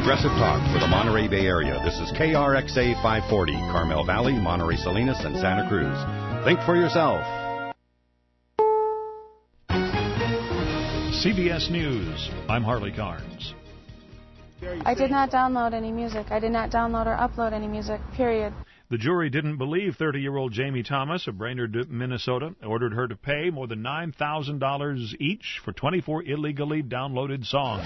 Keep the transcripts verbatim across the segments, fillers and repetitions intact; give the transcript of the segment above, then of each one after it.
progressive talk for the Monterey Bay Area. This is K R X A five forty, Carmel Valley, Monterey Salinas, and Santa Cruz. Think for yourself. C B S News, I'm Harley Carnes. I did not download any music. I did not download or upload any music, period. The jury didn't believe thirty-year-old Jamie Thomas of Brainerd, Minnesota, ordered her to pay more than nine thousand dollars each for twenty-four illegally downloaded songs.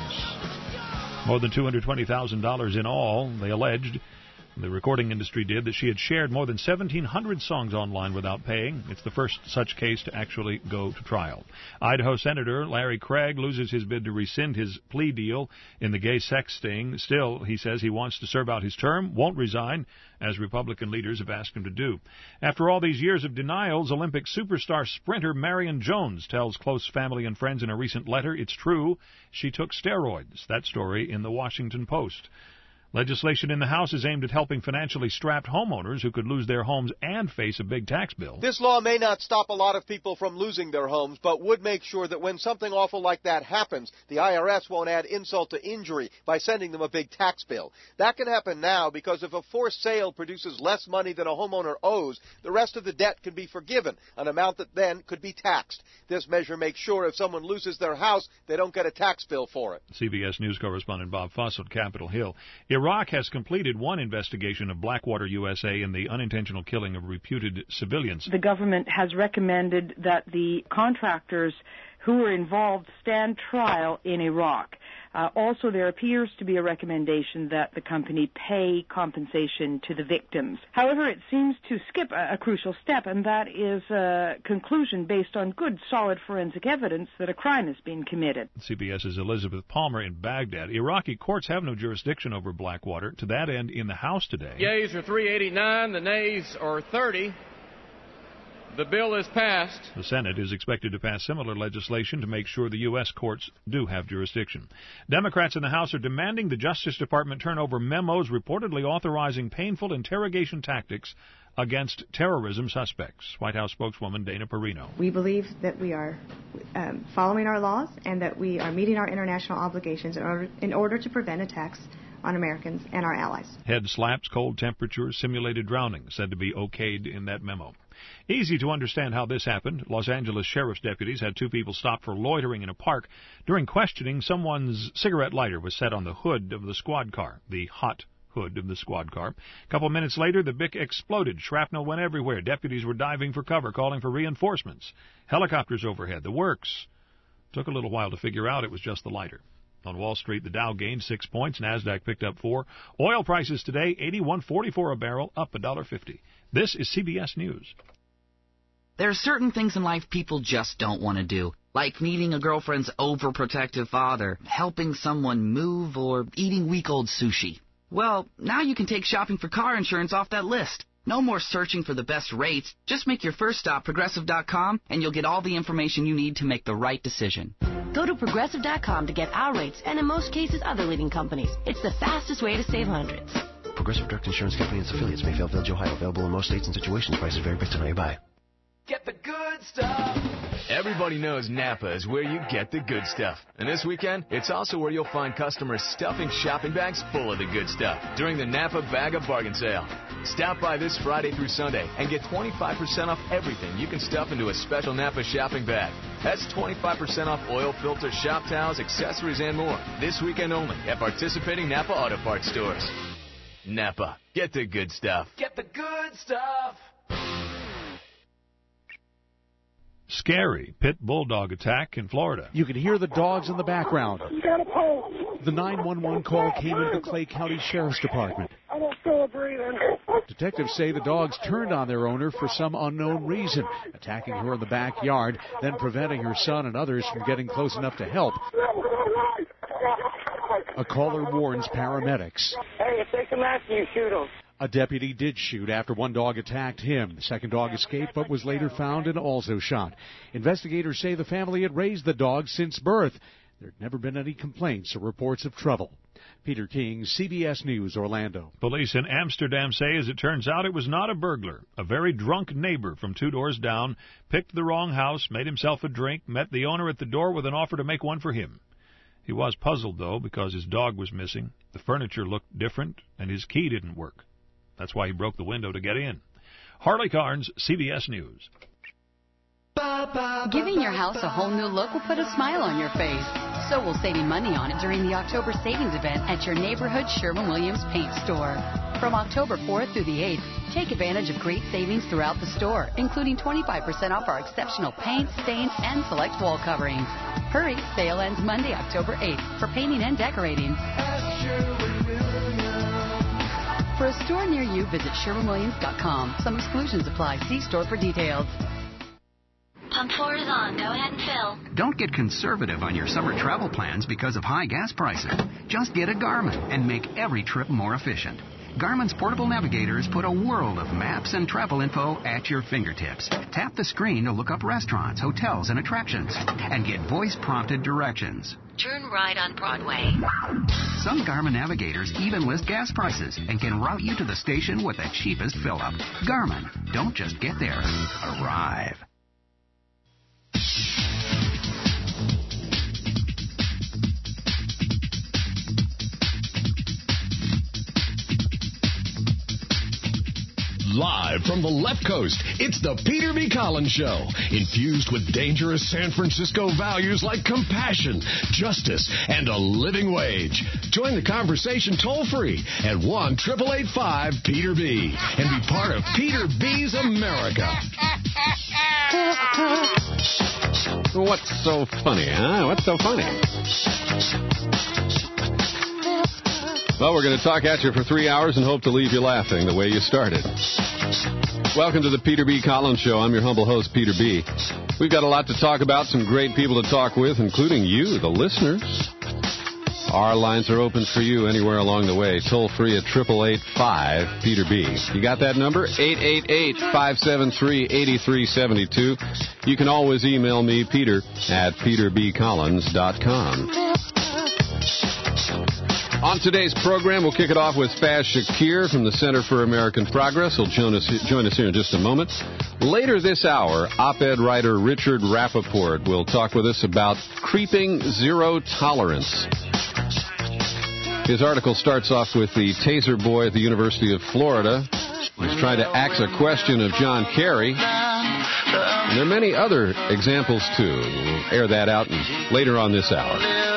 More than two hundred twenty thousand dollars in all, they alleged. The recording industry did that she had shared more than seventeen hundred songs online without paying. It's the first such case to actually go to trial. Idaho Senator Larry Craig loses his bid to rescind his plea deal in the gay sex sting. Still, he says he wants to serve out his term, won't resign, as Republican leaders have asked him to do. After all these years of denials, Olympic superstar sprinter Marion Jones tells close family and friends in a recent letter it's true she took steroids. That story in the Washington Post. Legislation in the House is aimed at helping financially strapped homeowners who could lose their homes and face a big tax bill. This law may not stop a lot of people from losing their homes, but would make sure that when something awful like that happens, the I R S won't add insult to injury by sending them a big tax bill. That can happen now because if a forced sale produces less money than a homeowner owes, the rest of the debt can be forgiven, an amount that then could be taxed. This measure makes sure if someone loses their house, they don't get a tax bill for it. C B S News correspondent Bob Fuss at Capitol Hill. Iraq has completed one investigation of Blackwater, U S A, in the unintentional killing of reputed civilians. The government has recommended that the contractors who were involved stand trial in Iraq. Uh, also, there appears to be a recommendation that the company pay compensation to the victims. However, it seems to skip a, a crucial step, and that is a conclusion based on good, solid forensic evidence that a crime has been committed. CBS's Elizabeth Palmer in Baghdad. Iraqi courts have no jurisdiction over Blackwater. To that end, in the House today, yeas are three eighty-nine, the nays are thirty. The bill is passed. The Senate is expected to pass similar legislation to make sure the U S courts do have jurisdiction. Democrats in the House are demanding the Justice Department turn over memos reportedly authorizing painful interrogation tactics against terrorism suspects. White House spokeswoman Dana Perino. We believe that we are um, following our laws and that we are meeting our international obligations in order, in order to prevent attacks on Americans and our allies. Head slaps, cold temperatures, simulated drowning said to be okayed in that memo. Easy to understand how this happened. Los Angeles sheriff's deputies had two people stopped for loitering in a park. During questioning, someone's cigarette lighter was set on the hood of the squad car, the hot hood of the squad car. A couple minutes later, the Bic exploded. Shrapnel went everywhere. Deputies were diving for cover, calling for reinforcements. Helicopters overhead. The works. Took a little while to figure out it was just the lighter. On Wall Street, the Dow gained six points. NASDAQ picked up four. Oil prices today, eighty-one forty-four a barrel, up one dollar fifty. This is C B S News. There are certain things in life people just don't want to do, like meeting a girlfriend's overprotective father, helping someone move, or eating week-old sushi. Well, now you can take shopping for car insurance off that list. No more searching for the best rates. Just make your first stop Progressive dot com, and you'll get all the information you need to make the right decision. Go to Progressive dot com to get our rates, and in most cases, other leading companies. It's the fastest way to save hundreds. Progressive Direct Insurance Company and its affiliates, Mayfield Village, Ohio. Available in most states and situations. Prices vary based on how you buy. Get the good stuff. Everybody knows Napa is where you get the good stuff. And this weekend, it's also where you'll find customers stuffing shopping bags full of the good stuff during the Napa Bag of Bargain sale. Stop by this Friday through Sunday and get twenty-five percent off everything you can stuff into a special Napa shopping bag. That's twenty-five percent off oil filters, shop towels, accessories, and more. This weekend only at participating Napa Auto Parts stores. Napa. Get the good stuff. Get the good stuff. Scary pit bulldog attack in Florida. You can hear the dogs in the background. The nine one one call came into the Clay County Sheriff's Department. I don't feel it breathing. Detectives say the dogs turned on their owner for some unknown reason, attacking her in the backyard, then preventing her son and others from getting close enough to help. A caller warns paramedics. Hey, if they come after you, shoot them. A deputy did shoot after one dog attacked him. The second dog escaped but was later found and also shot. Investigators say the family had raised the dog since birth. There had never been any complaints or reports of trouble. Peter King, C B S News, Orlando. Police in Amsterdam say, as it turns out, it was not a burglar. A very drunk neighbor from two doors down picked the wrong house, made himself a drink, met the owner at the door with an offer to make one for him. He was puzzled, though, because his dog was missing. The furniture looked different, and his key didn't work. That's why he broke the window to get in. Harley Carnes, C B S News. Giving your house a whole new look will put a smile on your face. So will saving money on it during the October Savings Event at your neighborhood Sherwin-Williams paint store. From October fourth through the eighth, take advantage of great savings throughout the store, including twenty-five percent off our exceptional paint, stains, and select wall coverings. Hurry, sale ends Monday, October eighth, for painting and decorating. For a store near you, visit Sherwin Williams dot com. Some exclusions apply. See store for details. Pump four is on. Go ahead and fill. Don't get conservative on your summer travel plans because of high gas prices. Just get a Garmin and make every trip more efficient. Garmin's portable navigators put a world of maps and travel info at your fingertips. Tap the screen to look up restaurants, hotels, and attractions, and get voice-prompted directions. Turn right on Broadway. Some Garmin navigators even list gas prices and can route you to the station with the cheapest fill-up. Garmin, don't just get there, arrive. Live from the left coast, it's the Peter B. Collins Show, infused with dangerous San Francisco values like compassion, justice, and a living wage. Join the conversation toll-free at one eight eight eight five Peter B. and be part of Peter B's America. What's so funny, huh? What's so funny? Well, we're going to talk at you for three hours and hope to leave you laughing the way you started. Welcome to the Peter B. Collins Show. I'm your humble host, Peter B. We've got a lot to talk about, some great people to talk with, including you, the listeners. Our lines are open for you anywhere along the way. Toll free at eight eight eight five Peter B. You got that number? eight eight eight, five seven three, eight three seven two. You can always email me, Peter, at peter b collins dot com. On today's program, we'll kick it off with Faz Shakir from the Center for American Progress. He'll join us, join us here in just a moment. Later this hour, op-ed writer Richard Rappaport will talk with us about creeping zero tolerance. His article starts off with the taser boy at the University of Florida who's trying to axe a question of John Kerry. And there are many other examples, too. We'll air that out later on this hour.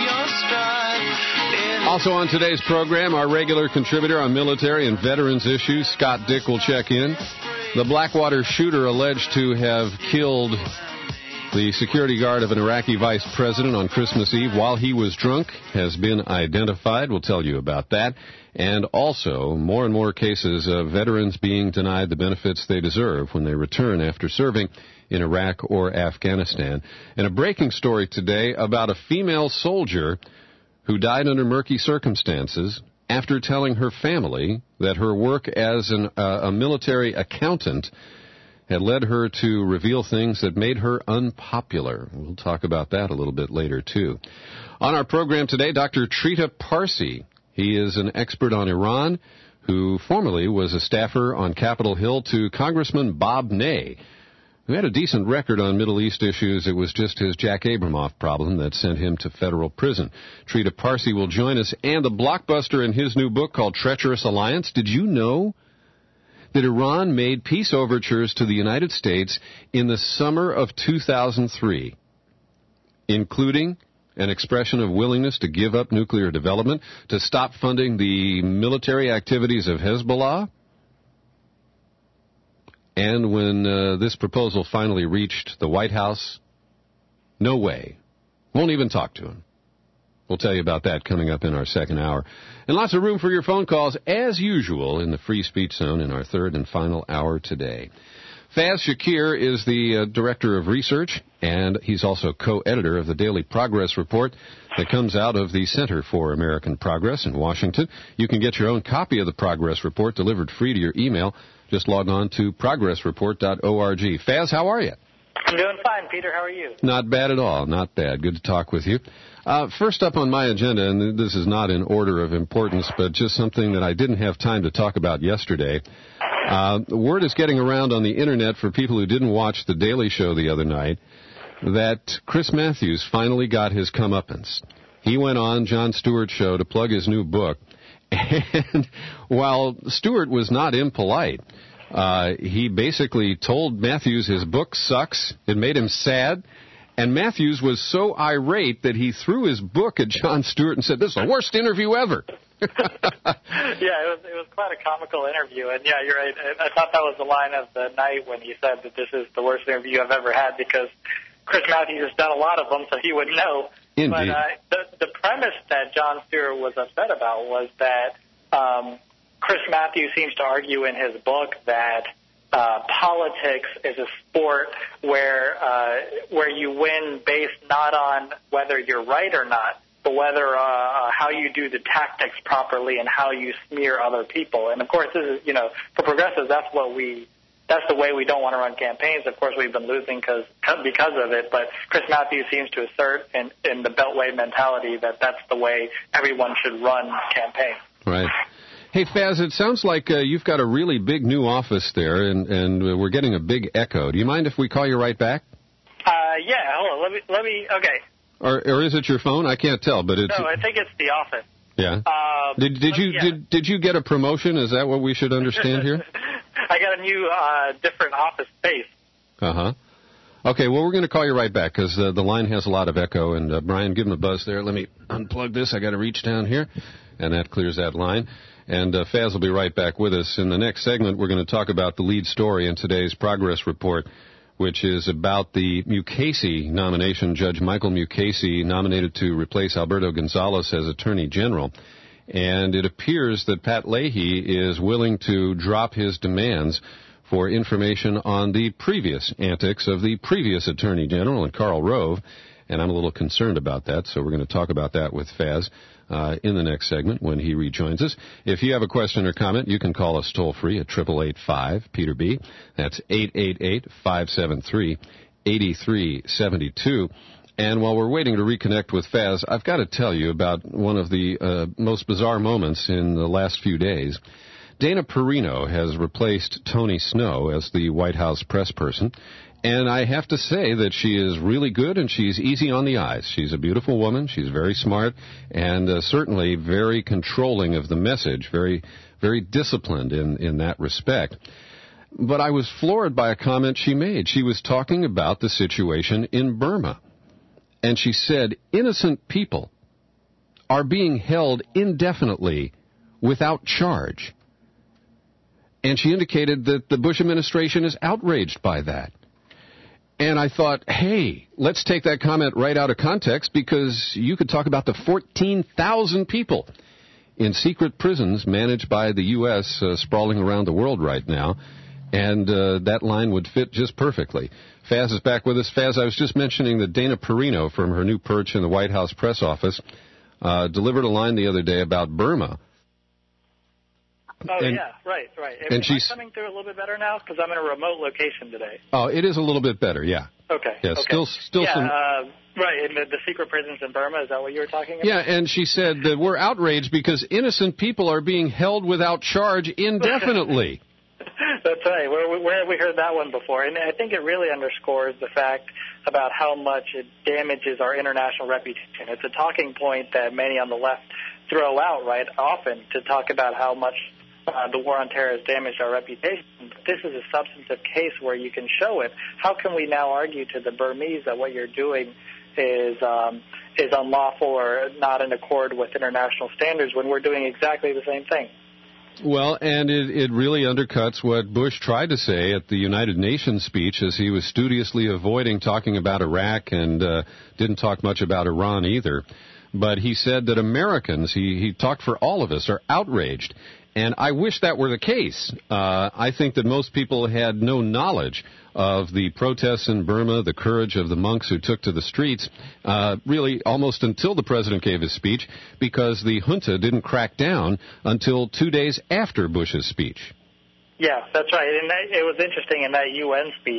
Also on today's program, our regular contributor on military and veterans issues, Scott Dick, will check in. The Blackwater shooter alleged to have killed the security guard of an Iraqi vice president on Christmas Eve while he was drunk has been identified. We'll tell you about that. And also, more and more cases of veterans being denied the benefits they deserve when they return after serving in Iraq or Afghanistan. And a breaking story today about a female soldier who died under murky circumstances after telling her family that her work as an, uh, a military accountant had led her to reveal things that made her unpopular. We'll talk about that a little bit later, too. On our program today, Doctor Trita Parsi. He is an expert on Iran who formerly was a staffer on Capitol Hill to Congressman Bob Ney, who had a decent record on Middle East issues. It was just his Jack Abramoff problem that sent him to federal prison. Trita Parsi will join us, and the blockbuster in his new book called Treacherous Alliance. Did you know that Iran made peace overtures to the United States in the summer of two thousand three, including an expression of willingness to give up nuclear development, to stop funding the military activities of Hezbollah? And when uh, this proposal finally reached the White House, no way. Won't even talk to him. We'll tell you about that coming up in our second hour. And lots of room for your phone calls, as usual, in the free speech zone in our third and final hour today. Faz Shakir is the uh, Director of Research, and he's also co-editor of the Daily Progress Report that comes out of the Center for American Progress in Washington. You can get your own copy of the Progress Report delivered free to your email. Just log on to progress report dot org. Faz, how are you? I'm doing fine, Peter. How are you? Not bad at all. Not bad. Good to talk with you. Uh, first up on my agenda, and this is not in order of importance, but just something that I didn't have time to talk about yesterday. Uh, the word is getting around on the Internet for people who didn't watch The Daily Show the other night that Chris Matthews finally got his comeuppance. he went on Jon Stewart's show to plug his new book. And while Stewart was not impolite, uh, he basically told Matthews his book sucks. It made him sad. And Matthews was so irate that he threw his book at Jon Stewart and said, "This is the worst interview ever." Yeah, it was it was quite a comical interview, and yeah, you're right. I, I thought that was the line of the night when he said that this is the worst interview I've ever had, because Chris Matthews has done a lot of them, so he would know. Indeed. But uh, the the premise that Jon Stewart was upset about was that um, Chris Matthews seems to argue in his book that uh, politics is a sport where uh, where you win based not on whether you're right or not, but whether uh, how you do the tactics properly and how you smear other people. And of course, this is, you know, for progressives, that's what we, that's the way we don't want to run campaigns. Of course, we've been losing because because of it. But Chris Matthews seems to assert in, in the Beltway mentality that that's the way everyone should run campaigns. Right. Hey, Faz, it sounds like uh, you've got a really big new office there, and, and we're getting a big echo. Do you mind if we call you right back? Uh, yeah, hold on. Let me, let me, okay. Or, or is it your phone? I can't tell, but it's... No, I think it's the office. Yeah. Um, did did you yeah. did did you get a promotion? Is that what we should understand here? I got a new uh, different office space. Uh huh. Okay, well, we're going to call you right back because uh, the line has a lot of echo. And uh, Brian, give him a buzz there. Let me unplug this. I got to reach down here, and that clears that line. And uh, Faz will be right back with us. In the next segment, we're going to talk about the lead story in today's progress report, which is about the Mukasey nomination. Judge Michael Mukasey nominated to replace Alberto Gonzales as Attorney General. And it appears that Pat Leahy is willing to drop his demands for information on the previous antics of the previous Attorney General, and Karl Rove. And I'm a little concerned about that, so we're going to talk about that with Faz uh, in the next segment when he rejoins us. If you have a question or comment, you can call us toll-free at eight eight eight five Peter B. That's eight eight eight, five seven three, eight three seven two. And while we're waiting to reconnect with Faz, I've got to tell you about one of the uh, most bizarre moments in the last few days. Dana Perino has replaced Tony Snow as the White House press person. And I have to say that she is really good, and she's easy on the eyes. She's a beautiful woman. She's very smart, and uh, certainly very controlling of the message, very, very disciplined in, in that respect. But I was floored by a comment she made. She was talking about the situation in Burma. And she said, innocent people are being held indefinitely without charge. And she indicated that the Bush administration is outraged by that. And I thought, hey, let's take that comment right out of context, because you could talk about the fourteen thousand people in secret prisons managed by the U S uh, sprawling around the world right now, and uh, that line would fit just perfectly. Faz is back with us. Faz, I was just mentioning that Dana Perino, from her new perch in the White House press office, uh, delivered a line the other day about Burma. Oh, and, yeah, right, right. Am, and am she's I coming through a little bit better now? Because I'm in a remote location today. Oh, it is a little bit better, yeah. Okay. Yeah, okay. still, still yeah, some. Uh, right, in the, the secret prisons in Burma, is that what you were talking about? Yeah, and she said that we're outraged because innocent people are being held without charge indefinitely. That's right. Where, where have we heard that one before? And I think it really underscores the fact about how much it damages our international reputation. It's a talking point that many on the left throw out, right, often, to talk about how much Uh, the war on terror has damaged our reputation. But this is a substantive case where you can show it. How can we now argue to the Burmese that what you're doing is um, is unlawful or not in accord with international standards when we're doing exactly the same thing? Well, and it, it really undercuts what Bush tried to say at the United Nations speech, as he was studiously avoiding talking about Iraq and uh, didn't talk much about Iran either. But he said that Americans, he, he talked for all of us, are outraged. And I wish that were the case. Uh, I think that most people had no knowledge of the protests in Burma, the courage of the monks who took to the streets, uh, really almost until the president gave his speech, because the junta didn't crack down until two days after Bush's speech. Yeah, that's right. And that, it was interesting in that U N speech.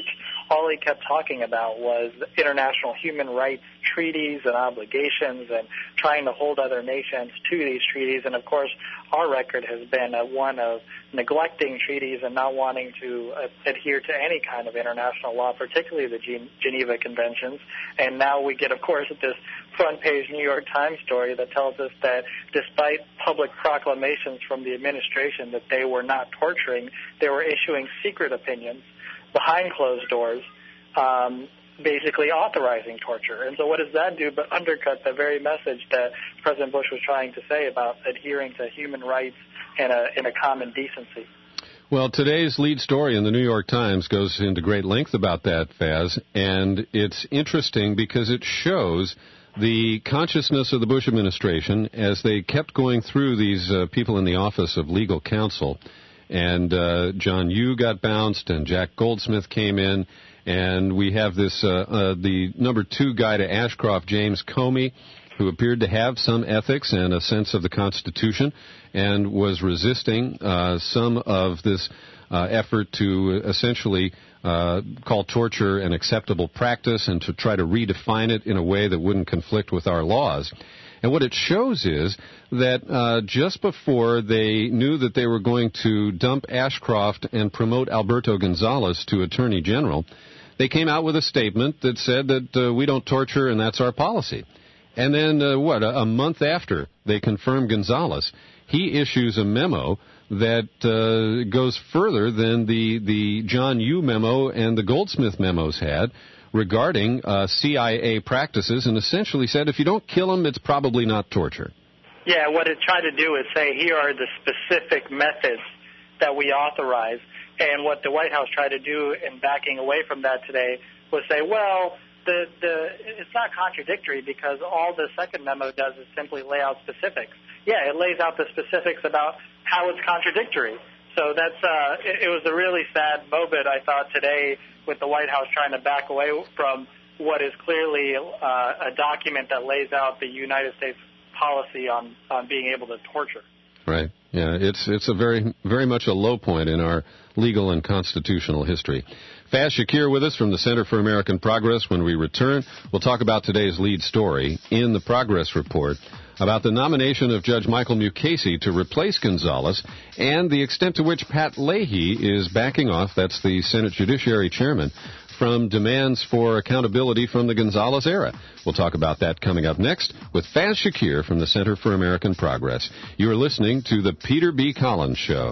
all he kept talking about was international human rights treaties and obligations and trying to hold other nations to these treaties. And, of course, our record has been uh, one of neglecting treaties and not wanting to uh, adhere to any kind of international law, particularly the Gen- Geneva Conventions. And now we get, of course, this front-page New York Times story that tells us that despite public proclamations from the administration that they were not torturing, they were issuing secret opinions behind closed doors, um, basically authorizing torture. And so what does that do but undercut the very message that President Bush was trying to say about adhering to human rights and a, and a common decency? Well, today's lead story in the New York Times goes into great length about that, Faz, and it's interesting because it shows the consciousness of the Bush administration as they kept going through these uh, people in the Office of Legal Counsel. And uh, John Yoo got bounced, and Jack Goldsmith came in, and we have this, uh, uh, the number two guy to Ashcroft, James Comey, who appeared to have some ethics and a sense of the Constitution and was resisting uh, some of this uh, effort to essentially uh, call torture an acceptable practice and to try to redefine it in a way that wouldn't conflict with our laws. And what it shows is that uh, just before they knew that they were going to dump Ashcroft and promote Alberto Gonzales to Attorney General, they came out with a statement that said that uh, we don't torture and that's our policy. And then, uh, what, a, a month after they confirmed Gonzales, he issues a memo that uh, goes further than the, the John Yoo memo and the Goldsmith memos had, regarding uh, C I A practices, and essentially said if you don't kill them, it's probably not torture. Yeah, what it tried to do is say here are the specific methods that we authorize. And what the White House tried to do in backing away from that today was say, well, the, the it's not contradictory because all the second memo does is simply lay out specifics. Yeah, it lays out the specifics about how it's contradictory. So that's uh, it, it was a really sad moment, I thought, today with the White House trying to back away from what is clearly uh, a document that lays out the United States policy on, on being able to torture. Right. Yeah, it's it's a very very much a low point in our legal and constitutional history. Faz Shakir with us from the Center for American Progress. When we return, we'll talk about today's lead story in the Progress Report about the nomination of Judge Michael Mukasey to replace Gonzales and the extent to which Pat Leahy is backing off, that's the Senate Judiciary Chairman, from demands for accountability from the Gonzales era. We'll talk about that coming up next with Faz Shakir from the Center for American Progress. You are listening to The Peter B. Collins Show.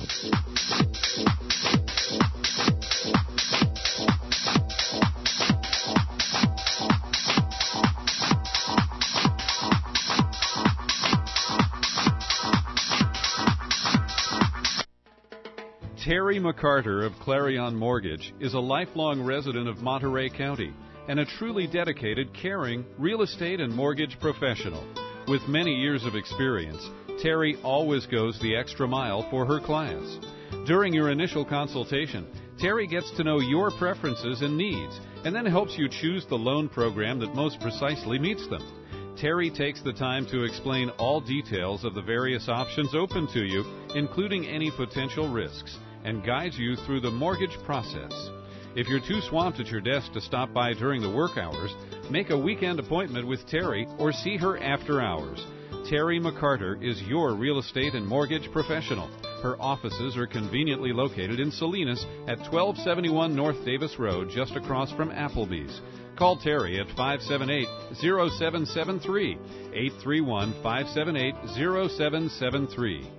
Terry McCarter of Clarion Mortgage is a lifelong resident of Monterey County and a truly dedicated, caring real estate and mortgage professional. With many years of experience, Terry always goes the extra mile for her clients. During your initial consultation, Terry gets to know your preferences and needs and then helps you choose the loan program that most precisely meets them. Terry takes the time to explain all details of the various options open to you, including any potential risks, and guides you through the mortgage process. If you're too swamped at your desk to stop by during the work hours, make a weekend appointment with Terry or see her after hours. Terry McCarter is your real estate and mortgage professional. Her offices are conveniently located in Salinas at twelve seventy-one North Davis Road, just across from Applebee's. Call Terry at five seven eight, zero seven seven three, eight three one, five seven eight, zero seven seven three.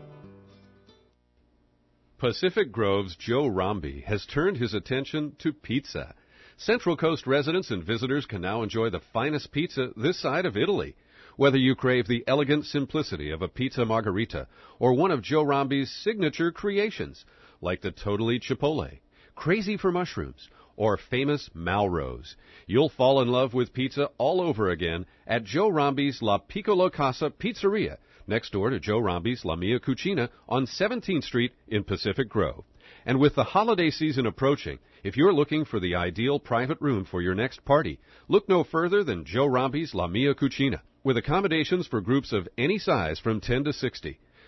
Pacific Grove's Joe Romby has turned his attention to pizza. Central Coast residents and visitors can now enjoy the finest pizza this side of Italy. Whether you crave the elegant simplicity of a pizza margherita or one of Joe Romby's signature creations, like the Totally Chipotle, Crazy for Mushrooms, or famous Malrose, you'll fall in love with pizza all over again at Joe Romby's La Piccolo Casa Pizzeria, next door to Joe Romby's La Mia Cucina on seventeenth Street in Pacific Grove. And with the holiday season approaching, if you're looking for the ideal private room for your next party, look no further than Joe Romby's La Mia Cucina, with accommodations for groups of any size from ten to sixty.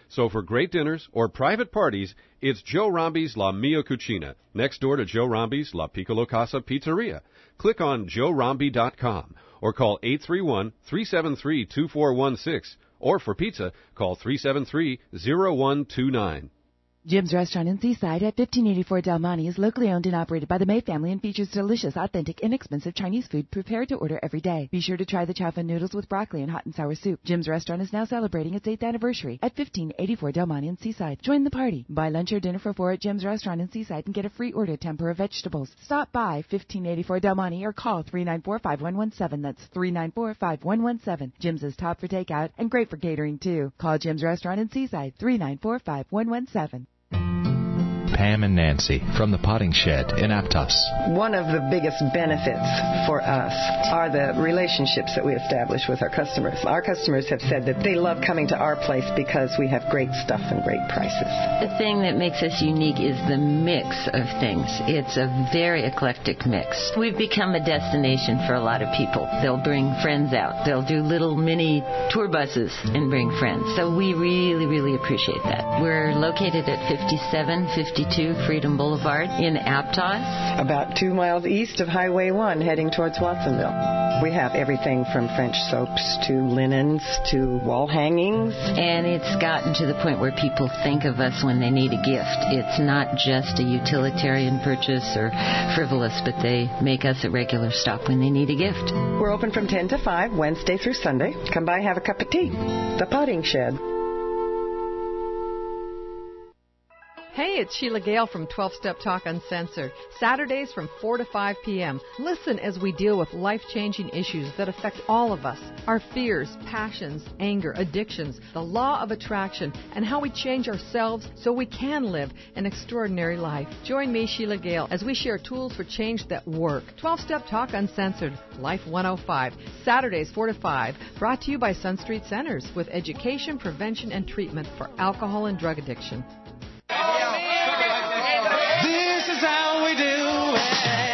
So for great dinners or private parties, it's Joe Rombi's La Mia Cucina, next door to Joe Rombi's La Piccolo Casa Pizzeria. Click on joe rombi dot com or call eight three one, three seven three, two four one six. Or for pizza, call three seven three, zero one two nine. Jim's Restaurant in Seaside at fifteen eighty-four Del Monte is locally owned and operated by the May family and features delicious, authentic, inexpensive Chinese food prepared to order every day. Be sure to try the chow fun noodles with broccoli and hot and sour soup. Jim's Restaurant is now celebrating its eighth anniversary at fifteen eighty-four Del Monte in Seaside. Join the party. Buy lunch or dinner for four at Jim's Restaurant in Seaside and get a free order tempura vegetables. Stop by fifteen eighty-four Del Monte or call three nine four, five one one seven. That's three nine four, five one one seven. Jim's is top for takeout and great for catering too. Call Jim's Restaurant in Seaside, three nine four, five one one seven. Pam and Nancy from the Potting Shed in Aptos. One of the biggest benefits for us are the relationships that we establish with our customers. Our customers have said that they love coming to our place because we have great stuff and great prices. The thing that makes us unique is the mix of things. It's a very eclectic mix. We've become a destination for a lot of people. They'll bring friends out. They'll do little mini tour buses and bring friends. So we really, really appreciate that. We're located at fifty-seven fifty-two Freedom Boulevard in Aptos. About two miles east of Highway one heading towards Watsonville. We have everything from French soaps to linens to wall hangings. And it's gotten to the point where people think of us when they need a gift. It's not just a utilitarian purchase or frivolous, but they make us a regular stop when they need a gift. We're open from ten to five, Wednesday through Sunday. Come by, have a cup of tea. The Potting Shed. Hey, it's Sheila Gale from twelve-Step Talk Uncensored. Saturdays from four to five p.m. Listen as we deal with life-changing issues that affect all of us. Our fears, passions, anger, addictions, the law of attraction, and how we change ourselves so we can live an extraordinary life. Join me, Sheila Gale, as we share tools for change that work. twelve-Step Talk Uncensored, Life one oh five. Saturdays four to five. Brought to you by Sun Street Centers with education, prevention, and treatment for alcohol and drug addiction. This is how we do it.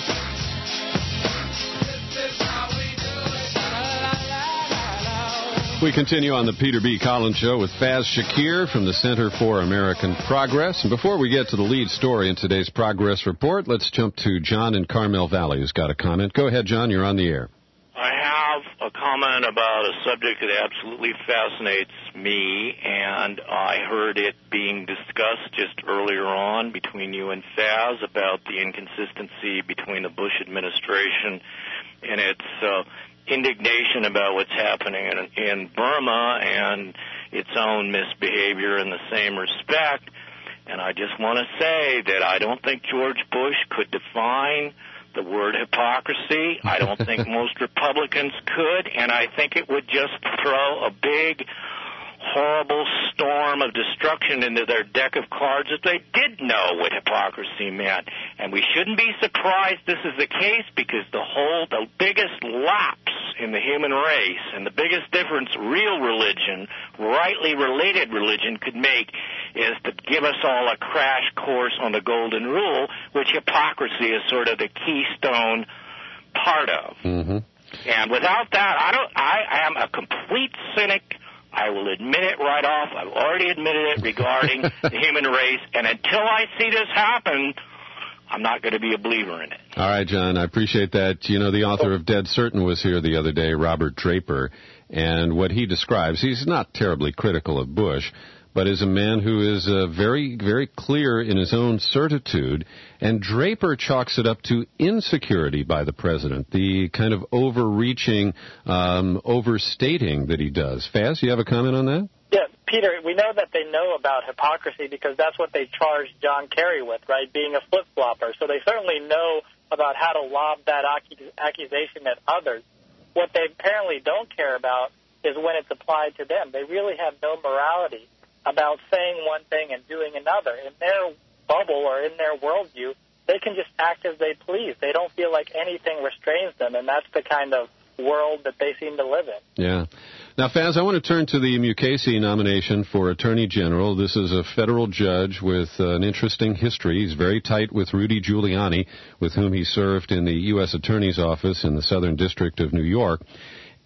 We continue on the Peter B. Collins Show with Faz Shakir from the Center for American Progress. And before we get to the lead story in today's Progress Report, let's jump to John in Carmel Valley, who's got a comment. Go ahead, John. You're on the air. I have a comment about a subject that absolutely fascinates me, and I heard it being discussed just earlier on between you and Faz about the inconsistency between the Bush administration and its uh, indignation about what's happening in, in Burma and its own misbehavior in the same respect. And I just want to say that I don't think George Bush could define the word hypocrisy. I don't think most Republicans could, and I think it would just throw a big, horrible storm of destruction into their deck of cards if they did know what hypocrisy meant. And we shouldn't be surprised this is the case, because the whole, the biggest lapse in the human race and the biggest difference real religion, rightly related religion, could make is to give us all a crash course on the golden rule, which hypocrisy is sort of the keystone part of. Mm-hmm. And without that, I don't. I am a complete cynic. I will admit it right off. I've already admitted it regarding the human race. And until I see this happen, I'm not going to be a believer in it. All right, John, I appreciate that. You know, the author of Dead Certain was here the other day, Robert Draper, and what he describes, he's not terribly critical of Bush, but is a man who is uh, very, very clear in his own certitude. And Draper chalks it up to insecurity by the president, the kind of overreaching, um, overstating that he does. Faz, you have a comment on that? Yeah, Peter, we know that they know about hypocrisy because that's what they charged John Kerry with, right, being a flip-flopper. So they certainly know about how to lob that accusation at others. What they apparently don't care about is when it's applied to them. They really have no morality about saying one thing and doing another. In their bubble or in their worldview, they can just act as they please. They don't feel like anything restrains them, and that's the kind of world that they seem to live in. Yeah. Now, Faz, I want to turn to the Mukasey nomination for Attorney General. This is a federal judge with uh, an interesting history. He's very tight with Rudy Giuliani, with whom he served in the U S Attorney's Office in the Southern District of New York.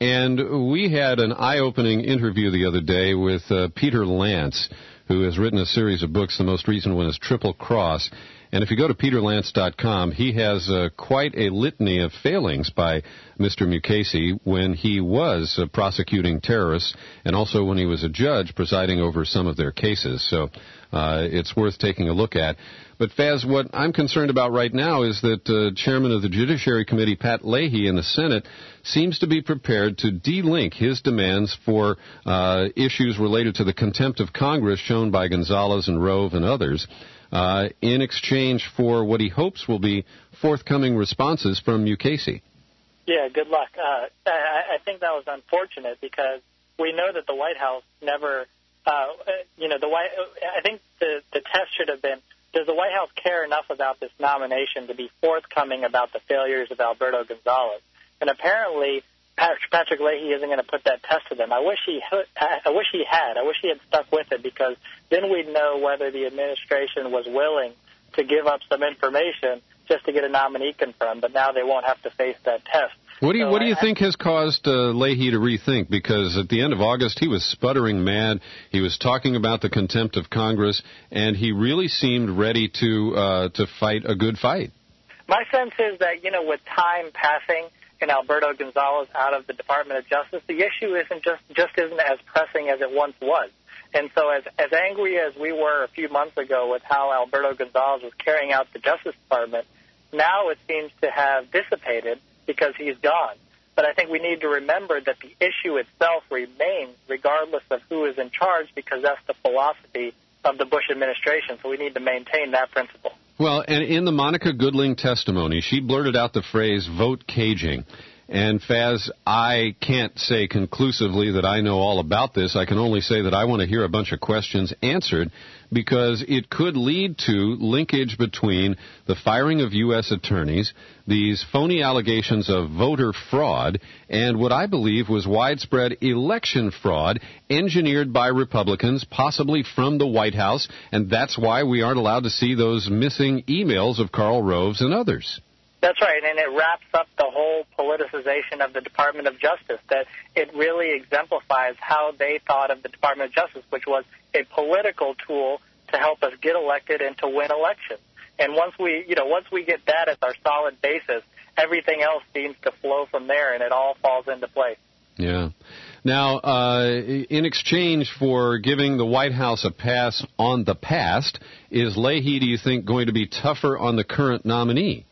And we had an eye-opening interview the other day with uh, Peter Lance, who has written a series of books. The most recent one is Triple Cross. And if you go to peter lance dot com, he has uh, quite a litany of failings by Mister Mukasey when he was uh, prosecuting terrorists and also when he was a judge presiding over some of their cases. So uh, it's worth taking a look at. But, Faz, what I'm concerned about right now is that uh, Chairman of the Judiciary Committee, Pat Leahy, in the Senate, seems to be prepared to de-link his demands for uh, issues related to the contempt of Congress shown by Gonzalez and Rove and others, Uh, in exchange for what he hopes will be forthcoming responses from Mukasey. Yeah, good luck. Uh, I, I think that was unfortunate because we know that the White House never, uh, you know, the White. I think the the test should have been: does the White House care enough about this nomination to be forthcoming about the failures of Alberto Gonzalez? And apparently, Patrick Leahy isn't going to put that test to them. I wish he, I wish he had. I wish he had stuck with it because then we'd know whether the administration was willing to give up some information just to get a nominee confirmed. But now they won't have to face that test. What do you so What do you I, think has caused uh, Leahy to rethink? Because at the end of August, he was sputtering mad. He was talking about the contempt of Congress, and he really seemed ready to uh, to fight a good fight. My sense is that, you know, with time passing and Alberto Gonzalez out of the Department of Justice, the issue isn't just just isn't as pressing as it once was. And so as as angry as we were a few months ago with how Alberto Gonzalez was carrying out the Justice Department, now it seems to have dissipated because he's gone. But I think we need to remember that the issue itself remains regardless of who is in charge because that's the philosophy of the Bush administration. So we need to maintain that principle. Well, and in the Monica Goodling testimony, she blurted out the phrase vote caging. And, Faz, I can't say conclusively that I know all about this. I can only say that I want to hear a bunch of questions answered because it could lead to linkage between the firing of U S attorneys, these phony allegations of voter fraud, and what I believe was widespread election fraud engineered by Republicans, possibly from the White House, and that's why we aren't allowed to see those missing emails of Karl Roves and others. That's right, and it wraps up the whole politicization of the Department of Justice, that it really exemplifies how they thought of the Department of Justice, which was a political tool to help us get elected and to win elections. And once we, you know, once we get that as our solid basis, everything else seems to flow from there, and it all falls into place. Yeah. Now, uh, in exchange for giving the White House a pass on the past, is Leahy, do you think, going to be tougher on the current nominee?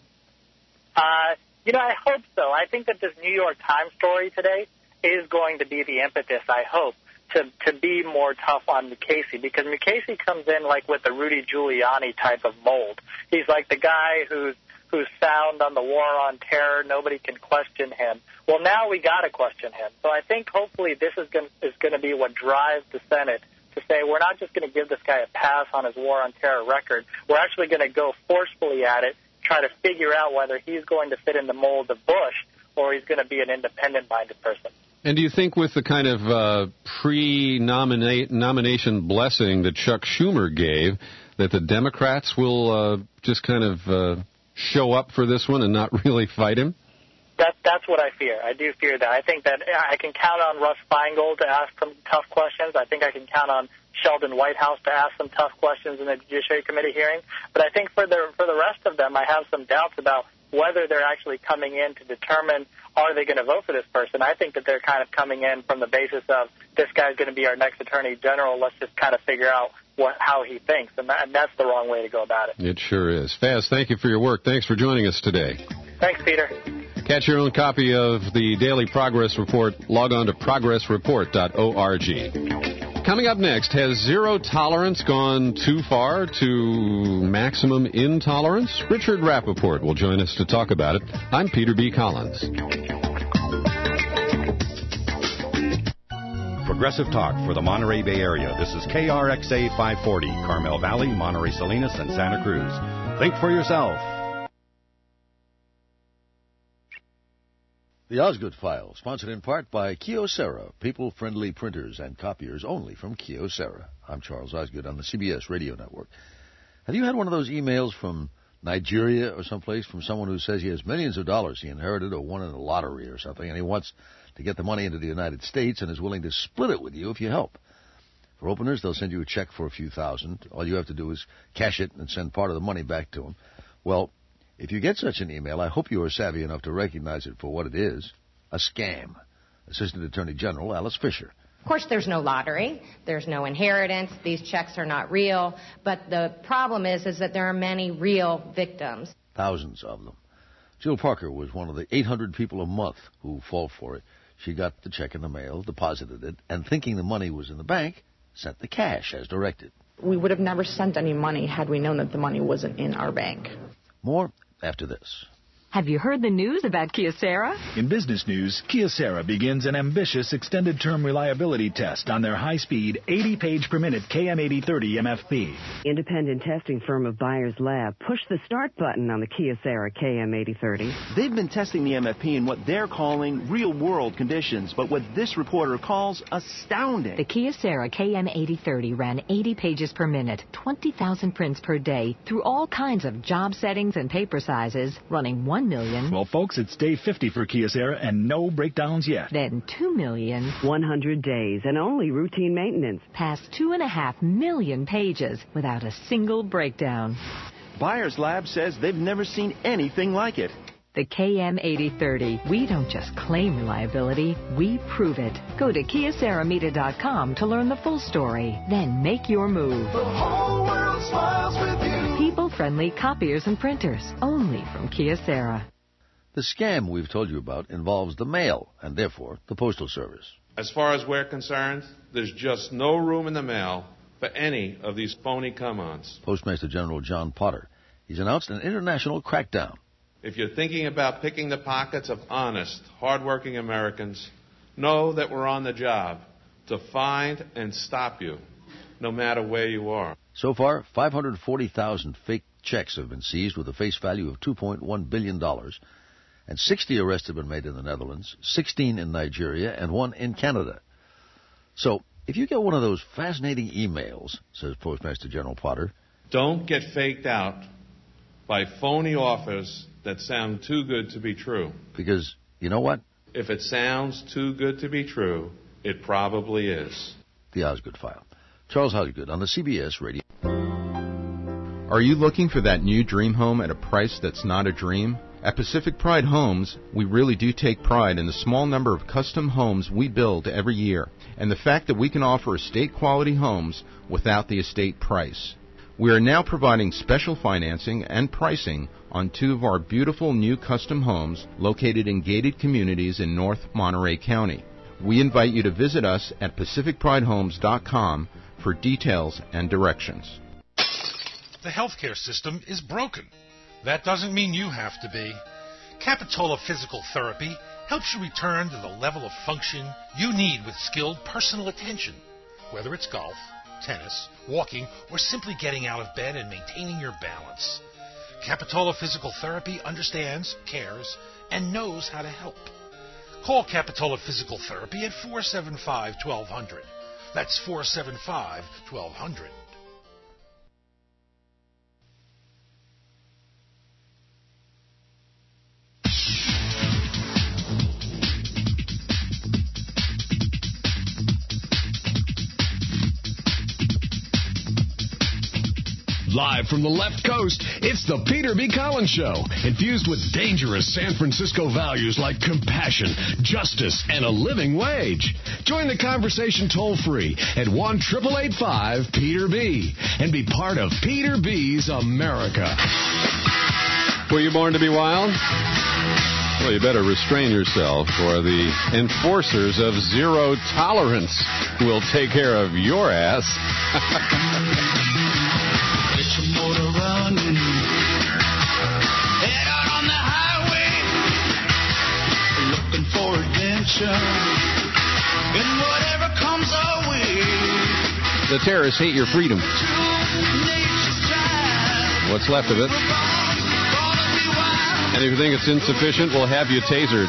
Uh, you know, I hope so. I think that this New York Times story today is going to be the impetus, I hope, to, to be more tough on Mukasey, because Mukasey comes in like with the Rudy Giuliani type of mold. He's like the guy who's who's sound on the war on terror. Nobody can question him. Well, now we got to question him. So I think hopefully this is going is going to be what drives the Senate to say we're not just going to give this guy a pass on his war on terror record. We're actually going to go forcefully at it, try to figure out whether he's going to fit in the mold of Bush or he's going to be an independent-minded person. And do you think with the kind of uh, pre-nomination blessing that Chuck Schumer gave, that the Democrats will uh, just kind of uh, show up for this one and not really fight him? That, that's what I fear. I do fear that. I think that I can count on Russ Feingold to ask some tough questions. I think I can count on Sheldon Whitehouse to ask some tough questions in the Judiciary Committee hearing. But I think for the for the rest of them, I have some doubts about whether they're actually coming in to determine are they going to vote for this person. I think that they're kind of coming in from the basis of this guy's going to be our next Attorney General. Let's just kind of figure out what how he thinks. And, that, and that's the wrong way to go about it. It sure is. Faz, thank you for your work. Thanks for joining us today. Thanks, Peter. Catch your own copy of the Daily Progress Report. Log on to progress report dot org. Coming up next, has zero tolerance gone too far to maximum intolerance? Richard Rappaport will join us to talk about it. I'm Peter B. Collins. Progressive Talk for the Monterey Bay Area. This is K R X A five forty, Carmel Valley, Monterey Salinas, and Santa Cruz. Think for yourself. The Osgood File, sponsored in part by Kyocera, people-friendly printers and copiers only from Kyocera. I'm Charles Osgood on the C B S Radio Network. Have you had one of those emails from Nigeria or someplace from someone who says he has millions of dollars he inherited or won in a lottery or something, and he wants to get the money into the United States and is willing to split it with you if you help. For openers, they'll send you a check for a few thousand. All you have to do is cash it and send part of the money back to them. Well, if you get such an email, I hope you are savvy enough to recognize it for what it is, a scam. Assistant Attorney General Alice Fisher. Of course, there's no lottery. There's no inheritance. These checks are not real. But the problem is, is that there are many real victims. Thousands of them. Jill Parker was one of the eight hundred people a month who fall for it. She got the check in the mail, deposited it, and thinking the money was in the bank, sent the cash as directed. We would have never sent any money had we known that the money wasn't in our bank. More after this. Have you heard the news about Kyocera? In business news, Kyocera begins an ambitious extended-term reliability test on their high-speed, eighty page per minute K M eighty thirty M F P. Independent testing firm of Byers Lab pushed the start button on the Kyocera K M eighty thirty. They've been testing the M F P in what they're calling real-world conditions, but what this reporter calls astounding. The Kyocera K M eighty thirty ran eighty pages per minute, twenty thousand prints per day, through all kinds of job settings and paper sizes, running one million. Well, folks, it's day fifty for Kyocera and no breakdowns yet. Then two million. one hundred days and only routine maintenance. Past two and a half million pages without a single breakdown. Byers Lab says they've never seen anything like it. The K M eighty thirty. We don't just claim reliability, we prove it. Go to Kyocera Media dot com to learn the full story. Then make your move. The whole world smiles with you. People-friendly copiers and printers, only from Kyocera. The scam we've told you about involves the mail, and therefore the Postal Service. As far as we're concerned, there's just no room in the mail for any of these phony come-ons. Postmaster General John Potter. He's announced an international crackdown. If you're thinking about picking the pockets of honest, hard-working Americans, know that we're on the job to find and stop you, no matter where you are. So far, five hundred forty thousand fake checks have been seized with a face value of two point one billion dollars, and sixty arrests have been made in the Netherlands, sixteen in Nigeria, and one in Canada. So, if you get one of those fascinating emails, says Postmaster General Potter, don't get faked out by phony offers that sound too good to be true. Because, you know what? If it sounds too good to be true, it probably is. The Osgood File. Charles Osgood on the C B S Radio. Are you looking for that new dream home at a price that's not a dream? At Pacific Pride Homes, we really do take pride in the small number of custom homes we build every year, and the fact that we can offer estate-quality homes without the estate price. We are now providing special financing and pricing on two of our beautiful new custom homes located in gated communities in North Monterey County. We invite you to visit us at pacific pride homes dot com for details and directions. The healthcare system is broken. That doesn't mean you have to be. Capitola Physical Therapy helps you return to the level of function you need with skilled personal attention, whether it's golf, tennis, walking, or simply getting out of bed and maintaining your balance. Capitola Physical Therapy understands, cares, and knows how to help. Call Capitola Physical Therapy at four seven five, one two zero zero. That's four seven five, one two zero zero. Live from the left coast, it's the Peter B. Collins Show, infused with dangerous San Francisco values like compassion, justice, and a living wage. Join the conversation toll-free at one eight eight five, Peter B. and be part of Peter B's America. Were you born to be wild? Well, you better restrain yourself, or the enforcers of zero tolerance will take care of your ass. Motor running, head out on the highway, looking for adventure, and whatever comes our way. The terrorists hate your freedom. What's left of it. And if you think it's insufficient, we'll have you tasered.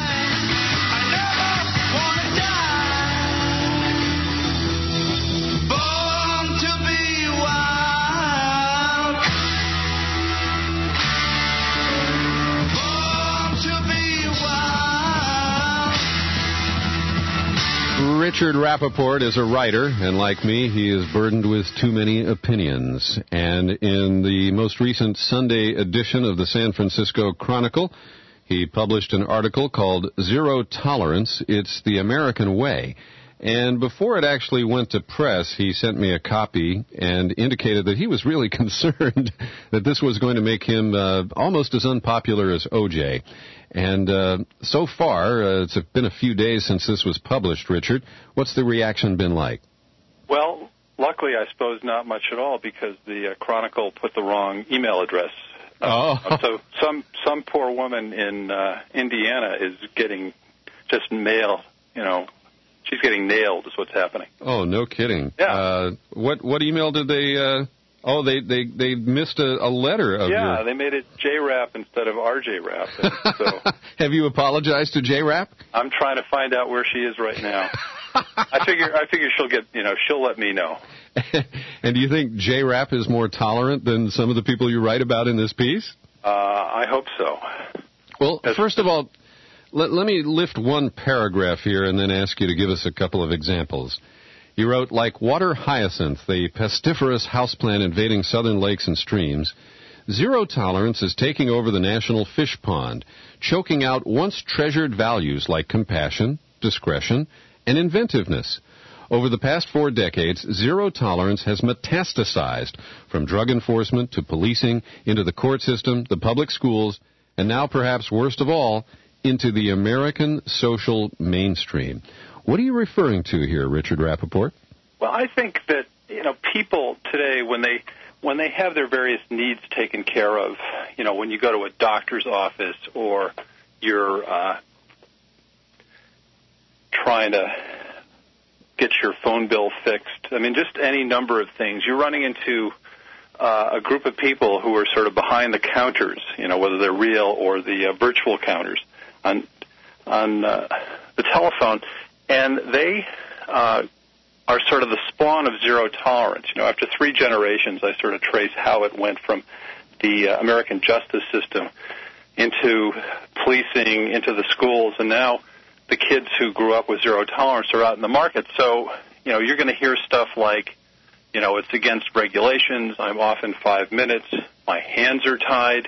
Richard Rappaport is a writer, and like me, he is burdened with too many opinions. And in the most recent Sunday edition of the San Francisco Chronicle, he published an article called Zero Tolerance, It's the American Way. And before it actually went to press, he sent me a copy and indicated that he was really concerned that this was going to make him uh, almost as unpopular as O J. And uh, so far, uh, it's been a few days since this was published, Richard. What's the reaction been like? Well, luckily, I suppose not much at all, because the uh, Chronicle put the wrong email address. Oh. Uh, so some some poor woman in uh, Indiana is getting just mail, you know, she's getting nailed is what's happening. Oh, no kidding. Yeah. Uh, what what email did they... Uh, oh, they, they, they missed a, a letter of Yeah, your... they made it J RAP instead of R J RAP. So Have you apologized to J RAP? I'm trying to find out where she is right now. I figure I figure she'll get, you know, she'll let me know. And do you think J RAP is more tolerant than some of the people you write about in this piece? Uh, I hope so. Well, first of all, let, let me lift one paragraph here and then ask you to give us a couple of examples. You wrote, like water hyacinth, the pestiferous houseplant invading southern lakes and streams, zero tolerance is taking over the national fish pond, choking out once treasured values like compassion, discretion, and inventiveness. Over the past four decades, zero tolerance has metastasized from drug enforcement to policing into the court system, the public schools, and now perhaps worst of all, into the American social mainstream. What are you referring to here, Richard Rappaport? Well, I think that, you know, people today, when they when they have their various needs taken care of, you know, when you go to a doctor's office or you're uh, trying to get your phone bill fixed, I mean, just any number of things, you're running into uh, a group of people who are sort of behind the counters, you know, whether they're real or the uh, virtual counters on on uh, the telephone. And they uh, are sort of the spawn of zero tolerance. You know, after three generations, I sort of trace how it went from the uh, American justice system into policing, into the schools, and now the kids who grew up with zero tolerance are out in the market. So, you know, you're going to hear stuff like, you know, it's against regulations, I'm off in five minutes, my hands are tied,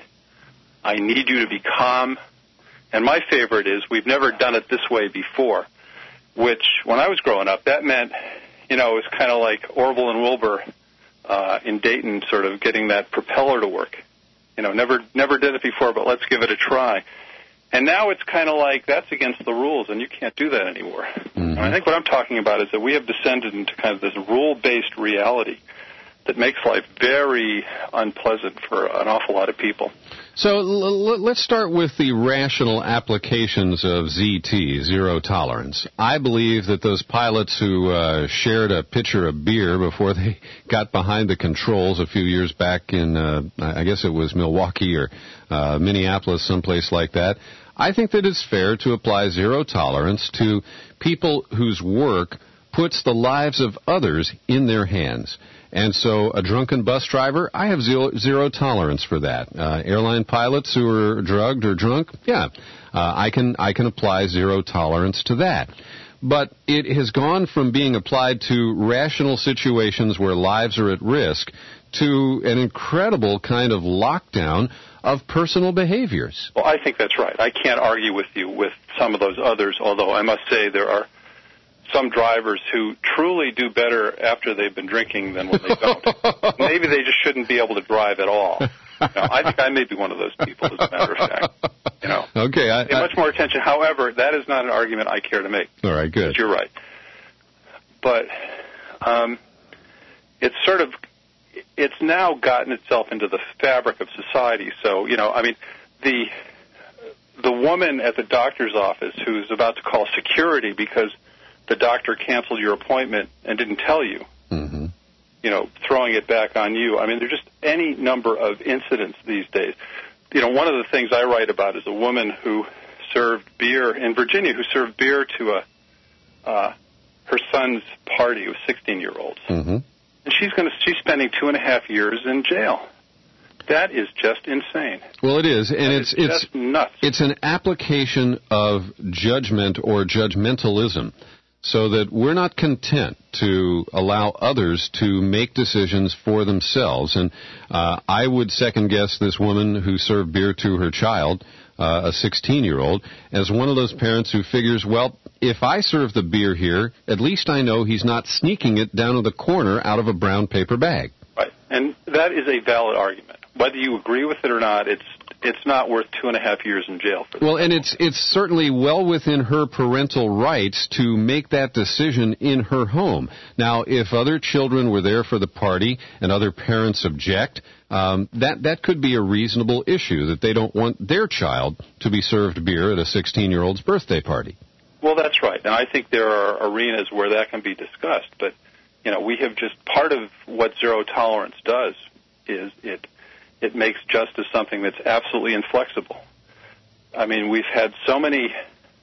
I need you to be calm. And my favorite is, we've never done it this way before. Which, when I was growing up, that meant, you know, it was kind of like Orville and Wilbur uh, in Dayton sort of getting that propeller to work. You know, never never did it before, but let's give it a try. And now it's kind of like that's against the rules, and you can't do that anymore. Mm-hmm. And I think what I'm talking about is that we have descended into kind of this rule-based reality that makes life very unpleasant for an awful lot of people. So l- l- let's start with the rational applications of Z T, zero tolerance. I believe that those pilots who uh, shared a pitcher of beer before they got behind the controls a few years back in, uh, I guess it was Milwaukee or uh, Minneapolis, someplace like that, I think that it's fair to apply zero tolerance to people whose work puts the lives of others in their hands. And so a drunken bus driver, I have zero, zero tolerance for that. Uh, airline pilots who are drugged or drunk, yeah, uh, I can I can apply zero tolerance to that. But it has gone from being applied to rational situations where lives are at risk to an incredible kind of lockdown of personal behaviors. Well, I think that's right. I can't argue with you with some of those others, although I must say there are some drivers who truly do better after they've been drinking than when they don't. Maybe they just shouldn't be able to drive at all. You know, I think I may be one of those people, as a matter of fact. You know, okay, I, pay I, much more attention. However, that is not an argument I care to make. All right, good. You're right. But um, it's sort of, it's now gotten itself into the fabric of society. So, you know, I mean, the the woman at the doctor's office who's about to call security because the doctor canceled your appointment and didn't tell you, mm-hmm. you know, throwing it back on you. I mean, there's just any number of incidents these days. You know, one of the things I write about is a woman who served beer in Virginia, who served beer to a uh, her son's party with sixteen-year-olds. Mm-hmm. And she's going to she's spending two and a half years in jail. That is just insane. Well, it is, and that it's is it's just nuts. It's an application of judgment or judgmentalism. so that we're not content to allow others to make decisions for themselves. And uh, I would second guess this woman who served beer to her child, uh, a sixteen-year-old, as one of those parents who figures, well, if I serve the beer here, at least I know he's not sneaking it down in the corner out of a brown paper bag. Right, and that is a valid argument. Whether you agree with it or not, it's it's not worth two and a half years in jail for that. Well, and it's it's certainly well within her parental rights to make that decision in her home. Now, if other children were there for the party and other parents object, um, that that could be a reasonable issue, that they don't want their child to be served beer at a sixteen-year-old's birthday party. Well, that's right. Now, I think there are arenas where that can be discussed, but, you know, we have just, part of what zero tolerance does is it It makes justice something that's absolutely inflexible. I mean, we've had so many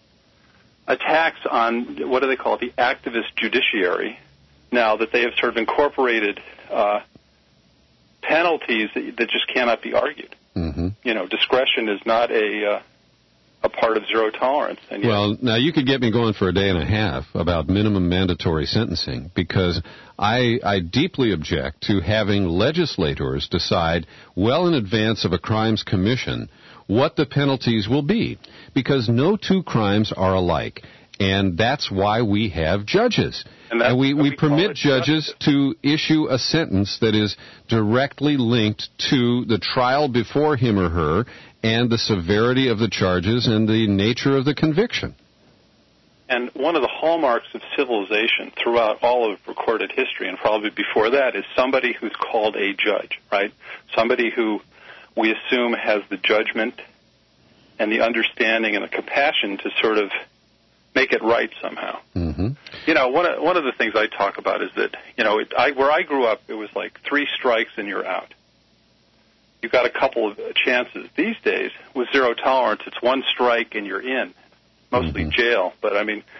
attacks on, what do they call it, the activist judiciary, now that they have sort of incorporated uh, penalties that, that just cannot be argued. Mm-hmm. You know, discretion is not a uh, a part of zero tolerance. And yet, well, now you could get me going for a day and a half about minimum mandatory sentencing, because I, I deeply object to having legislators decide well in advance of a crime's commission what the penalties will be, because no two crimes are alike. And that's why we have judges. And, and we, we, we permit judges justice. to issue a sentence that is directly linked to the trial before him or her and the severity of the charges and the nature of the conviction. And one of the hallmarks of civilization throughout all of recorded history, and probably before that, is somebody who's called a judge, right? Somebody who we assume has the judgment and the understanding and the compassion to sort of make it right somehow. Mm-hmm. You know, one of, one of the things I talk about is that, you know, it, I, where I grew up, it was like three strikes and you're out. You got a couple of chances. These days, with zero tolerance, it's one strike and you're in, mostly mm-hmm. jail. But, I mean,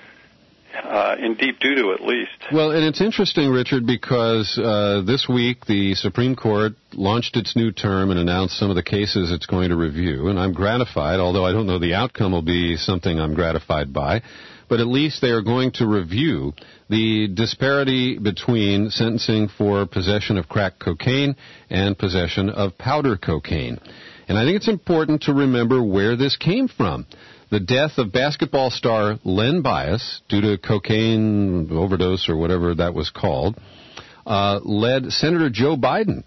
uh, in deep doo-doo at least. Well, and it's interesting, Richard, because uh, this week the Supreme Court launched its new term and announced some of the cases it's going to review. And I'm gratified, although I don't know the outcome will be something I'm gratified by. But at least they are going to review the disparity between sentencing for possession of crack cocaine and possession of powder cocaine. And I think it's important to remember where this came from. The death of basketball star Len Bias due to cocaine overdose or whatever that was called uh, led Senator Joe Biden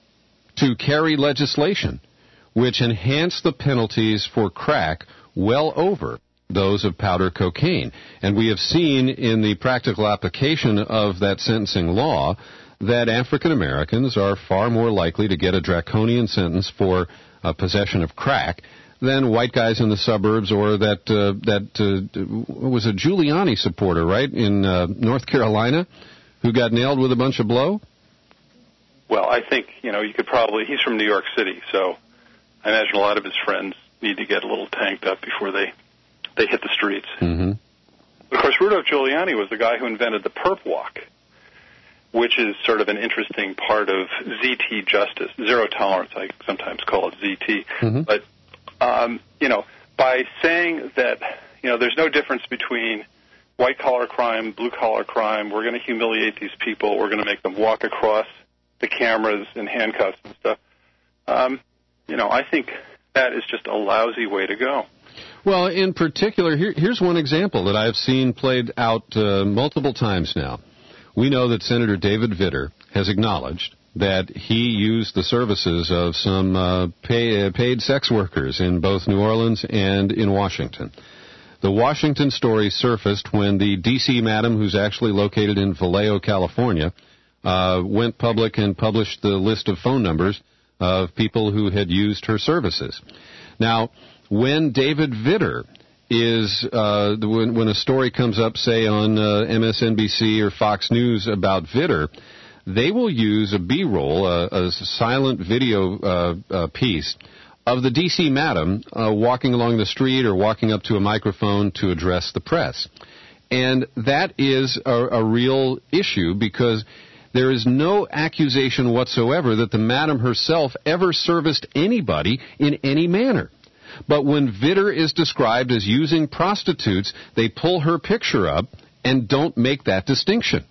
to carry legislation which enhanced the penalties for crack well over those of powder cocaine. And we have seen in the practical application of that sentencing law that African Americans are far more likely to get a draconian sentence for uh, possession of crack than white guys in the suburbs, or that uh, that uh, was a Giuliani supporter, right, in uh, North Carolina, who got nailed with a bunch of blow? Well, I think, you know, you could probably, he's from New York City, so I imagine a lot of his friends need to get a little tanked up before they they hit the streets. Mm-hmm. Of course, Rudolph Giuliani was the guy who invented the perp walk, which is sort of an interesting part of Z T justice, zero tolerance, I sometimes call it Z T. Mm-hmm. But, um, you know, by saying that, you know, there's no difference between white-collar crime, blue-collar crime, we're going to humiliate these people, we're going to make them walk across the cameras in handcuffs and stuff, um, you know, I think that is just a lousy way to go. Well, in particular, here, here's one example that I've seen played out uh, multiple times now. We know that Senator David Vitter has acknowledged that he used the services of some uh, pay, uh, paid sex workers in both New Orleans and in Washington. The Washington story surfaced when the D C madam, who's actually located in Vallejo, California, uh, went public and published the list of phone numbers of people who had used her services. Now, when David Vitter is, uh, when, when a story comes up, say, on uh, M S N B C or Fox News about Vitter, they will use a B-roll, a, a silent video uh, uh, piece of the D C madam uh, walking along the street or walking up to a microphone to address the press. And that is a, a real issue, because there is no accusation whatsoever that the madam herself ever serviced anybody in any manner. But when Vitter is described as using prostitutes, they pull her picture up and don't make that distinction?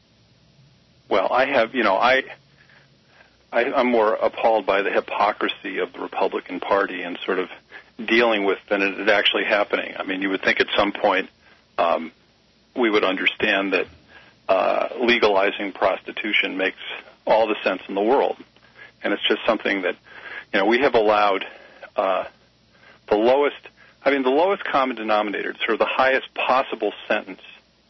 Well, I have, you know, I, I, I'm more appalled by the hypocrisy of the Republican Party and sort of dealing with than it actually happening. I mean, you would think at some point um, we would understand that uh, legalizing prostitution makes all the sense in the world. And it's just something that, you know, we have allowed uh, the lowest, I mean, the lowest common denominator, sort of the highest possible sentence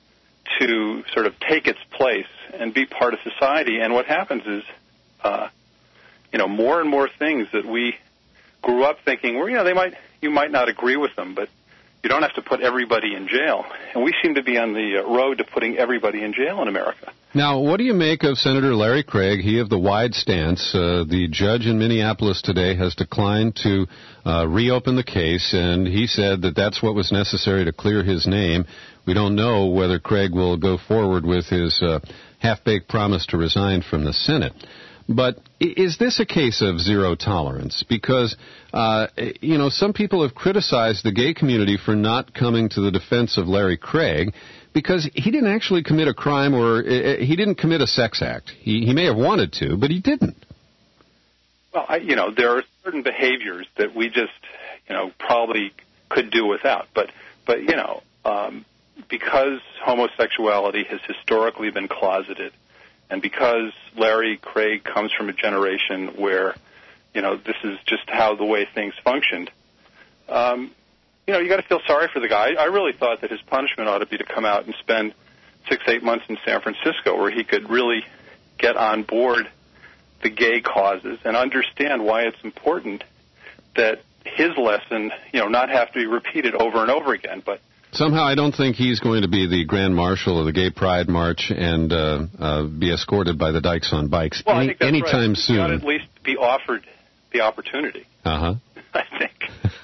to sort of take its place and be part of society. And what happens is, uh, you know, more and more things that we grew up thinking, well, you know, they might, you might not agree with them, but you don't have to put everybody in jail. And we seem to be on the road to putting everybody in jail in America. Now, what do you make of Senator Larry Craig? He of the wide stance. Uh, the judge in Minneapolis today has declined to uh, reopen the case, and he said that that's what was necessary to clear his name. We don't know whether Craig will go forward with his uh, half-baked promise to resign from the Senate. But is this a case of zero tolerance? Because, uh, you know, some people have criticized the gay community for not coming to the defense of Larry Craig because he didn't actually commit a crime or uh, he didn't commit a sex act. He, he may have wanted to, but he didn't. Well, I, you know, there are certain behaviors that we just, you know, probably could do without. But, but you know, um, because homosexuality has historically been closeted, and because Larry Craig comes from a generation where, you know, this is just how the way things functioned, um, you know, you got to feel sorry for the guy. I really thought that his punishment ought to be to come out and spend six, eight months in San Francisco where he could really get on board the gay causes and understand why it's important that his lesson, you know, not have to be repeated over and over again. But somehow I don't think he's going to be the Grand Marshal of the Gay Pride March and uh, uh, be escorted by the Dykes on bikes well, any, I think that's anytime right. soon. He ought to at least be offered the opportunity. Uh-huh. I think.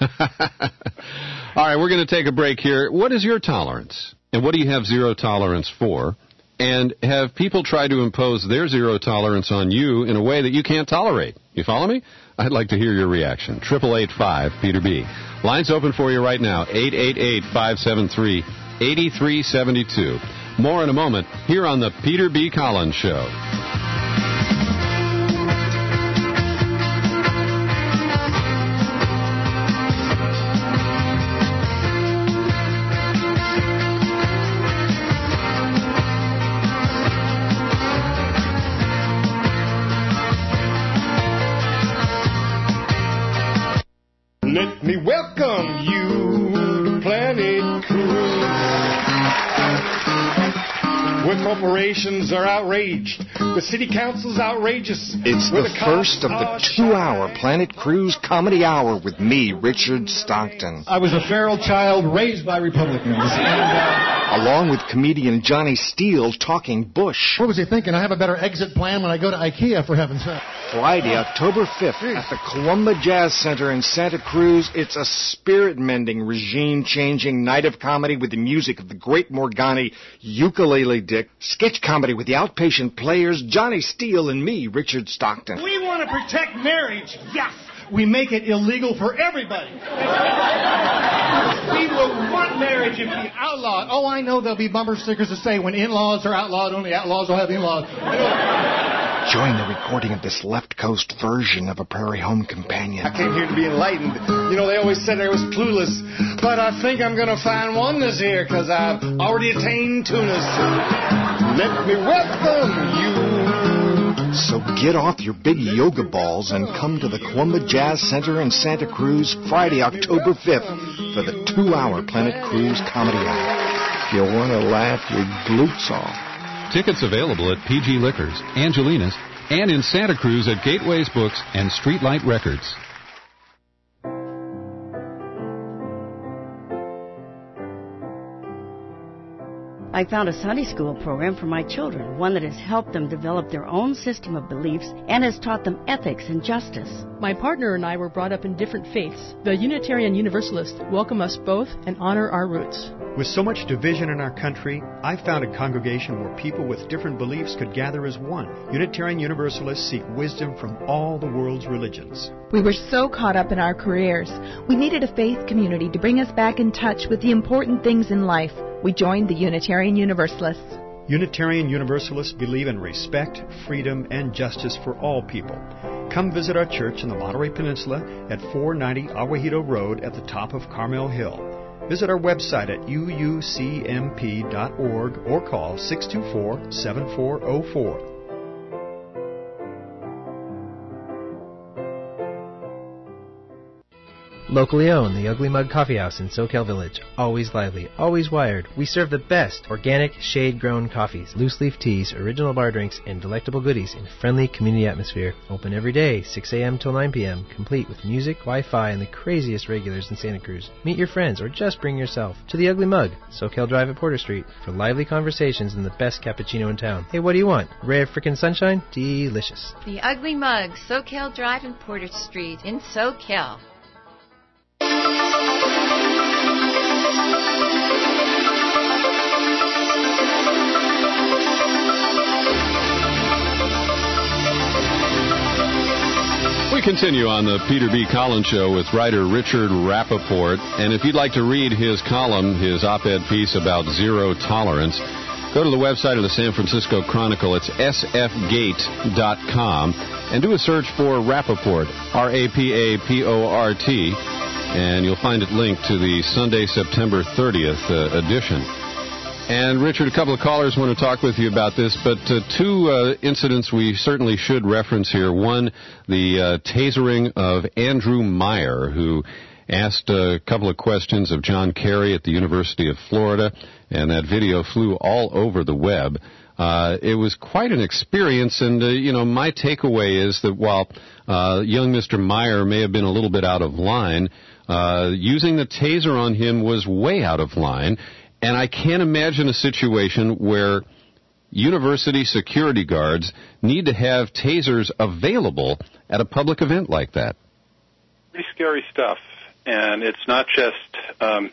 All right, we're going to take a break here. What is your tolerance? And what do you have zero tolerance for? And have people tried to impose their zero tolerance on you in a way that you can't tolerate? You follow me? I'd like to hear your reaction. eight eight eight five, Peter B. Lines open for you right now, eight eight eight, five seven three, eight three seven two. More in a moment here on the Peter B. Collins Show. Let me welcome you to Planet Cruise, where corporations are outraged, the city council's outrageous. It's the, the first of the two-hour Planet Cruise Comedy Hour with me, Richard Stockton. I was a feral child raised by Republicans. And, uh, along with comedian Johnny Steele talking Bush. What was he thinking? I have a better exit plan when I go to IKEA, for heaven's sake. Friday, October fifth, at the Columba Jazz Center in Santa Cruz. It's a spirit-mending, regime-changing night of comedy with the music of the great Morgani, Ukulele Dick, sketch comedy with the outpatient players, Johnny Steele, and me, Richard Stockton. We want to protect marriage. Yes. We make it illegal for everybody. We will want marriage if we outlawed. Oh, I know there'll be bumper stickers that say when in-laws are outlawed, only outlaws will have in-laws. Join the recording of this left coast version of A Prairie Home Companion. I came here to be enlightened. You know, they always said I was clueless, but I think I'm going to find oneness here because I've already attained two-ness. Let me welcome you. So get off your big yoga balls and come to the Columba Jazz Center in Santa Cruz Friday, October fifth for the two-hour Planet Cruise Comedy Hour. If you want to laugh your glutes off. Tickets available at P G Liquors, Angelina's, and in Santa Cruz at Gateways Books and Streetlight Records. I found a Sunday school program for my children, one that has helped them develop their own system of beliefs and has taught them ethics and justice. My partner and I were brought up in different faiths. The Unitarian Universalists welcome us both and honor our roots. With so much division in our country, I found a congregation where people with different beliefs could gather as one. Unitarian Universalists seek wisdom from all the world's religions. We were so caught up in our careers. We needed a faith community to bring us back in touch with the important things in life. We joined the Unitarian Universalists. Unitarian Universalists believe in respect, freedom, and justice for all people. Come visit our church in the Monterey Peninsula at four ninety Aguajito Road at the top of Carmel Hill. Visit our website at u u c m p dot org or call six two four, seven four zero four. Locally owned, the Ugly Mug Coffee House in SoCal Village. Always lively, always wired. We serve the best organic, shade-grown coffees, loose-leaf teas, original bar drinks, and delectable goodies in a friendly community atmosphere. Open every day, six a.m. till nine p.m., complete with music, Wi-Fi, and the craziest regulars in Santa Cruz. Meet your friends or just bring yourself to the Ugly Mug, SoCal Drive at Porter Street, for lively conversations and the best cappuccino in town. Hey, what do you want? Ray of frickin' sunshine? Delicious. The Ugly Mug, SoCal Drive and Porter Street in SoCal. We continue on the Peter B. Collins Show with writer Richard Rappaport. And if you'd like to read his column, his op-ed piece about zero tolerance, go to the website of the San Francisco Chronicle. It's s f gate dot com. And do a search for Rappaport, R A P A P O R T, and you'll find it linked to the Sunday, September thirtieth uh, edition. And, Richard, a couple of callers want to talk with you about this, but uh, two uh, incidents we certainly should reference here. One, the uh, tasering of Andrew Meyer, who asked a couple of questions of John Kerry at the University of Florida, and that video flew all over the web. Uh, it was quite an experience, and, uh, you know, my takeaway is that while uh, young Mister Meyer may have been a little bit out of line, uh, using the taser on him was way out of line. And I can't imagine a situation where university security guards need to have tasers available at a public event like that. Pretty scary stuff. And it's not just um,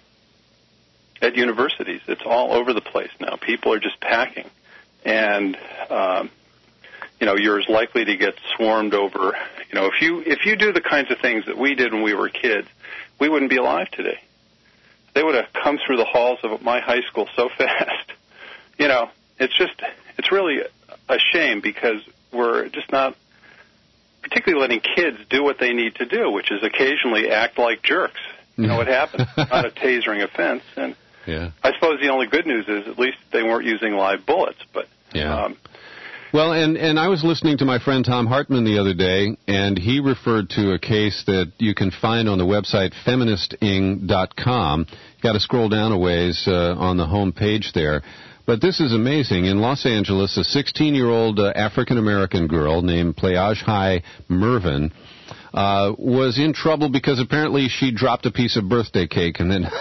at universities. It's all over the place now. People are just packing. And, um, you know, you're as likely to get swarmed over. You know, if you if you do the kinds of things that we did when we were kids, we wouldn't be alive today. They would have come through the halls of my high school so fast. You know, it's just, it's really a shame because we're just not particularly letting kids do what they need to do, which is occasionally act like jerks. You know, it happens. Not a tasering offense. And yeah. I suppose the only good news is at least they weren't using live bullets. But yeah. Um, Well, and, and I was listening to my friend Tom Hartman the other day, and he referred to a case that you can find on the website feminist ing dot com. You've got to scroll down a ways uh, on the home page there. But this is amazing. In Los Angeles, a sixteen-year-old uh, African-American girl named Playaj Mervin uh, was in trouble because apparently she dropped a piece of birthday cake and then,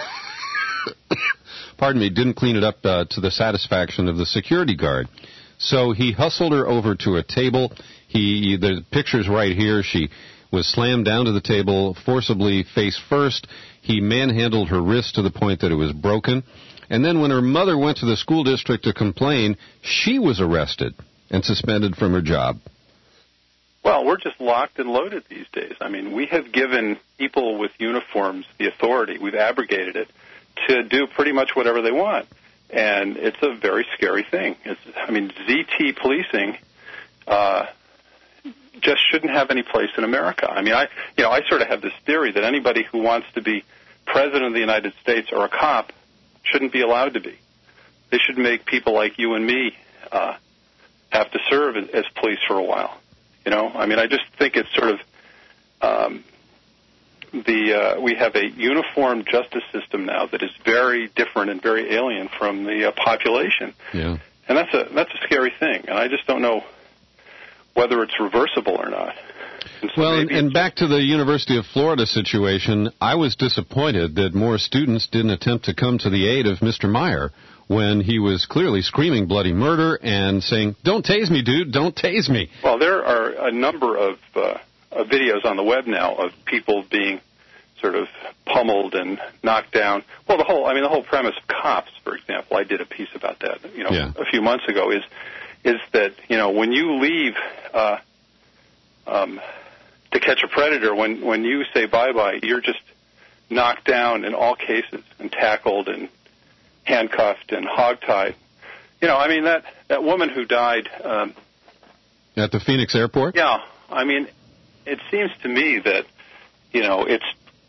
pardon me, didn't clean it up uh, to the satisfaction of the security guard. So he hustled her over to a table. He, the picture's right here. She was slammed down to the table, forcibly face first. He manhandled her wrist to the point that it was broken. And then when her mother went to the school district to complain, she was arrested and suspended from her job. Well, we're just locked and loaded these days. I mean, we have given people with uniforms the authority. We've abrogated it to do pretty much whatever they want. And it's a very scary thing. It's, I mean, Z T policing uh, just shouldn't have any place in America. I mean, I, you know, I sort of have this theory that anybody who wants to be president of the United States or a cop shouldn't be allowed to be. They should make people like you and me uh, have to serve as, as police for a while. You know, I mean, I just think it's sort of um, the uh, we have a uniform justice system now that is very different and very alien from the uh, population. Yeah. And that's a that's a scary thing. And I just don't know whether it's reversible or not. And so well, and, and back to the University of Florida situation, I was disappointed that more students didn't attempt to come to the aid of Mister Meyer when he was clearly screaming bloody murder and saying, "Don't tase me, dude, don't tase me." Well, there are a number of uh, uh, videos on the web now of people being sort of pummeled and knocked down. Well, the whole, I mean, the whole premise of cops, for example, I did a piece about that, you know, yeah. a few months ago, is is that, you know, when you leave uh, um, to catch a predator, when, when you say bye-bye, you're just knocked down in all cases and tackled and handcuffed and hogtied. You know, I mean, that, that woman who died... Um, At the Phoenix airport? Yeah. I mean, it seems to me that, you know, it's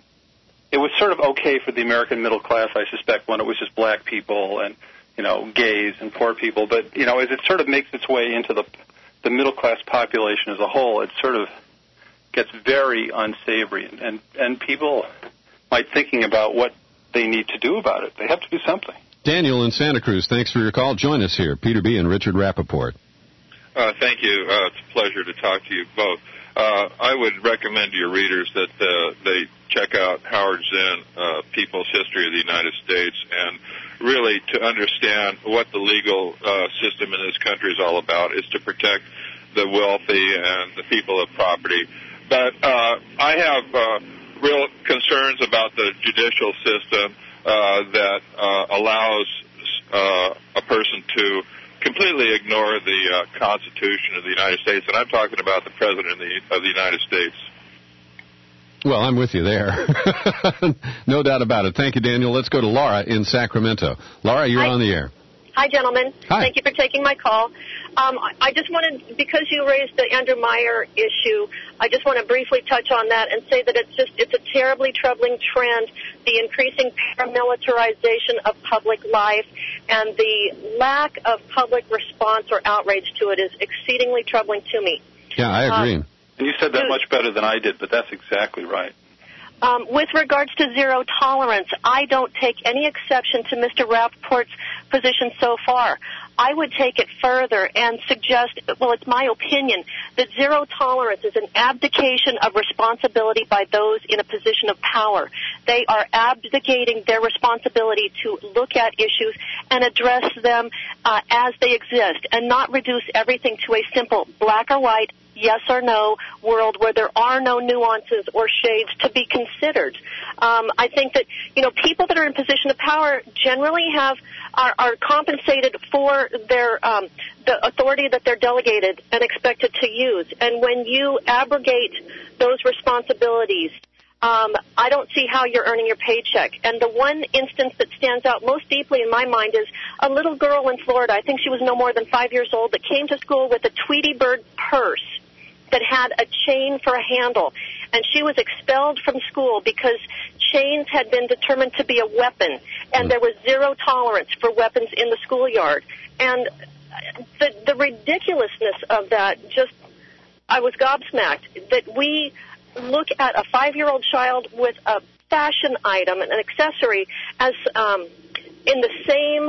it was sort of okay for the American middle class, I suspect, when it was just black people and, you know, gays and poor people. But, you know, as it sort of makes its way into the the middle class population as a whole, it sort of gets very unsavory. And, and, and people might thinking about what they need to do about it. They have to do something. Daniel in Santa Cruz, thanks for your call. Join us here. Peter B. and Richard Rappaport. Uh, thank you. Uh, it's a pleasure to talk to you both. Uh, I would recommend to your readers that uh, they check out Howard Zinn, uh, People's History of the United States, and really to understand what the legal uh, system in this country is all about is to protect the wealthy and the people of property. But uh, I have uh, real concerns about the judicial system uh, that uh, allows uh, a person to completely ignore the uh, Constitution of the United States, and I'm talking about the President of the, of the United States. Well, I'm with you there. No doubt about it. Thank you, Daniel. Let's go to Laura in Sacramento. Laura, you're Hi. on the air. Hi, gentlemen. Hi. Thank you for taking my call. Um, I just wanted, because you raised the Andrew Meyer issue, I just want to briefly touch on that and say that it's just, it's a terribly troubling trend, the increasing paramilitarization of public life, and the lack of public response or outrage to it is exceedingly troubling to me. Yeah, I agree. Um, And you said that much better than I did, but that's exactly right. Um, with regards to zero tolerance, I don't take any exception to Mister Rappaport's position so far. I would take it further and suggest, well, it's my opinion, that zero tolerance is an abdication of responsibility by those in a position of power. They are abdicating their responsibility to look at issues and address them uh, as they exist and not reduce everything to a simple black or white, yes or no world where there are no nuances or shades to be considered. Um, I think that, you know, people that are in position of power generally have are, are compensated for their um, the authority that they're delegated and expected to use. And when you abrogate those responsibilities, um, I don't see how you're earning your paycheck. And the one instance that stands out most deeply in my mind is a little girl in Florida, I think she was no more than five years old, that came to school with a Tweety Bird purse that had a chain for a handle. And she was expelled from school because chains had been determined to be a weapon, and there was zero tolerance for weapons in the schoolyard. And the, the ridiculousness of that, just, I was gobsmacked, that we look at a five-year-old child with a fashion item, an accessory, as um, in the same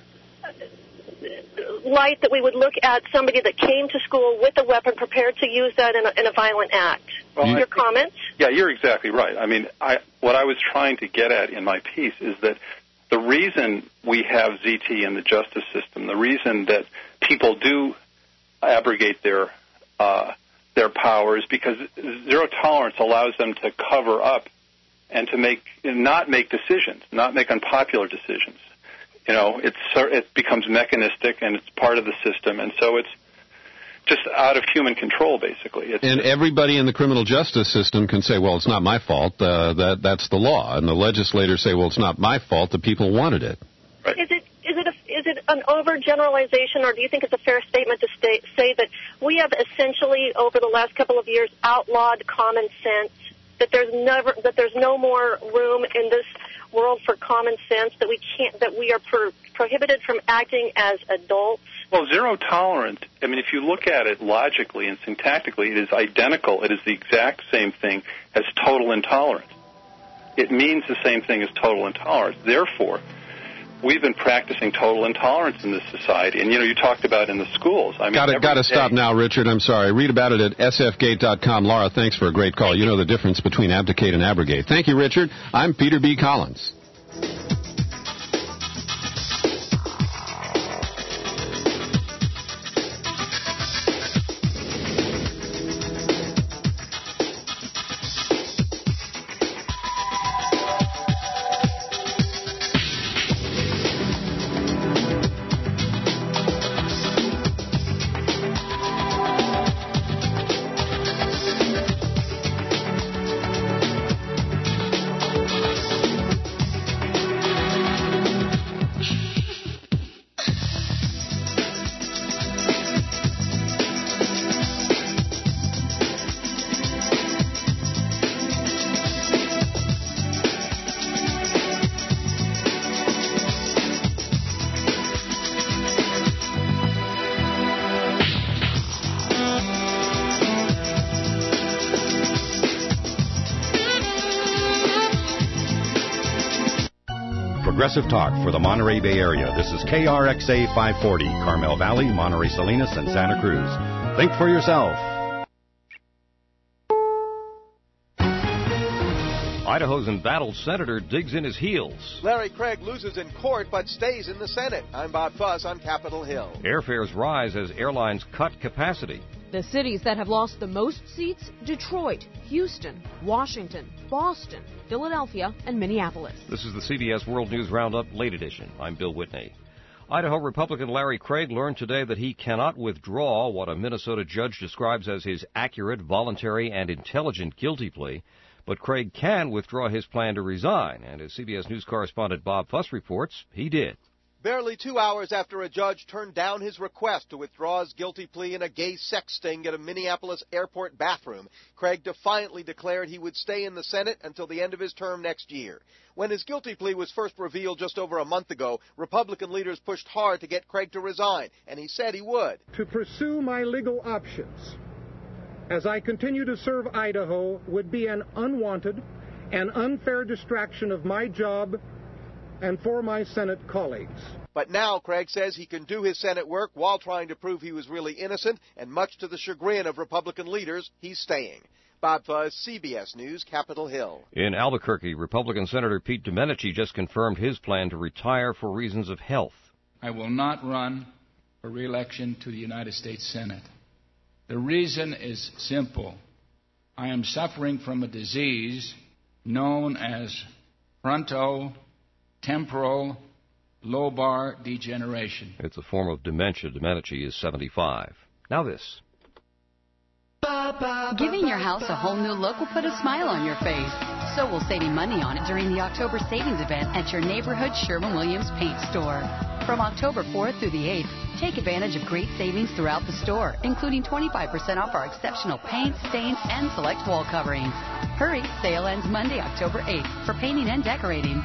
light that we would look at somebody that came to school with a weapon prepared to use that in a, in a violent act. Well, Your I think, comments? Yeah, you're exactly right. I mean, I, what I was trying to get at in my piece is that the reason we have Z T in the justice system, the reason that people do abrogate their uh, their power is because zero tolerance allows them to cover up and to make not make decisions, not make unpopular decisions. You know, it's it becomes mechanistic and it's part of the system, and so it's just out of human control, basically. It's, and everybody in the criminal justice system can say, well, it's not my fault, uh, that that's the law. And the legislators say, well, it's not my fault, the people wanted it. Right. Is it is it a, is it an overgeneralization, or do you think it's a fair statement to stay, say that we have essentially, over the last couple of years, outlawed common sense, that there's never that there's no more room in this world for common sense, that we can't, that we are pro- prohibited from acting as adults? Well, zero tolerance, I mean, if you look at it logically and syntactically, it is identical. It is the exact same thing as total intolerance. It means the same thing as total intolerance. Therefore, we've been practicing total intolerance in this society. And, you know, you talked about in the schools. I mean, Got to got to day- stop now, Richard. I'm sorry. Read about it at s f gate dot com. Laura, thanks for a great call. You know the difference between abdicate and abrogate. Thank you, Richard. I'm Peter B. Collins. progressive talk for the Monterey Bay Area. This is K R X A five forty, Carmel Valley, Monterey Salinas, and Santa Cruz. Think for yourself. Idaho's embattled senator digs in his heels. Larry Craig loses in court but stays in the Senate. I'm Bob Fuss on Capitol Hill. Airfares rise as airlines cut capacity. The cities that have lost the most seats: Detroit, Houston, Washington, Boston, Philadelphia, and Minneapolis. This is the C B S World News Roundup, late edition. I'm Bill Whitney. Idaho Republican Larry Craig learned today that he cannot withdraw what a Minnesota judge describes as his accurate, voluntary, and intelligent guilty plea. But Craig can withdraw his plan to resign, and as C B S News correspondent Bob Fuss reports, he did. Barely two hours after a judge turned down his request to withdraw his guilty plea in a gay sex sting at a Minneapolis airport bathroom, Craig defiantly declared he would stay in the Senate until the end of his term next year. When his guilty plea was first revealed just over a month ago, Republican leaders pushed hard to get Craig to resign, and he said he would. To pursue my legal options as I continue to serve Idaho would be an unwanted and unfair distraction of my job and for my Senate colleagues. But now Craig says he can do his Senate work while trying to prove he was really innocent, and much to the chagrin of Republican leaders, he's staying. Bob Fuss, C B S News, Capitol Hill. In Albuquerque, Republican Senator Pete Domenici just confirmed his plan to retire for reasons of health. I will not run for re-election to the United States Senate. The reason is simple. I am suffering from a disease known as frontotemporal lobar degeneration. It's a form of dementia. Domenici is seventy-five. Now this. Giving your house a whole new look will put a smile on your face. So will saving money on it during the October savings event at your neighborhood Sherwin-Williams paint store. From October fourth through the eighth, take advantage of great savings throughout the store, including twenty-five percent off our exceptional paint, stains, and select wall coverings. Hurry, sale ends Monday, October eighth for painting and decorating.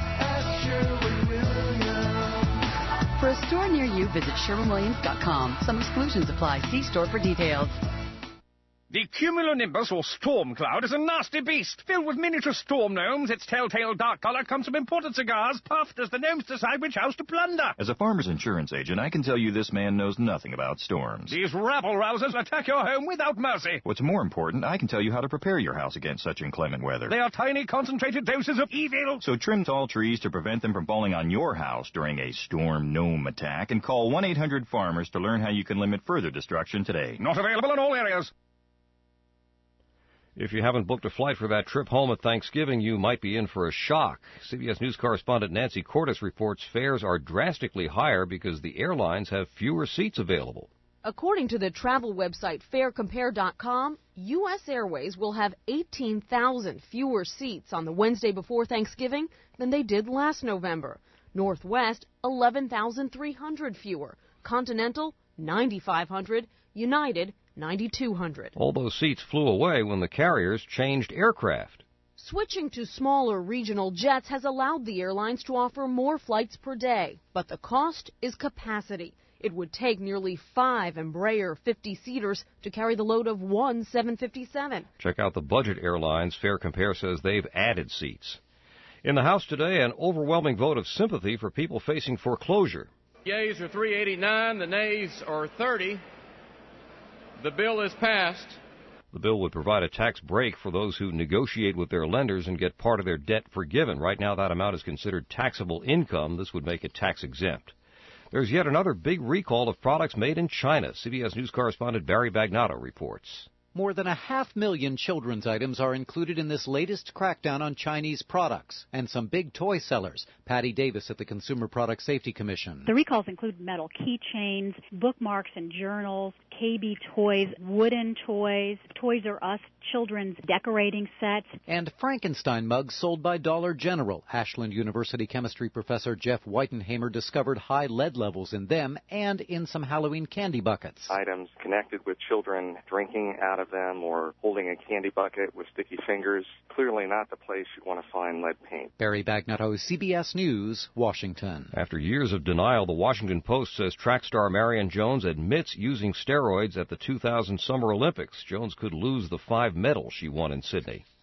For a store near you, visit Sherwin Williams dot com. Some exclusions apply. See store for details. The cumulonimbus, or storm cloud, is a nasty beast. Filled with miniature storm gnomes, its telltale dark color comes from imported cigars, puffed as the gnomes decide which house to plunder. As a farmer's insurance agent, I can tell you this man knows nothing about storms. These rabble-rousers attack your home without mercy. What's more important, I can tell you how to prepare your house against such inclement weather. They are tiny, concentrated doses of evil. So trim tall trees to prevent them from falling on your house during a storm gnome attack, and call one eight hundred farmers to learn how you can limit further destruction today. Not available in all areas. If you haven't booked a flight for that trip home at Thanksgiving, you might be in for a shock. C B S News correspondent Nancy Cordes reports fares are drastically higher because the airlines have fewer seats available. According to the travel website fare compare dot com, U S Airways will have eighteen thousand fewer seats on the Wednesday before Thanksgiving than they did last November. Northwest, eleven thousand three hundred fewer. Continental, nine thousand five hundred. United, nine thousand two hundred. All those seats flew away when the carriers changed aircraft. Switching to smaller regional jets has allowed the airlines to offer more flights per day, but the cost is capacity. It would take nearly five Embraer fifty-seaters to carry the load of one seven fifty-seven. Check out the budget airlines. Fare Compare says they've added seats. In the House today, an overwhelming vote of sympathy for people facing foreclosure. Yeas are three eighty-nine, the nays are thirty. The bill is passed. The bill would provide a tax break for those who negotiate with their lenders and get part of their debt forgiven. Right now, that amount is considered taxable income. This would make it tax exempt. There's yet another big recall of products made in China. C B S News correspondent Barry Bagnato reports. More than a half million children's items are included in this latest crackdown on Chinese products, and some big toy sellers. Patty Davis at the Consumer Product Safety Commission. The recalls include metal keychains, bookmarks and journals, K B toys, wooden toys, Toys R Us children's decorating sets, and Frankenstein mugs sold by Dollar General. Ashland University chemistry professor Jeff Whitenhamer discovered high lead levels in them and in some Halloween candy buckets. Items connected with children drinking out of them or holding a candy bucket with sticky fingers. Clearly not the place you want to find lead paint. Barry Bagnato, C B S News, Washington. After years of denial, the Washington Post says track star Marion Jones admits using steroids at the two thousand Summer Olympics. Jones could lose the five medals she won in Sydney.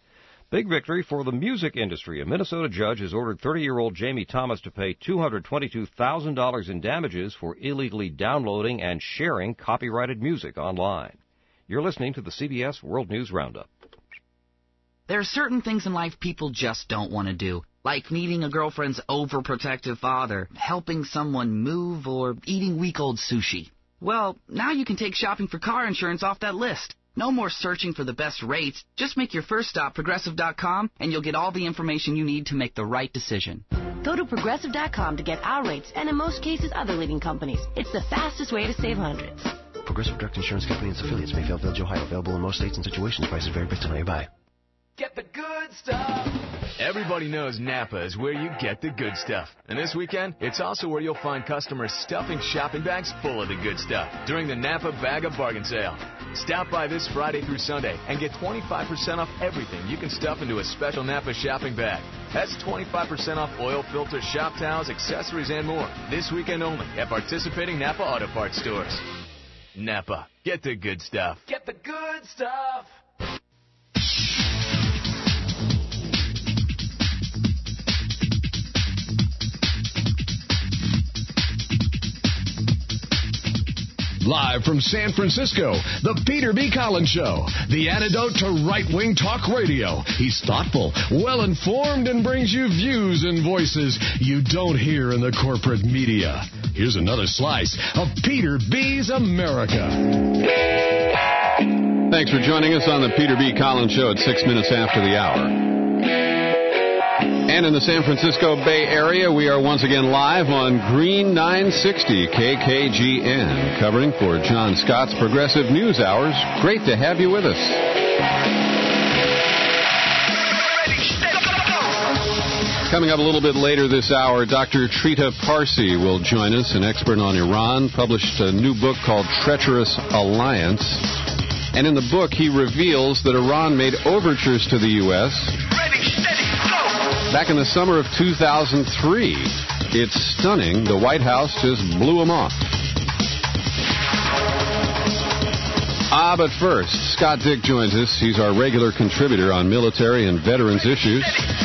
Big victory for the music industry. A Minnesota judge has ordered thirty-year-old Jamie Thomas to pay two hundred twenty-two thousand dollars in damages for illegally downloading and sharing copyrighted music online. You're listening to the C B S World News Roundup. There are certain things in life people just don't want to do, like meeting a girlfriend's overprotective father, helping someone move, or eating week-old sushi. Well, now you can take shopping for car insurance off that list. No more searching for the best rates. Just make your first stop Progressive dot com, and you'll get all the information you need to make the right decision. Go to Progressive dot com to get our rates, and in most cases, other leading companies. It's the fastest way to save hundreds. Progressive Direct Insurance Company and its affiliates, Mayfield Village, Ohio. Available in most states and situations. Prices vary based on how you buy. Get the good stuff. Everybody knows Napa is where you get the good stuff. And this weekend, it's also where you'll find customers stuffing shopping bags full of the good stuff during the Napa Bag of Bargain Sale. Stop by this Friday through Sunday and get twenty-five percent off everything you can stuff into a special Napa shopping bag. That's twenty-five percent off oil filters, shop towels, accessories, and more. This weekend only at participating Napa Auto Parts stores. Napa, get the good stuff. Get the good stuff. Live from San Francisco, the Peter B. Collins Show, the antidote to right-wing talk radio. He's thoughtful, well-informed, and brings you views and voices you don't hear in the corporate media. Here's another slice of Peter B.'s America. Thanks for joining us on the Peter B. Collins Show at six minutes after the hour. And in the San Francisco Bay Area, we are once again live on Green nine sixty K K G N, covering for John Scott's Progressive News Hours. Great to have you with us. Coming up a little bit later this hour, Doctor Trita Parsi will join us, an expert on Iran, published a new book called Treacherous Alliance. And in the book, he reveals that Iran made overtures to the U S back in the summer of two thousand three. It's stunning. The White House just blew them off. Ah, but first, Scott Dick joins us. He's our regular contributor on military and veterans issues.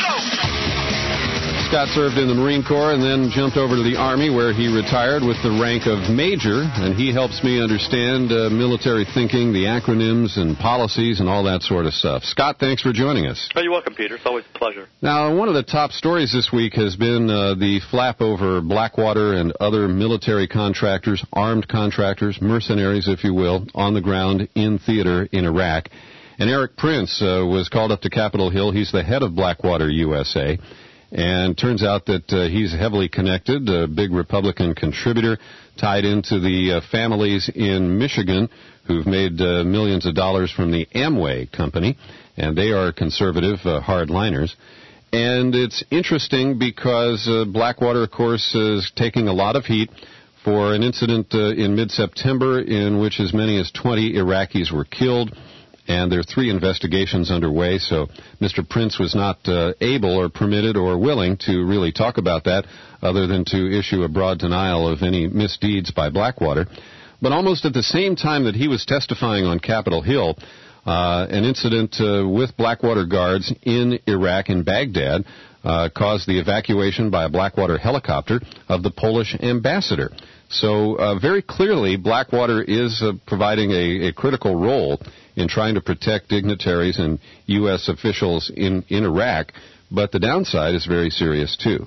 Scott served in the Marine Corps and then jumped over to the Army, where he retired with the rank of Major, and he helps me understand uh, military thinking, the acronyms and policies and all that sort of stuff. Scott, thanks for joining us. Oh, you're welcome, Peter. It's always a pleasure. Now, one of the top stories this week has been uh, the flap over Blackwater and other military contractors, armed contractors, mercenaries, if you will, on the ground in theater in Iraq. And Eric Prince uh, was called up to Capitol Hill. He's the head of Blackwater U S A. And turns out that uh, he's heavily connected, a big Republican contributor, tied into the uh, families in Michigan who've made uh, millions of dollars from the Amway company, and they are conservative uh, hardliners. And it's interesting because uh, Blackwater, of course, is taking a lot of heat for an incident uh, in mid-September in which as many as twenty Iraqis were killed. And there are three investigations underway, so Mister Prince was not uh, able or permitted or willing to really talk about that other than to issue a broad denial of any misdeeds by Blackwater. But almost at the same time that he was testifying on Capitol Hill, uh, an incident uh, with Blackwater guards in Iraq, in Baghdad, uh, caused the evacuation by a Blackwater helicopter of the Polish ambassador. So uh, very clearly, Blackwater is uh, providing a, a critical role in trying to protect dignitaries and U S officials in, in Iraq, but the downside is very serious, too.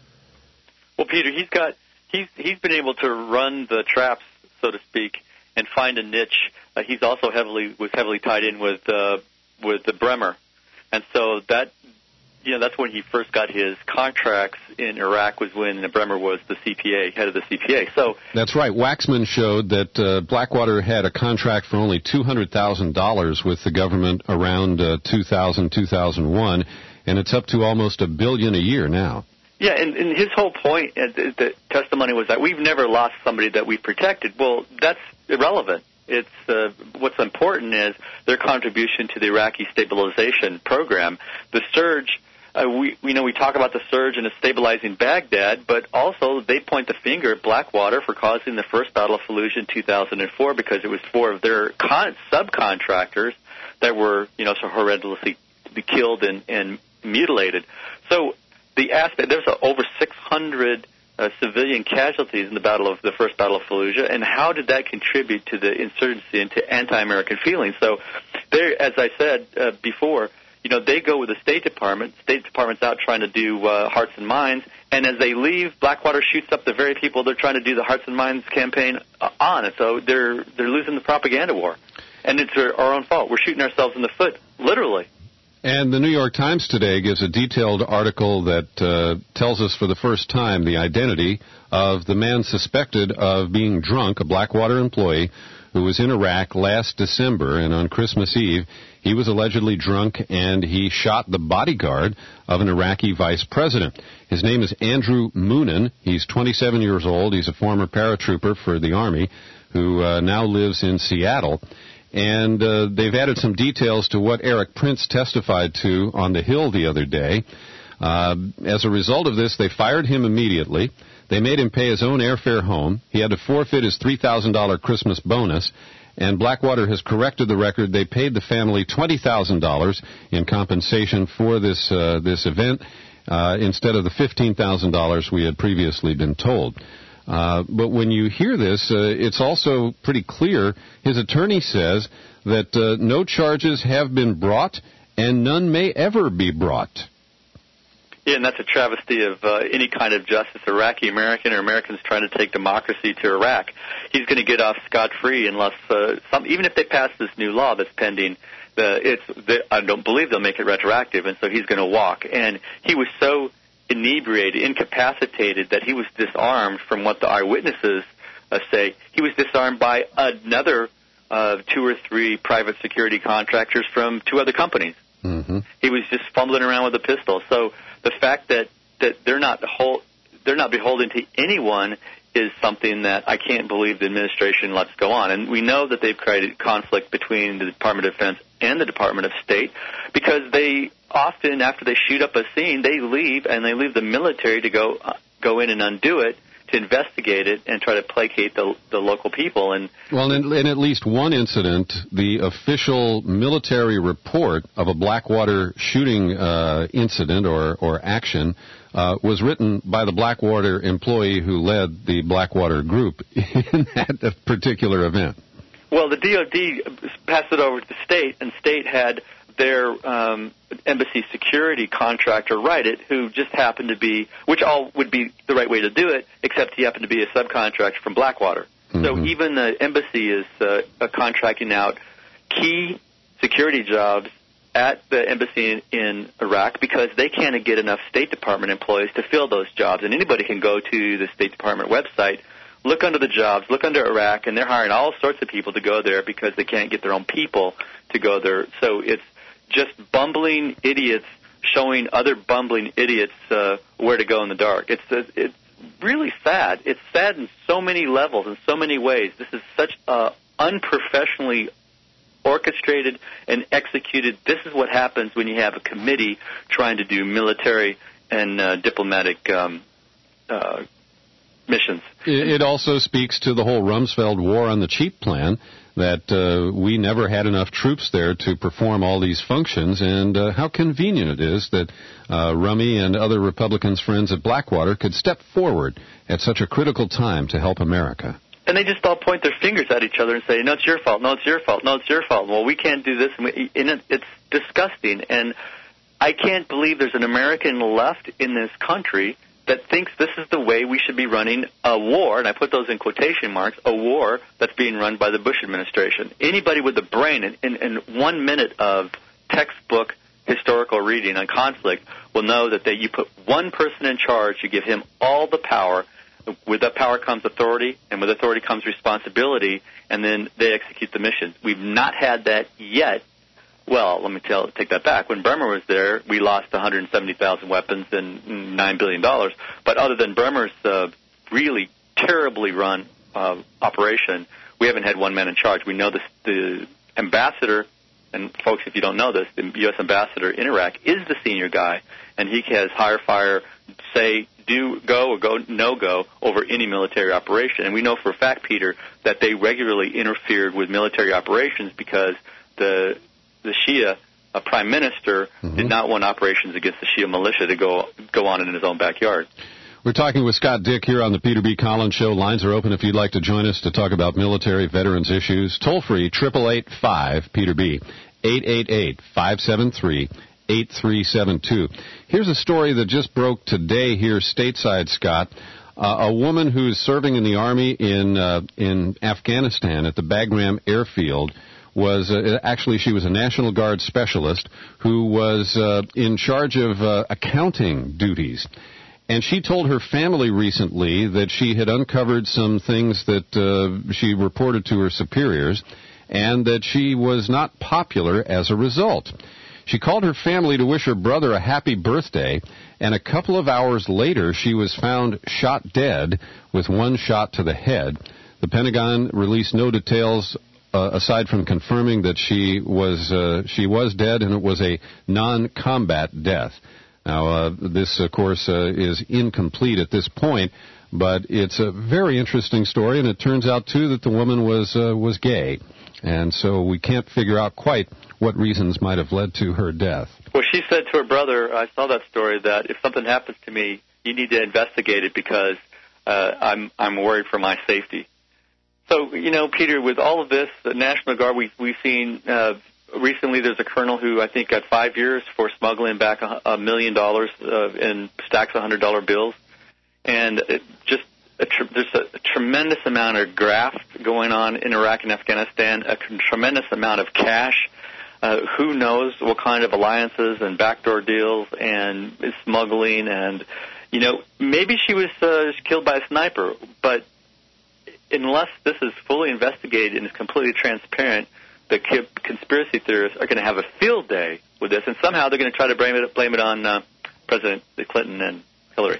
Well, Peter, he's got he's he's been able to run the traps, so to speak, and find a niche. Uh, he's also heavily was heavily tied in with uh, with the Bremer, and so that you know that's when he first got his contracts in Iraq, was when Bremer was the C P A, head of the C P A. So that's right. Waxman showed that uh, Blackwater had a contract for only two hundred thousand dollars with the government around uh, two thousand, two thousand one, and it's up to almost a billion a year now. Yeah, and, and his whole point, uh, the testimony was that we've never lost somebody that we protected. Well, that's irrelevant. It's uh, what's important is their contribution to the Iraqi stabilization program. The surge. Uh, we, we know we talk about the surge and stabilizing Baghdad, but also they point the finger at Blackwater for causing the first Battle of Fallujah in two thousand four because it was four of their con- subcontractors that were, you know, so horrendously killed and, and mutilated. So the aspect, there's uh, over six hundred uh, civilian casualties in the battle of the first Battle of Fallujah, and how did that contribute to the insurgency and to anti-American feelings? So there, as I said uh, before, you know, they go with the State Department. State Department's out trying to do uh, Hearts and Minds, and as they leave, Blackwater shoots up the very people they're trying to do the Hearts and Minds campaign uh, on. And so they're they're losing the propaganda war, and it's our, our own fault. We're shooting ourselves in the foot, literally. And the New York Times today gives a detailed article that uh, tells us for the first time the identity of the man suspected of being drunk, a Blackwater employee who was in Iraq last December, and on Christmas Eve, he was allegedly drunk and he shot the bodyguard of an Iraqi vice president. His name is Andrew Moonen. He's twenty-seven years old. He's a former paratrooper for the Army who uh, now lives in Seattle. And uh, they've added some details to what Eric Prince testified to on the Hill the other day. Uh, as a result of this, they fired him immediately. They made him pay his own airfare home. He had to forfeit his three thousand dollars Christmas bonus. And Blackwater has corrected the record. They paid the family twenty thousand dollars in compensation for this uh, this event uh, instead of the fifteen thousand dollars we had previously been told. Uh, but when you hear this, uh, it's also pretty clear. His attorney says that uh, no charges have been brought and none may ever be brought. Yeah, and that's a travesty of uh, any kind of justice, Iraqi American or Americans trying to take democracy to Iraq. He's going to get off scot-free unless, uh, some, even if they pass this new law that's pending, the, it's, the, I don't believe they'll make it retroactive, and so he's going to walk. And he was so inebriated, incapacitated, that he was disarmed from what the eyewitnesses uh, say. He was disarmed by another uh, two or three private security contractors from two other companies. Mm-hmm. He was just fumbling around with a pistol. So the fact that, that they're not whole, they're not beholden to anyone is something that I can't believe the administration lets go on. And we know that they've created conflict between the Department of Defense and the Department of State because they often, after they shoot up a scene, they leave and they leave the military to go uh, go in and undo it, to investigate it and try to placate the, the local people. And well, in, in at least one incident, the official military report of a Blackwater shooting uh, incident or, or action uh, was written by the Blackwater employee who led the Blackwater group in that particular event. Well, the D O D passed it over to the state, and state had their um, embassy security contractor write it, who just happened to be, which all would be the right way to do it, except he happened to be a subcontractor from Blackwater. Mm-hmm. So even the embassy is uh, uh, contracting out key security jobs at the embassy in, in Iraq because they can't get enough State Department employees to fill those jobs. And anybody can go to the State Department website, look under the jobs, look under Iraq, and they're hiring all sorts of people to go there because they can't get their own people to go there. So it's just bumbling idiots showing other bumbling idiots uh, where to go in the dark. It's uh, it's really sad. It's sad in so many levels, in so many ways. This is such uh, unprofessionally orchestrated and executed. This is what happens when you have a committee trying to do military and uh, diplomatic um, uh, missions. It also speaks to the whole Rumsfeld war on the cheap plan, that uh, we never had enough troops there to perform all these functions, and uh, how convenient it is that uh, Rummy and other Republicans' friends at Blackwater could step forward at such a critical time to help America. And they just all point their fingers at each other and say, no, it's your fault, no, it's your fault, no, it's your fault. Well, we can't do this. And, we, and it, it's disgusting. And I can't believe there's an American left in this country that thinks this is the way we should be running a war, and I put those in quotation marks, a war that's being run by the Bush administration. Anybody with a brain in, in, in one minute of textbook historical reading on conflict will know that they, you put one person in charge, you give him all the power. With that power comes authority, and with authority comes responsibility, and then they execute the mission. We've not had that yet. Well, let me tell, take that back. When Bremer was there, we lost one hundred seventy thousand weapons and nine billion dollars. But other than Bremer's uh, really terribly run uh, operation, we haven't had one man in charge. We know this, the ambassador, and folks, if you don't know this, the U S ambassador in Iraq is the senior guy, and he has hire, fire, say, do, go, or go, no go over any military operation. And we know for a fact, Peter, that they regularly interfered with military operations because the the Shia a prime minister mm-hmm. did not want operations against the Shia militia to go go on in his own backyard. We're talking with Scott Dick here on the Peter B. Collins Show. Lines are open if you'd like to join us to talk about military veterans issues. Toll free, eight eight eight, five, Peter B. eight eight eight, five seven three, eight three seven two. Here's a story that just broke today here stateside, Scott. Uh, a woman who's serving in the Army in uh, in Afghanistan at the Bagram Airfield was uh, actually she was a National Guard specialist who was uh, in charge of uh, accounting duties. And she told her family recently that she had uncovered some things that uh, she reported to her superiors and that she was not popular as a result. She called her family to wish her brother a happy birthday, and a couple of hours later she was found shot dead with one shot to the head. The Pentagon released no details uh, aside from confirming that she was uh, she was dead and it was a non-combat death. Now, uh, this, of course, uh, is incomplete at this point, but it's a very interesting story, and it turns out, too, that the woman was uh, was gay. And so we can't figure out quite what reasons might have led to her death. Well, she said to her brother, I saw that story, that if something happens to me, you need to investigate it because uh, I'm I'm worried for my safety. So, you know, Peter, with all of this, the National Guard, we, we've seen... Uh, Recently, there's a colonel who I think got five years for smuggling back a, a million dollars uh, in stacks of one hundred dollar bills. And it just a tr- there's a, a tremendous amount of graft going on in Iraq and Afghanistan, a tr- tremendous amount of cash. Uh, who knows what kind of alliances and backdoor deals and smuggling. And, you know, maybe she was uh, killed by a sniper. But unless this is fully investigated and is completely transparent, the conspiracy theorists are going to have a field day with this, and somehow they're going to try to blame it, blame it on uh, President Clinton and Hillary.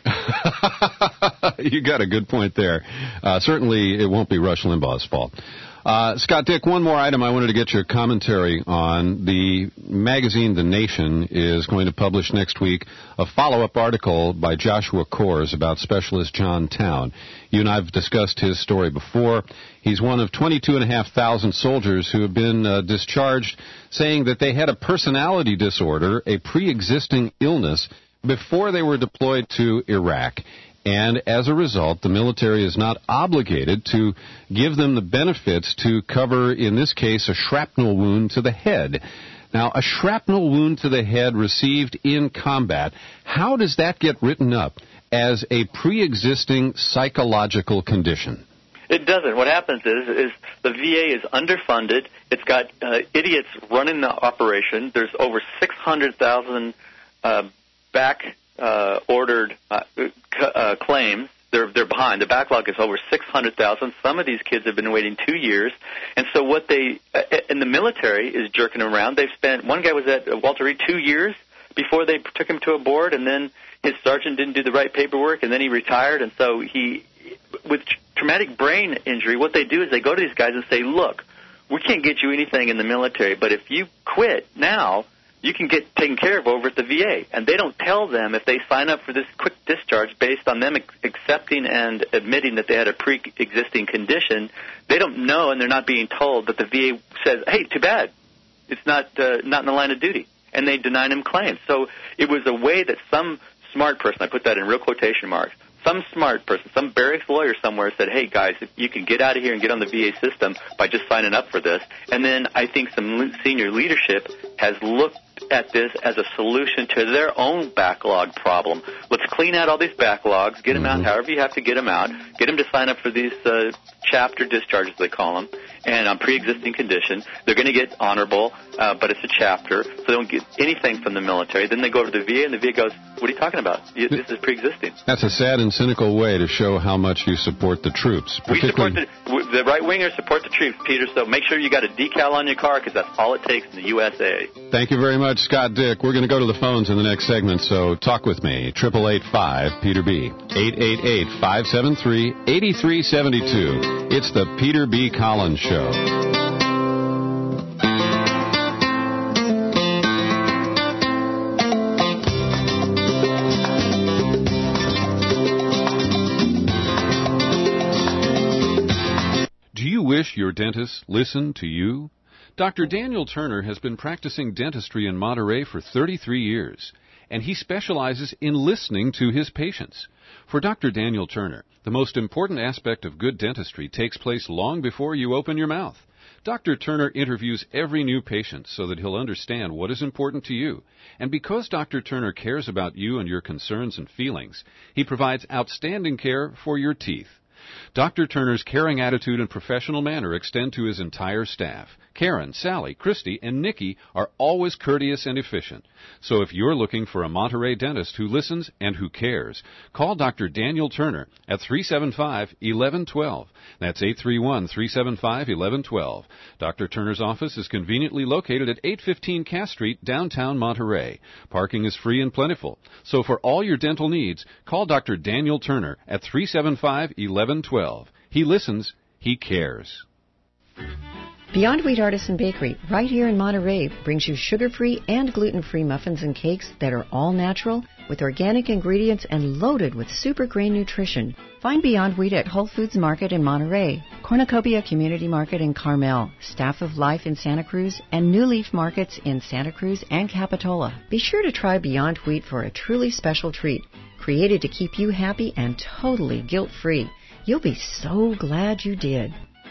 You got a good point there. Uh, certainly it won't be Rush Limbaugh's fault. Uh, Scott Dick, one more item I wanted to get your commentary on. The magazine The Nation is going to publish next week a follow-up article by Joshua Coors about Specialist John Town. You and I have discussed his story before. He's one of twenty-two and a half thousand soldiers who have been uh, discharged saying that they had a personality disorder, a pre-existing illness, before they were deployed to Iraq. And as a result, the military is not obligated to give them the benefits to cover, in this case, a shrapnel wound to the head. Now, a shrapnel wound to the head received in combat, how does that get written up as a pre-existing psychological condition? It doesn't. What happens is, is the V A is underfunded. It's got uh, idiots running the operation. There's over six hundred thousand uh, back Uh, ordered uh, uh, claims. They're they're behind. The backlog is over six hundred thousand. Some of these kids have been waiting two years. And so what they uh, in the military is jerking around. They've spent. One guy was at Walter Reed two years before they took him to a board, and then his sergeant didn't do the right paperwork, and then he retired. And so he, with traumatic brain injury, what they do is they go to these guys and say, "Look, we can't get you anything in the military, but if you quit now, you can get taken care of over at the V A." And they don't tell them if they sign up for this quick discharge based on them accepting and admitting that they had a pre-existing condition. They don't know, and they're not being told that the V A says, "Hey, too bad. It's not uh, not in the line of duty." And they deny them claims. So it was a way that some smart person, I put that in real quotation marks, some smart person, some barracks lawyer somewhere said, "Hey, guys, if you can get out of here and get on the V A system by just signing up for this." And then I think some senior leadership has looked at this as a solution to their own backlog problem. Let's clean out all these backlogs, get them out however you have to get them out, get them to sign up for these uh, chapter discharges, they call them, and on pre-existing condition. They're going to get honorable, uh, but it's a chapter, so they don't get anything from the military. Then they go to the V A, and the V A goes, "What are you talking about? This is pre-existing." That's a sad and cynical way to show how much you support the troops. We support the, the right-wingers support the troops, Peter, so make sure you got a decal on your car because that's all it takes in the U S A. Thank you very much, Scott Dick. We're going to go to the phones in the next segment, so talk with me. eight eight eight, five, Peter B. eight eight eight, five seven three, eight three seven two. It's the Peter B. Collins Show. Do you wish your dentist listened to you? Doctor Daniel Turner has been practicing dentistry in Monterey for thirty-three years, and he specializes in listening to his patients. For Doctor Daniel Turner, the most important aspect of good dentistry takes place long before you open your mouth. Doctor Turner interviews every new patient so that he'll understand what is important to you. And because Doctor Turner cares about you and your concerns and feelings, he provides outstanding care for your teeth. Doctor Turner's caring attitude and professional manner extend to his entire staff. Karen, Sally, Christy, and Nikki are always courteous and efficient. So if you're looking for a Monterey dentist who listens and who cares, call Doctor Daniel Turner at three seven five, eleven twelve. That's eight three one, three seven five, eleven twelve. Doctor Turner's office is conveniently located at eight fifteen Cass Street, downtown Monterey. Parking is free and plentiful. So for all your dental needs, call Doctor Daniel Turner at three seven five, eleven twelve. He listens. He cares. Beyond Wheat Artisan Bakery, right here in Monterey, brings you sugar-free and gluten-free muffins and cakes that are all natural, with organic ingredients and loaded with super grain nutrition. Find Beyond Wheat at Whole Foods Market in Monterey, Cornucopia Community Market in Carmel, Staff of Life in Santa Cruz, and New Leaf Markets in Santa Cruz and Capitola. Be sure to try Beyond Wheat for a truly special treat, created to keep you happy and totally guilt-free. You'll be so glad you did.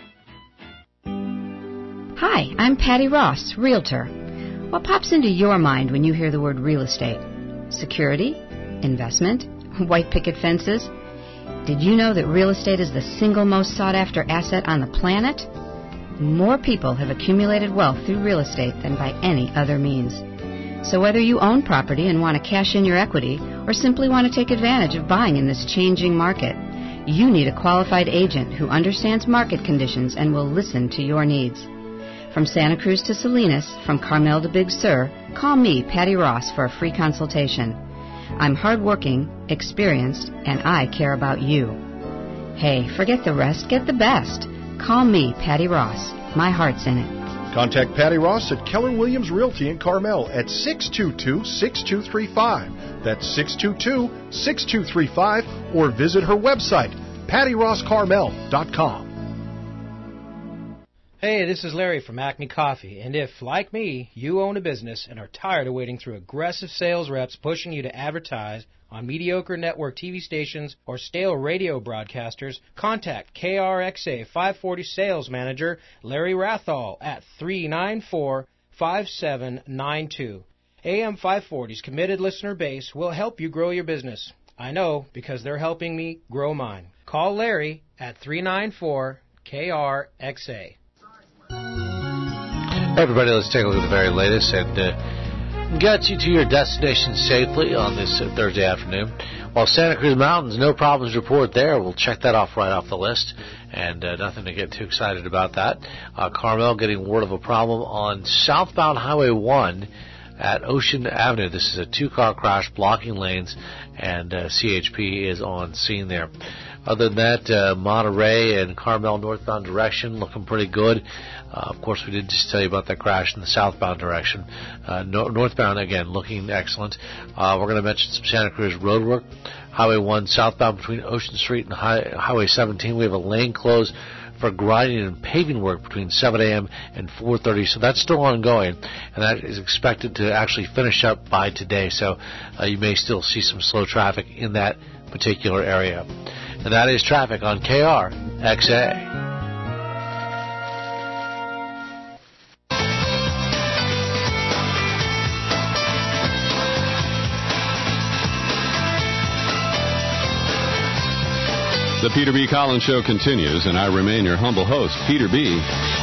Hi, I'm Patty Ross, Realtor. What pops into your mind when you hear the word real estate? Security? Investment? White picket fences? Did you know that real estate is the single most sought-after asset on the planet? More people have accumulated wealth through real estate than by any other means. So whether you own property and want to cash in your equity or simply want to take advantage of buying in this changing market, you need a qualified agent who understands market conditions and will listen to your needs. From Santa Cruz to Salinas, from Carmel to Big Sur, call me, Patty Ross, for a free consultation. I'm hardworking, experienced, and I care about you. Hey, forget the rest, get the best. Call me, Patty Ross. My heart's in it. Contact Patty Ross at Keller Williams Realty in Carmel at six two two, six two three five. That's six two two, six two three five, or visit her website, patty ross carmel dot com. Hey, this is Larry from Acme Coffee, and if, like me, you own a business and are tired of waiting through aggressive sales reps pushing you to advertise on mediocre network T V stations or stale radio broadcasters, contact K R X A five forty Sales Manager Larry Rathall at three nine four, five seven nine two. A M five forty's committed listener base will help you grow your business. I know, because they're helping me grow mine. Call Larry at three nine four, K R X A. Hey everybody, let's take a look at the very latest and uh, get you to your destination safely on this uh, Thursday afternoon. While Santa Cruz Mountains, no problems report there. We'll check that off right off the list, and uh, nothing to get too excited about that. Uh, Carmel getting word of a problem on southbound Highway one at Ocean Avenue. This is a two-car crash blocking lanes, and uh, C H P is on scene there. Other than that, uh, Monterey and Carmel northbound direction looking pretty good. Uh, of course, we did just tell you about that crash in the southbound direction. Uh, no, northbound, again, looking excellent. Uh, we're going to mention some Santa Cruz road work. Highway one southbound between Ocean Street and High, Highway seventeen. We have a lane closed for grinding and paving work between seven a.m. and four thirty. So that's still ongoing, and that is expected to actually finish up by today. So uh, you may still see some slow traffic in that particular area. And that is traffic on K R X A. The Peter B. Collins Show continues, and I remain your humble host, Peter B.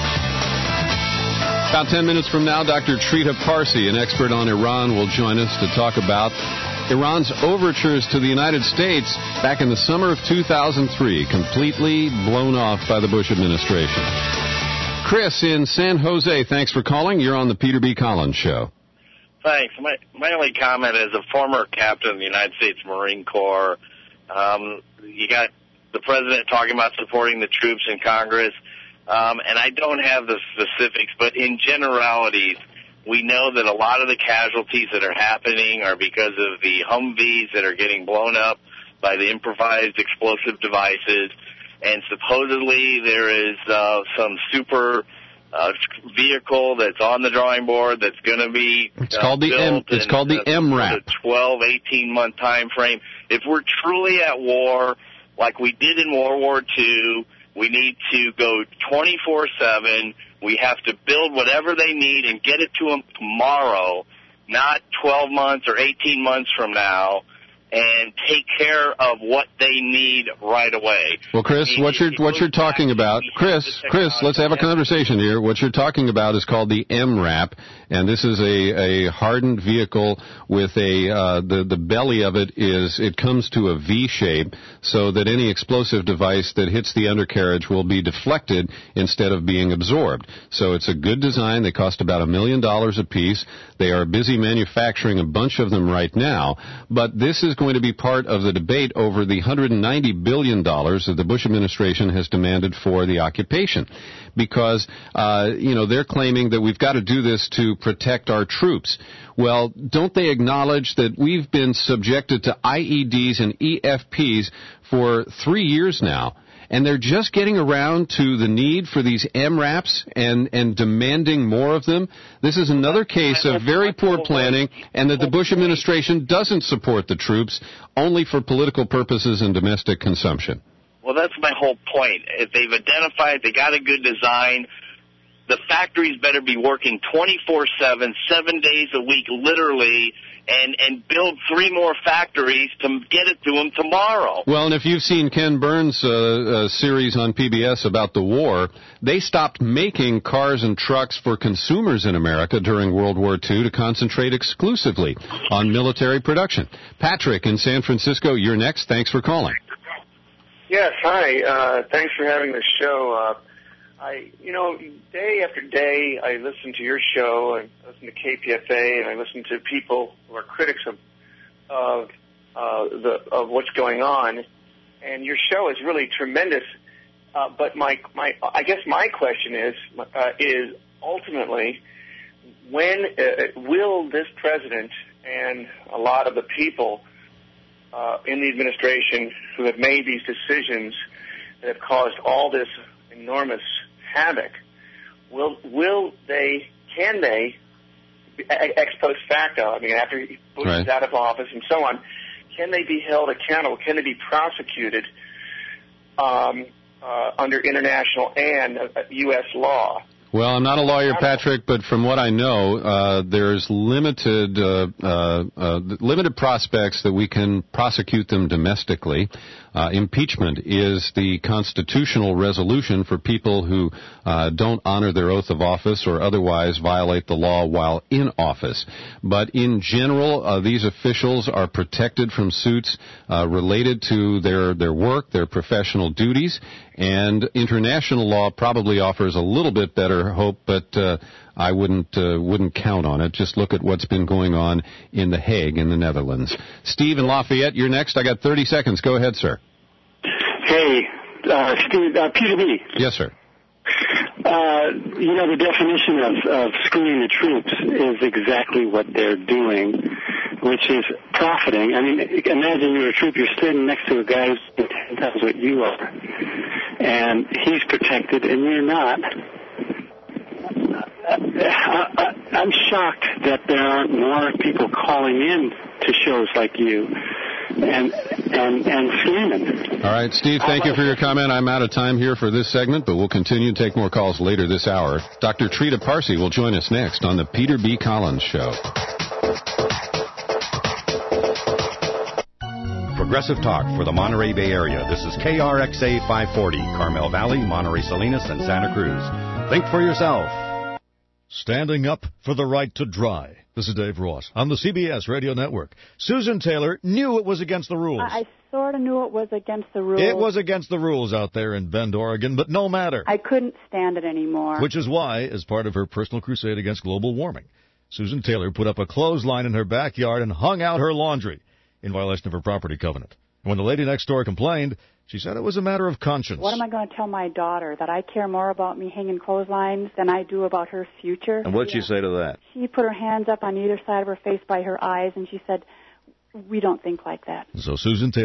About ten minutes from now, Doctor Trita Parsi, an expert on Iran, will join us to talk about Iran's overtures to the United States back in the summer of two thousand three, completely blown off by the Bush administration. Chris in San Jose, thanks for calling. You're on the Peter B. Collins Show. Thanks. My, my only comment is a former captain of the United States Marine Corps. Um, you got the president talking about supporting the troops in Congress, um, and I don't have the specifics, but in generalities, we know that a lot of the casualties that are happening are because of the Humvees that are getting blown up by the improvised explosive devices, and supposedly there is uh, some super a vehicle that's on the drawing board that's going to be It's uh, called the M. built It's in called the a- M RAP. a twelve, eighteen month time frame. If we're truly at war, like we did in World War Two, we need to go twenty-four seven. We have to build whatever they need and get it to them tomorrow, not twelve months or eighteen months from now, and take care of what they need right away. Well, Chris, what you're what you're talking about, Chris, Chris, let's have a conversation here. What you're talking about is called the M RAP, and this is a, a hardened vehicle with a uh, the the belly of it is it comes to a V shape, so that any explosive device that hits the undercarriage will be deflected instead of being absorbed. So it's a good design. They cost about a million dollars a piece. They are busy manufacturing a bunch of them right now, but this is going to be part of the debate over the one hundred ninety billion dollars that the Bush administration has demanded for the occupation. Because, uh, you know, they're claiming that we've got to do this to protect our troops. Well, don't they acknowledge that we've been subjected to I E Ds and E F Ps for three years now? And they're just getting around to the need for these M RAPs and, and demanding more of them. This is another case of very poor planning, and that the Bush administration doesn't support the troops only for political purposes and domestic consumption. Well, that's my whole point. If they've identified, they got a good design, the factories better be working twenty-four seven, seven days a week, literally, and, and build three more factories to get it to them tomorrow. Well, and if you've seen Ken Burns' uh, uh, series on P B S about the war, they stopped making cars and trucks for consumers in America during World War Two to concentrate exclusively on military production. Patrick in San Francisco, you're next. Thanks for calling. Yes, hi. Uh, thanks for having this show. Uh, I, you know, day after day, I listen to your show, I listen to K P F A, and I listen to people who are critics of of uh, the of what's going on. And your show is really tremendous. Uh, but my my, I guess my question is uh, is ultimately, when uh, will this president and a lot of the people uh, in the administration who have made these decisions that have caused all this enormous havoc, will will they, can they, ex post facto, I mean, after Bush right. is out of office and so on, can they be held accountable? Can they be prosecuted um, uh, under international and uh, U S law? Well, I'm not a lawyer, Patrick, but from what I know, uh, there's limited uh, uh, uh, limited prospects that we can prosecute them domestically. Uh, impeachment is the constitutional resolution for people who uh, don't honor their oath of office or otherwise violate the law while in office. But in general, uh, these officials are protected from suits uh, related to their, their work, their professional duties, and international law probably offers a little bit better hope, but uh, I wouldn't uh, wouldn't count on it. Just look at what's been going on in The Hague in the Netherlands. Steve in Lafayette, you're next. I got thirty seconds. Go ahead, sir. Hey, uh, Steve, uh, Peter B. Yes, sir. Uh, you know, the definition of, of screwing the troops is exactly what they're doing, which is profiting. I mean, imagine you're a troop, you're sitting next to a guy who's ten times what you are, and he's protected and you're not. I, I, I'm shocked that there aren't more people calling in to shows like you and and and screaming. All right, Steve, thank you for your comment. I'm out of time here for this segment, but we'll continue to take more calls later this hour. Doctor Trita Parsi will join us next on the Peter B. Collins Show. Progressive Talk for the Monterey Bay Area. This is K R X A five forty, Carmel Valley, Monterey Salinas, and Santa Cruz. Think for yourself. Standing up for the right to dry. This is Dave Ross on the C B S Radio Network. Susan Taylor knew it was against the rules. I sort of knew it was against the rules. It was against the rules out there in Bend, Oregon, but no matter. I couldn't stand it anymore. Which is why, as part of her personal crusade against global warming, Susan Taylor put up a clothesline in her backyard and hung out her laundry in violation of her property covenant. When the lady next door complained, she said it was a matter of conscience. What am I going to tell my daughter? That I care more about me hanging clotheslines than I do about her future? And what'd yeah. she say to that? She put her hands up on either side of her face by her eyes, and she said, we don't think like that. So Susan Taylor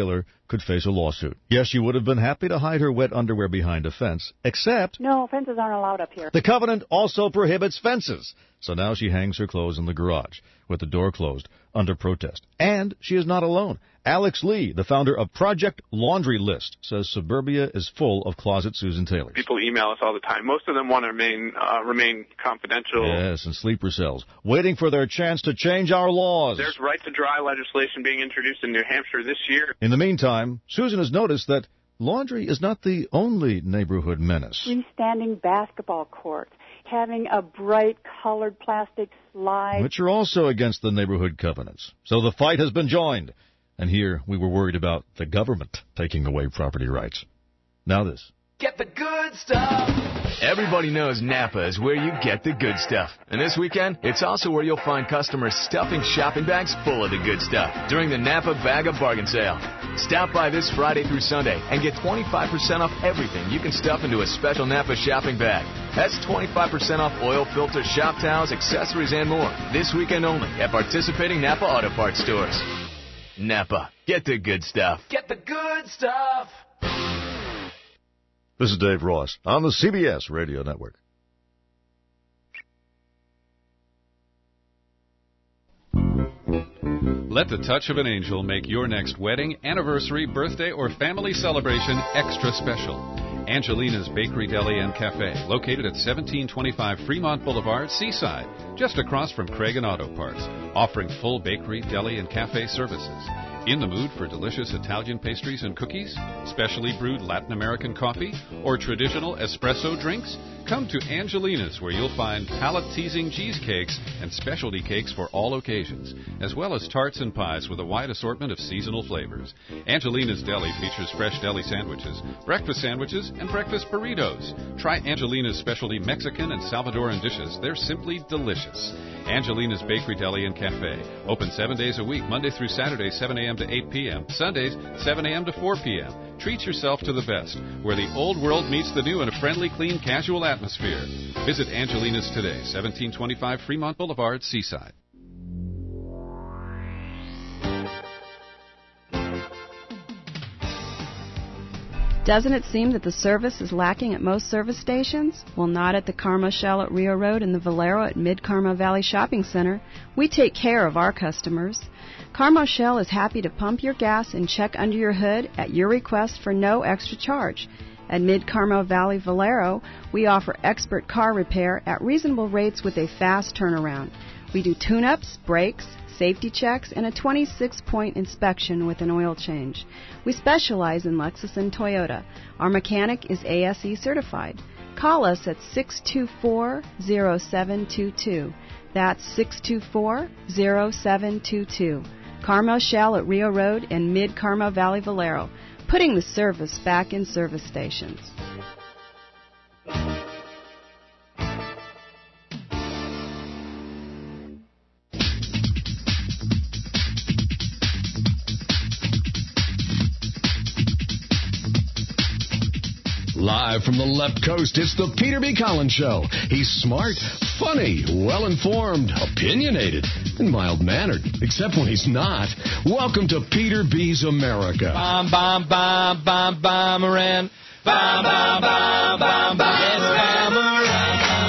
could face a lawsuit. Yes, she would have been happy to hide her wet underwear behind a fence, except No, fences aren't allowed up here. the covenant also prohibits fences. So now she hangs her clothes in the garage with the door closed under protest. And she is not alone. Alex Lee, the founder of Project Laundry List, says suburbia is full of closet Susan Taylors. People email us all the time. Most of them want to remain uh, remain confidential. Yes, and sleeper cells, waiting for their chance to change our laws. There's right to dry legislation being introduced in New Hampshire this year. In the meantime, Susan has noticed that laundry is not the only neighborhood menace. Freestanding basketball courts, having a bright colored plastic slide. Which are also against the neighborhood covenants. So the fight has been joined. And here we were worried about the government taking away property rights. Now this. Get the good stuff. Everybody knows Napa is where you get the good stuff. And this weekend, it's also where you'll find customers stuffing shopping bags full of the good stuff during the Napa Bag of Bargain sale. Stop by this Friday through Sunday and get twenty-five percent off everything you can stuff into a special Napa shopping bag. That's twenty-five percent off oil filters, shop towels, accessories, and more. This weekend only at participating Napa Auto Parts stores. Napa, get the good stuff. Get the good stuff. This is Dave Ross on the C B S Radio Network. Let the touch of an angel make your next wedding, anniversary, birthday, or family celebration extra special. Angelina's Bakery, Deli, and Cafe, located at seventeen twenty-five Fremont Boulevard, Seaside, just across from Craig and Auto Parts, offering full bakery, deli, and cafe services. In the mood for delicious Italian pastries and cookies, specially brewed Latin American coffee, or traditional espresso drinks? Come to Angelina's, where you'll find palate-teasing cheesecakes and specialty cakes for all occasions, as well as tarts and pies with a wide assortment of seasonal flavors. Angelina's Deli features fresh deli sandwiches, breakfast sandwiches, and breakfast burritos. Try Angelina's specialty Mexican and Salvadoran dishes. They're simply delicious. Angelina's Bakery, Deli, and Cafe. Open seven days a week, Monday through Saturday, seven a.m. to eight p.m., Sundays, seven a.m. to four p.m. Treat yourself to the best, where the old world meets the new in a friendly, clean, casual atmosphere. Visit Angelina's today, seventeen twenty-five Fremont Boulevard, Seaside. Doesn't it seem that the service is lacking at most service stations? Well, not at the Carmel Shell at Rio Road and the Valero at Mid-Carmel Valley Shopping Center. We take care of our customers. Carmel Shell is happy to pump your gas and check under your hood at your request for no extra charge. At Mid-Carmel Valley Valero, we offer expert car repair at reasonable rates with a fast turnaround. We do tune-ups, brakes, safety checks, and a twenty-six point inspection with an oil change. We specialize in Lexus and Toyota. Our mechanic is A S E certified. Call us at six two four, zero seven two two. That's six two four, zero seven two two. Carmel Shell at Rio Road and Mid-Carmel Valley Valero, putting the service back in service stations. Live from the left coast, it's the Peter B. Collins Show. He's smart, funny, well-informed, opinionated, and mild-mannered, except when he's not. Welcome to Peter B's America. Bam, bam, bam, bam, bam, around. Bam, bam, bam, bam, bam, yes, bam, around.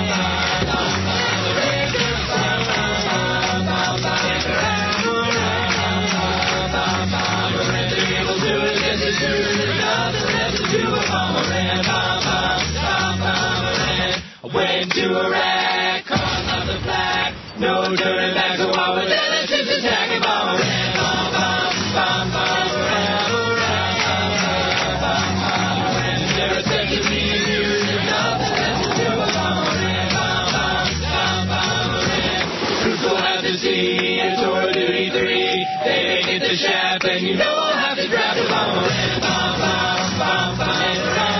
Went to Iraq, cause of the flag. No turning back, so I was there, let's just attack it, bomb around, bomb, bomb, bomb, bomb, around, around, bomb, bomb, around. There are such a million years of nothing left to do, bomb around, bomb, bomb, bomb, bomb, around. Who's gonna have to see a tour of duty three? They ain't hit the shaft, and you know I'll have to draft a bomb around, bomb, bomb, bomb, bomb, around.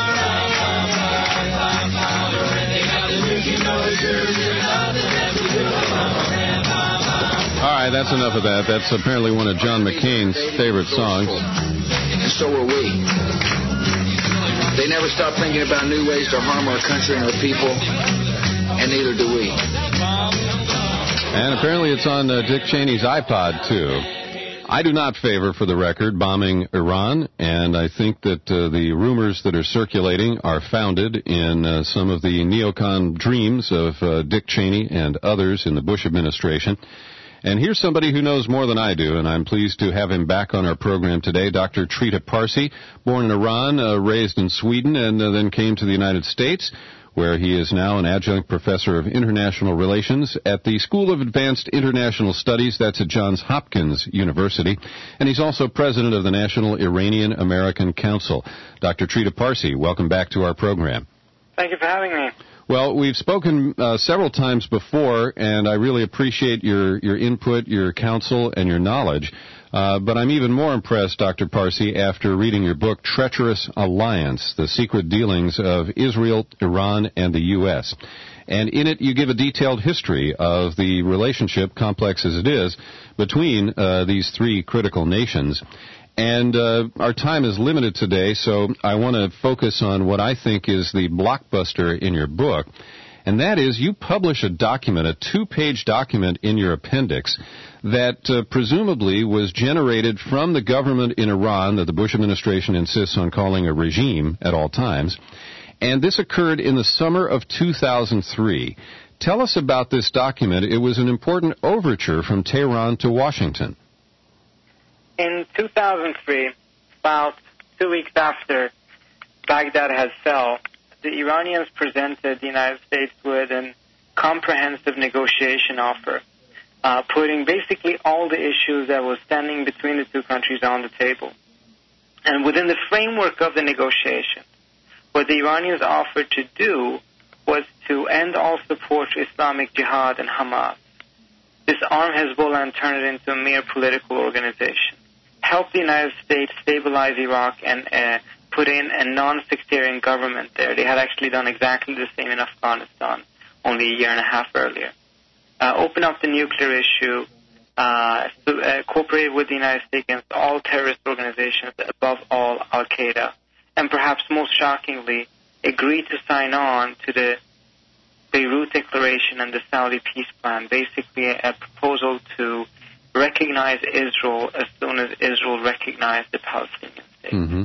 All right, that's enough of that. That's apparently one of John McCain's favorite songs. And so are we. They never stop thinking about new ways to harm our country and our people, and neither do we. And apparently it's on uh, Dick Cheney's iPod, too. I do not favor, for the record, bombing Iran, and I think that uh, the rumors that are circulating are founded in uh, some of the neocon dreams of uh, Dick Cheney and others in the Bush administration. And here's somebody who knows more than I do, and I'm pleased to have him back on our program today, Doctor Trita Parsi, born in Iran, uh, raised in Sweden, and uh, then came to the United States, where he is now an adjunct professor of international relations at the School of Advanced International Studies. That's at Johns Hopkins University. And he's also president of the National Iranian American Council. Doctor Trita Parsi, welcome back to our program. Thank you for having me. Well, we've spoken uh, several times before, and I really appreciate your, your input, your counsel, and your knowledge. Uh, but I'm even more impressed, Doctor Parsi, after reading your book, Treacherous Alliance, The Secret Dealings of Israel, Iran, and the U S. And in it, you give a detailed history of the relationship, complex as it is, between uh, these three critical nations. And uh, our time is limited today, so I want to focus on what I think is the blockbuster in your book. And that is, you publish a document, a two-page document in your appendix that uh, presumably was generated from the government in Iran that the Bush administration insists on calling a regime at all times. And this occurred in the summer of two thousand three. Tell us about this document. It was an important overture from Tehran to Washington. In two thousand three, about two weeks after Baghdad had fell, the Iranians presented the United States with a comprehensive negotiation offer, uh, putting basically all the issues that were standing between the two countries on the table. And within the framework of the negotiation, what the Iranians offered to do was to end all support to Islamic Jihad and Hamas, disarm Hezbollah and turn it into a mere political organization, help the United States stabilize Iraq and uh, put in a non-sectarian government there. They had actually done exactly the same in Afghanistan only a year and a half earlier. Uh, open up the nuclear issue, uh, so, uh, cooperate with the United States against all terrorist organizations, above all Al-Qaeda, and perhaps most shockingly, agree to sign on to the Beirut Declaration and the Saudi Peace Plan, basically a proposal to recognize Israel as soon as Israel recognized the Palestinian state. Mm-hmm.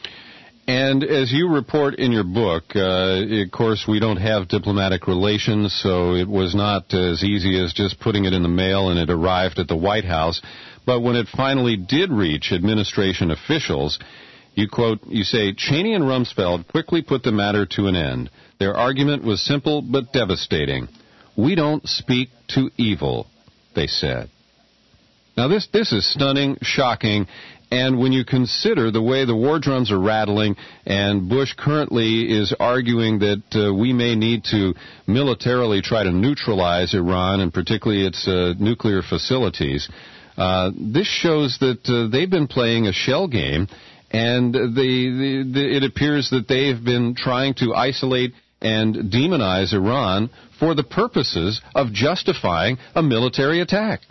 And as you report in your book, uh, of course, we don't have diplomatic relations, so it was not as easy as just putting it in the mail and it arrived at the White House. But when it finally did reach administration officials, you quote, you say, Cheney and Rumsfeld quickly put the matter to an end. Their argument was simple but devastating. We don't speak to evil, they said. Now, this, this is stunning, shocking, and when you consider the way the war drums are rattling and Bush currently is arguing that uh, we may need to militarily try to neutralize Iran and particularly its uh, nuclear facilities, uh, this shows that uh, they've been playing a shell game, and the, the, the, it appears that they've been trying to isolate and demonize Iran for the purposes of justifying a military attack.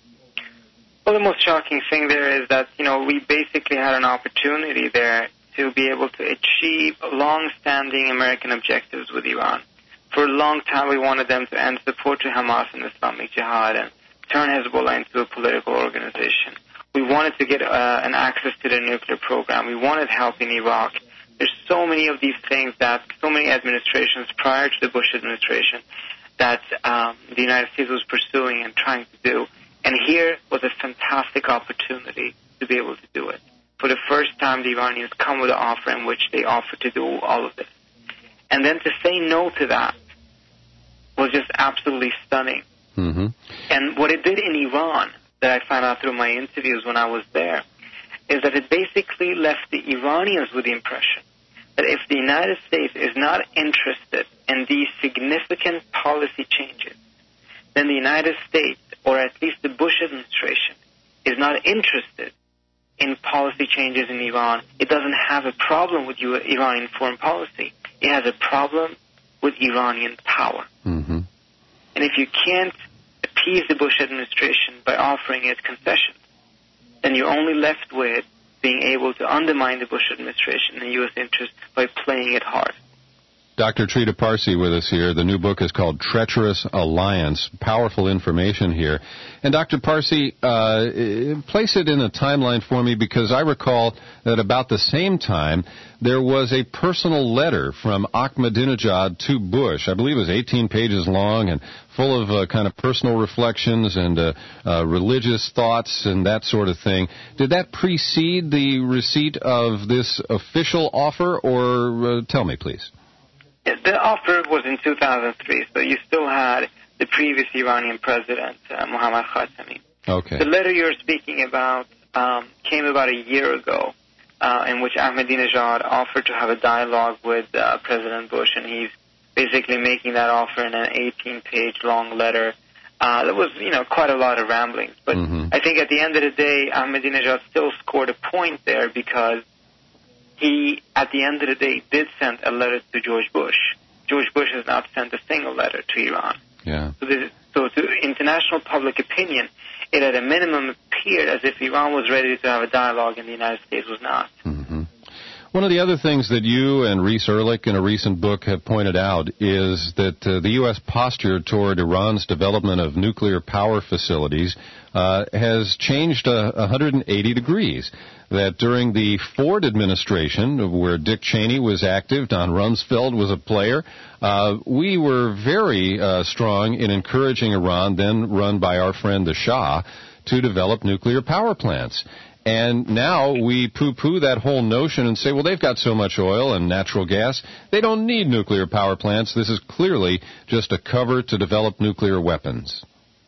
Well, the most shocking thing there is that, you know, we basically had an opportunity there to be able to achieve long-standing American objectives with Iran. For a long time, we wanted them to end support to Hamas and Islamic Jihad and turn Hezbollah into a political organization. We wanted to get uh, an access to their nuclear program. We wanted help in Iraq. There's so many of these things that so many administrations prior to the Bush administration that um, the United States was pursuing and trying to do. And here was a fantastic opportunity to be able to do it. For the first time, the Iranians come with an offer in which they offer to do all of this. And then to say no to that was just absolutely stunning. Mm-hmm. And what it did in Iran, that I found out through my interviews when I was there, is that it basically left the Iranians with the impression that if the United States is not interested in these significant policy changes, then the United States, or at least the Bush administration, is not interested in policy changes in Iran. It doesn't have a problem with Iranian foreign policy. It has a problem with Iranian power. Mm-hmm. And if you can't appease the Bush administration by offering it concessions, then you're only left with being able to undermine the Bush administration and U S interests by playing it hard. Doctor Trita Parsi with us here. The new book is called Treacherous Alliance. Powerful information here. And Doctor Parsi, uh, place it in a timeline for me, because I recall that about the same time there was a personal letter from Ahmadinejad to Bush. I believe it was eighteen pages long and full of uh, kind of personal reflections and uh, uh, religious thoughts and that sort of thing. Did that precede the receipt of this official offer, or uh, tell me, please? The offer was in two thousand three, so you still had the previous Iranian president, uh, Mohammad Khatami. Okay. The letter you're speaking about um, came about a year ago, uh, in which Ahmadinejad offered to have a dialogue with uh, President Bush, and he's basically making that offer in an eighteen-page long letter. Uh, there was, you know, quite a lot of ramblings. But mm-hmm. I think at the end of the day, Ahmadinejad still scored a point there, because he, at the end of the day, did send a letter to George Bush. George Bush has not sent a single letter to Iran. Yeah. So, this, so to international public opinion, it at a minimum appeared as if Iran was ready to have a dialogue and the United States was not. Mm-hmm. One of the other things that you and Reese Ehrlich in a recent book have pointed out is that uh, the U S posture toward Iran's development of nuclear power facilities uh, has changed uh, one hundred eighty degrees. That during the Ford administration, where Dick Cheney was active, Don Rumsfeld was a player, uh, we were very uh, strong in encouraging Iran, then run by our friend the Shah, to develop nuclear power plants. And now we poo-poo that whole notion and say, well, they've got so much oil and natural gas, they don't need nuclear power plants. This is clearly just a cover to develop nuclear weapons.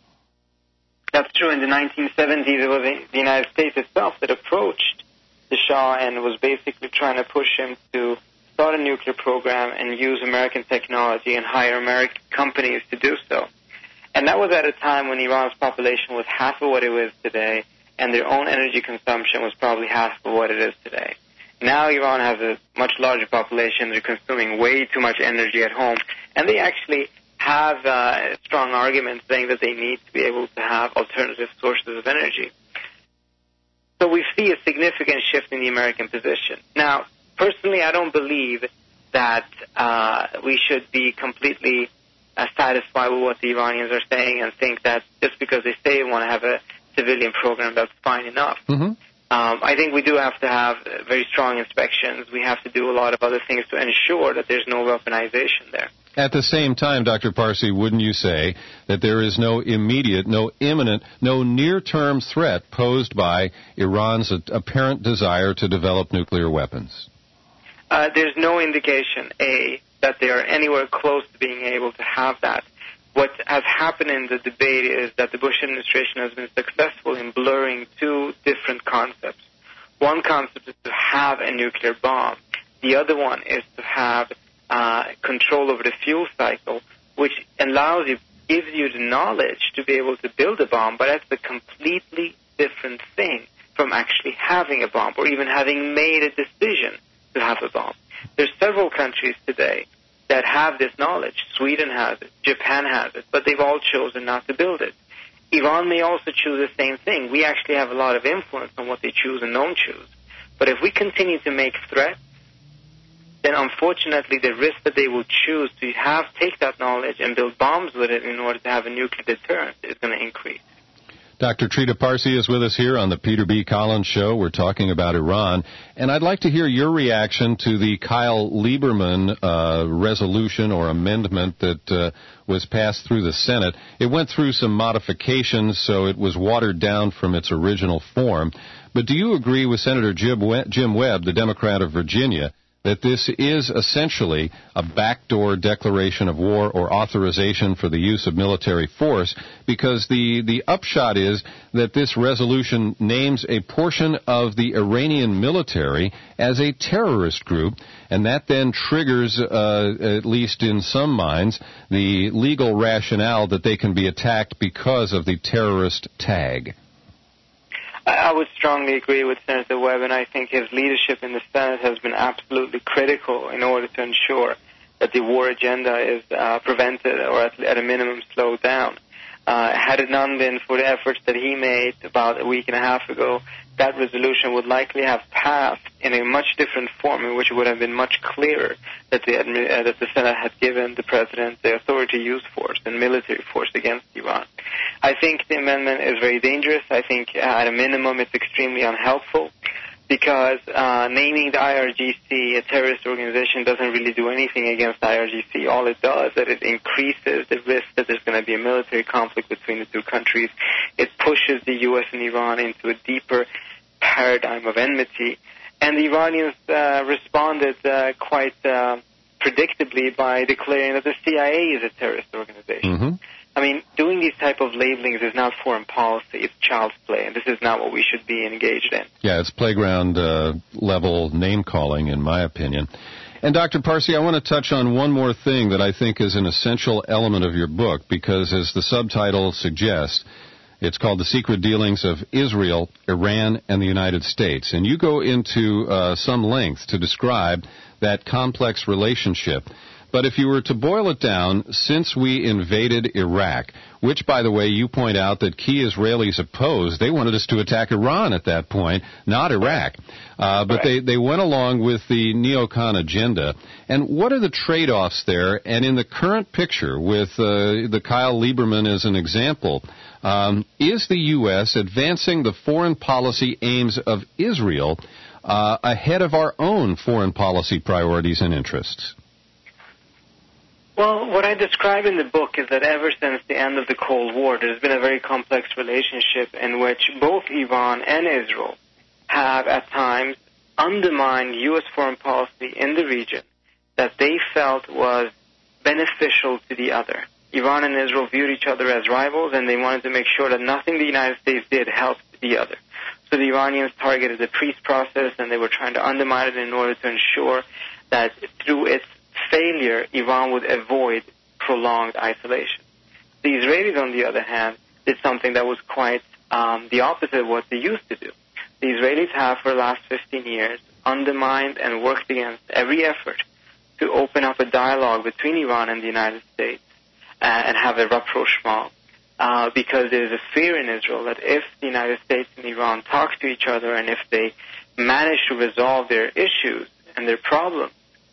That's true. In the nineteen seventies, it was the United States itself that approached the Shah and was basically trying to push him to start a nuclear program and use American technology and hire American companies to do so. And that was at a time when Iran's population was half of what it is today, and their own energy consumption was probably half of what it is today. Now Iran has a much larger population. They're consuming way too much energy at home, and they actually have uh, strong arguments saying that they need to be able to have alternative sources of energy. So we see a significant shift in the American position. Now, personally, I don't believe that uh, we should be completely uh, satisfied with what the Iranians are saying and think that just because they say they want to have a civilian program, that's fine enough. Mm-hmm. Um, I think we do have to have very strong inspections. We have to do a lot of other things to ensure that there's no weaponization there. At the same time, Doctor Parsi, wouldn't you say that there is no immediate, no imminent, no near-term threat posed by Iran's apparent desire to develop nuclear weapons? Uh, there's no indication, A, that they are anywhere close to being able to have that. What has happened in the debate is that the Bush administration has been successful in blurring two different concepts. One concept is to have a nuclear bomb. The other one is to have uh, control over the fuel cycle, which allows you, gives you the knowledge to be able to build a bomb, but that's a completely different thing from actually having a bomb or even having made a decision to have a bomb. There's several countries today that have this knowledge. Sweden has it, Japan has it, but they've all chosen not to build it. Iran may also choose the same thing. We actually have a lot of influence on what they choose and don't choose. But if we continue to make threats, then unfortunately the risk that they will choose to have take that knowledge and build bombs with it in order to have a nuclear deterrent is going to increase. Doctor Trita Parsi is with us here on the Peter B. Collins Show. We're talking about Iran. And I'd like to hear your reaction to the Kyle Lieberman uh, resolution or amendment that uh, was passed through the Senate. It went through some modifications, so it was watered down from its original form. But do you agree with Senator Jim Webb, the Democrat of Virginia, that this is essentially a backdoor declaration of war or authorization for the use of military force, because the, the upshot is that this resolution names a portion of the Iranian military as a terrorist group, and that then triggers, uh, at least in some minds, the legal rationale that they can be attacked because of the terrorist tag. I would strongly agree with Senator Webb, and I think his leadership in the Senate has been absolutely critical in order to ensure that the war agenda is uh, prevented or at, at a minimum slowed down. Uh, had it not been for the efforts that he made about a week and a half ago, that resolution would likely have passed in a much different form, in which it would have been much clearer that the, uh, that the Senate had given the President the authority to use force and military force against Iran. I think the amendment is very dangerous. I think uh, at a minimum it's extremely unhelpful, because uh, naming the I R G C a terrorist organization doesn't really do anything against the I R G C. All it does is that it increases the risk that there's going to be a military conflict between the two countries. It pushes the U S and Iran into a deeper paradigm of enmity. And the Iranians uh, responded uh, quite uh, predictably by declaring that the C I A is a terrorist organization. Mm-hmm. I mean, doing these type of labelings is not foreign policy. It's child's play, and this is not what we should be engaged in. Yeah, it's playground uh, level name calling, in my opinion. And Doctor Parsi, I want to touch on one more thing that I think is an essential element of your book, because as the subtitle suggests, it's called The Secret Dealings of Israel, Iran, and the United States. And you go into uh, some length to describe that complex relationship. But if you were to boil it down, since we invaded Iraq, which, by the way, you point out that key Israelis opposed, they wanted us to attack Iran at that point, not Iraq. Uh, but they, they went along with the neocon agenda. And what are the trade-offs there? And in the current picture, with uh, the Kyle Lieberman as an example, um, is the U S advancing the foreign policy aims of Israel uh, ahead of our own foreign policy priorities and interests? Well, what I describe in the book is that ever since the end of the Cold War, there's been a very complex relationship in which both Iran and Israel have at times undermined U S foreign policy in the region that they felt was beneficial to the other. Iran and Israel viewed each other as rivals, and they wanted to make sure that nothing the United States did helped the other. So the Iranians targeted the peace process, and they were trying to undermine it in order to ensure that through its failure, Iran would avoid prolonged isolation. The Israelis, on the other hand, did something that was quite um, the opposite of what they used to do. The Israelis have, for the last fifteen years, undermined and worked against every effort to open up a dialogue between Iran and the United States uh, and have a rapprochement, uh, because there is a fear in Israel that if the United States and Iran talk to each other, and if they manage to resolve their issues and their problems,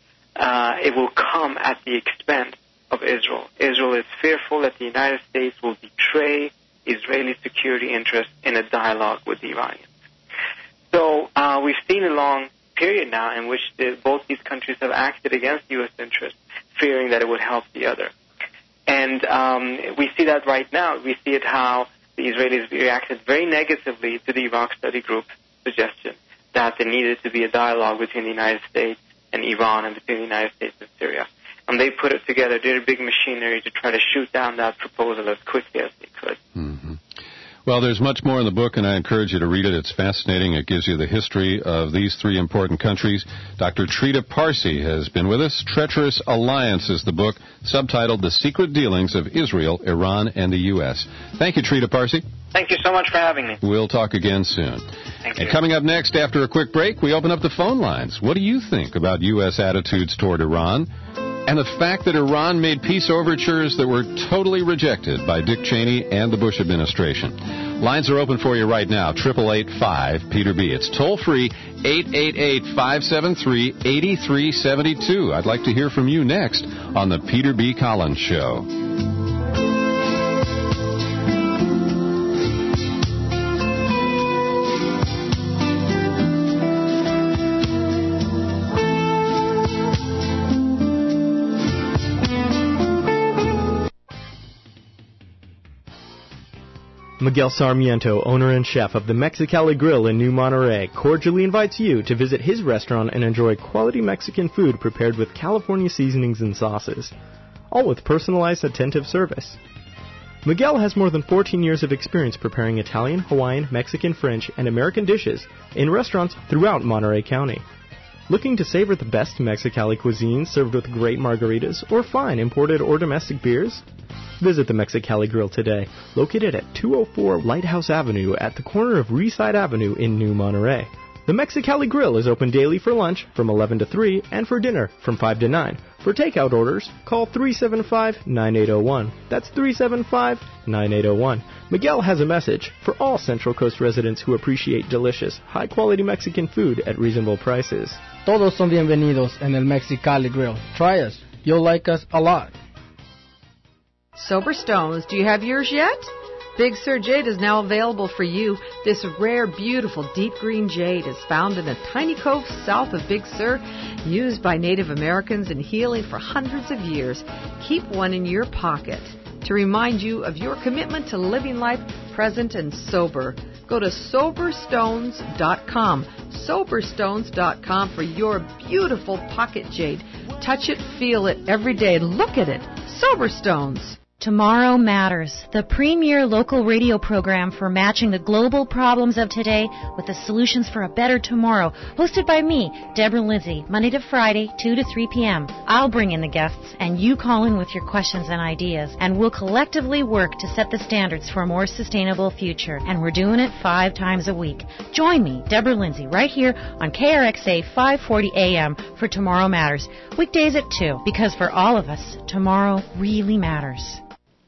Uh, it will come at the expense of Israel. Israel is fearful that the United States will betray Israeli security interests in a dialogue with the Iranians. So uh, we've seen a long period now in which the, both these countries have acted against U S interests, fearing that it would help the other. And um, we see that right now. We see it how the Israelis reacted very negatively to the Iraq Study Group's suggestion that there needed to be a dialogue between the United States and Iran and between the United States and Syria. And they put it together, did a big machinery to try to shoot down that proposal as quickly as they could. Mm-hmm. Well, there's much more in the book, and I encourage you to read it. It's fascinating. It gives you the history of these three important countries. Doctor Trita Parsi has been with us. Treacherous Alliance is the book, subtitled The Secret Dealings of Israel, Iran, and the U S. Thank you, Trita Parsi. Thank you so much for having me. We'll talk again soon. Thank and you. Coming up next, after a quick break, we open up the phone lines. What do you think about U S attitudes toward Iran? And the fact that Iran made peace overtures that were totally rejected by Dick Cheney and the Bush administration. Lines are open for you right now, eight eight eight, five, Peter B. It's toll-free, eight eight eight, five seven three, eight three seven two. I'd like to hear from you next on the Peter B. Collins Show. Miguel Sarmiento, owner and chef of the Mexicali Grill in New Monterey, cordially invites you to visit his restaurant and enjoy quality Mexican food prepared with California seasonings and sauces, all with personalized, attentive service. Miguel has more than fourteen years of experience preparing Italian, Hawaiian, Mexican, French, and American dishes in restaurants throughout Monterey County. Looking to savor the best Mexicali cuisine served with great margaritas or fine imported or domestic beers? Visit the Mexicali Grill today, located at two oh four Lighthouse Avenue at the corner of Reeside Avenue in New Monterey. The Mexicali Grill is open daily for lunch from eleven to three and for dinner from five to nine. For takeout orders, call three seven five, nine eight zero one. That's three seven five, nine eight zero one. Miguel has a message for all Central Coast residents who appreciate delicious, high-quality Mexican food at reasonable prices. Todos son bienvenidos en el Mexicali Grill. Try us. You'll like us a lot. Sober Stones, do you have yours yet? Big Sur Jade is now available for you. This rare, beautiful, deep green jade is found in a tiny cove south of Big Sur, used by Native Americans in healing for hundreds of years. Keep one in your pocket to remind you of your commitment to living life present and sober. Go to sober stones dot com, sober stones dot com for your beautiful pocket jade. Touch it, feel it every day. Look at it. Sober Stones. Tomorrow Matters, the premier local radio program for matching the global problems of today with the solutions for a better tomorrow. Hosted by me, Deborah Lindsay, Monday to Friday, two to three p.m. I'll bring in the guests, and you call in with your questions and ideas, and we'll collectively work to set the standards for a more sustainable future. And we're doing it five times a week. Join me, Deborah Lindsay, right here on K R X A five forty A M for Tomorrow Matters. Weekdays at two, because for all of us, tomorrow really matters.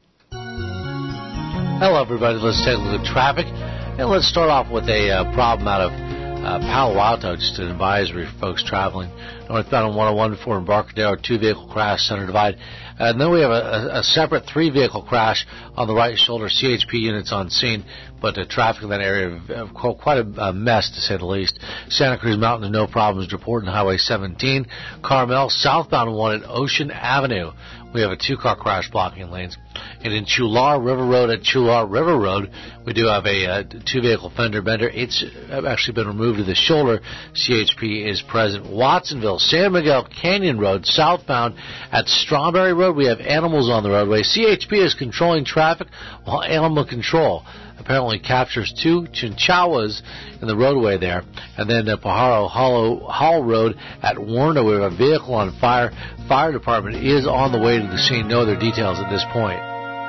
Hello, everybody. Let's take a look at traffic. And let's start off with a uh, problem out of uh, Palo Alto, just an advisory for folks traveling northbound on one oh one for Embarcadero, two-vehicle crash, center divide. And then we have a, a separate three-vehicle crash on the right shoulder, C H P units on scene, but the traffic in that area, uh, quite a mess, to say the least. Santa Cruz Mountain, no problems reporting Highway seventeen. Carmel, southbound one at Ocean Avenue. We have a two-car crash blocking lanes. And in Chular River Road at Chular River Road, we do have a uh, two-vehicle fender bender. It's actually been removed to the shoulder. C H P is present. Watsonville, San Miguel Canyon Road, southbound at Strawberry Road. We have animals on the roadway. C H P is controlling traffic while Animal Control apparently captures two chinchillas in the roadway there. And then uh, Pajaro Hollow, Hall Road at Warner, we have a vehicle on fire. Fire department is on the way to the scene. No other details at this point.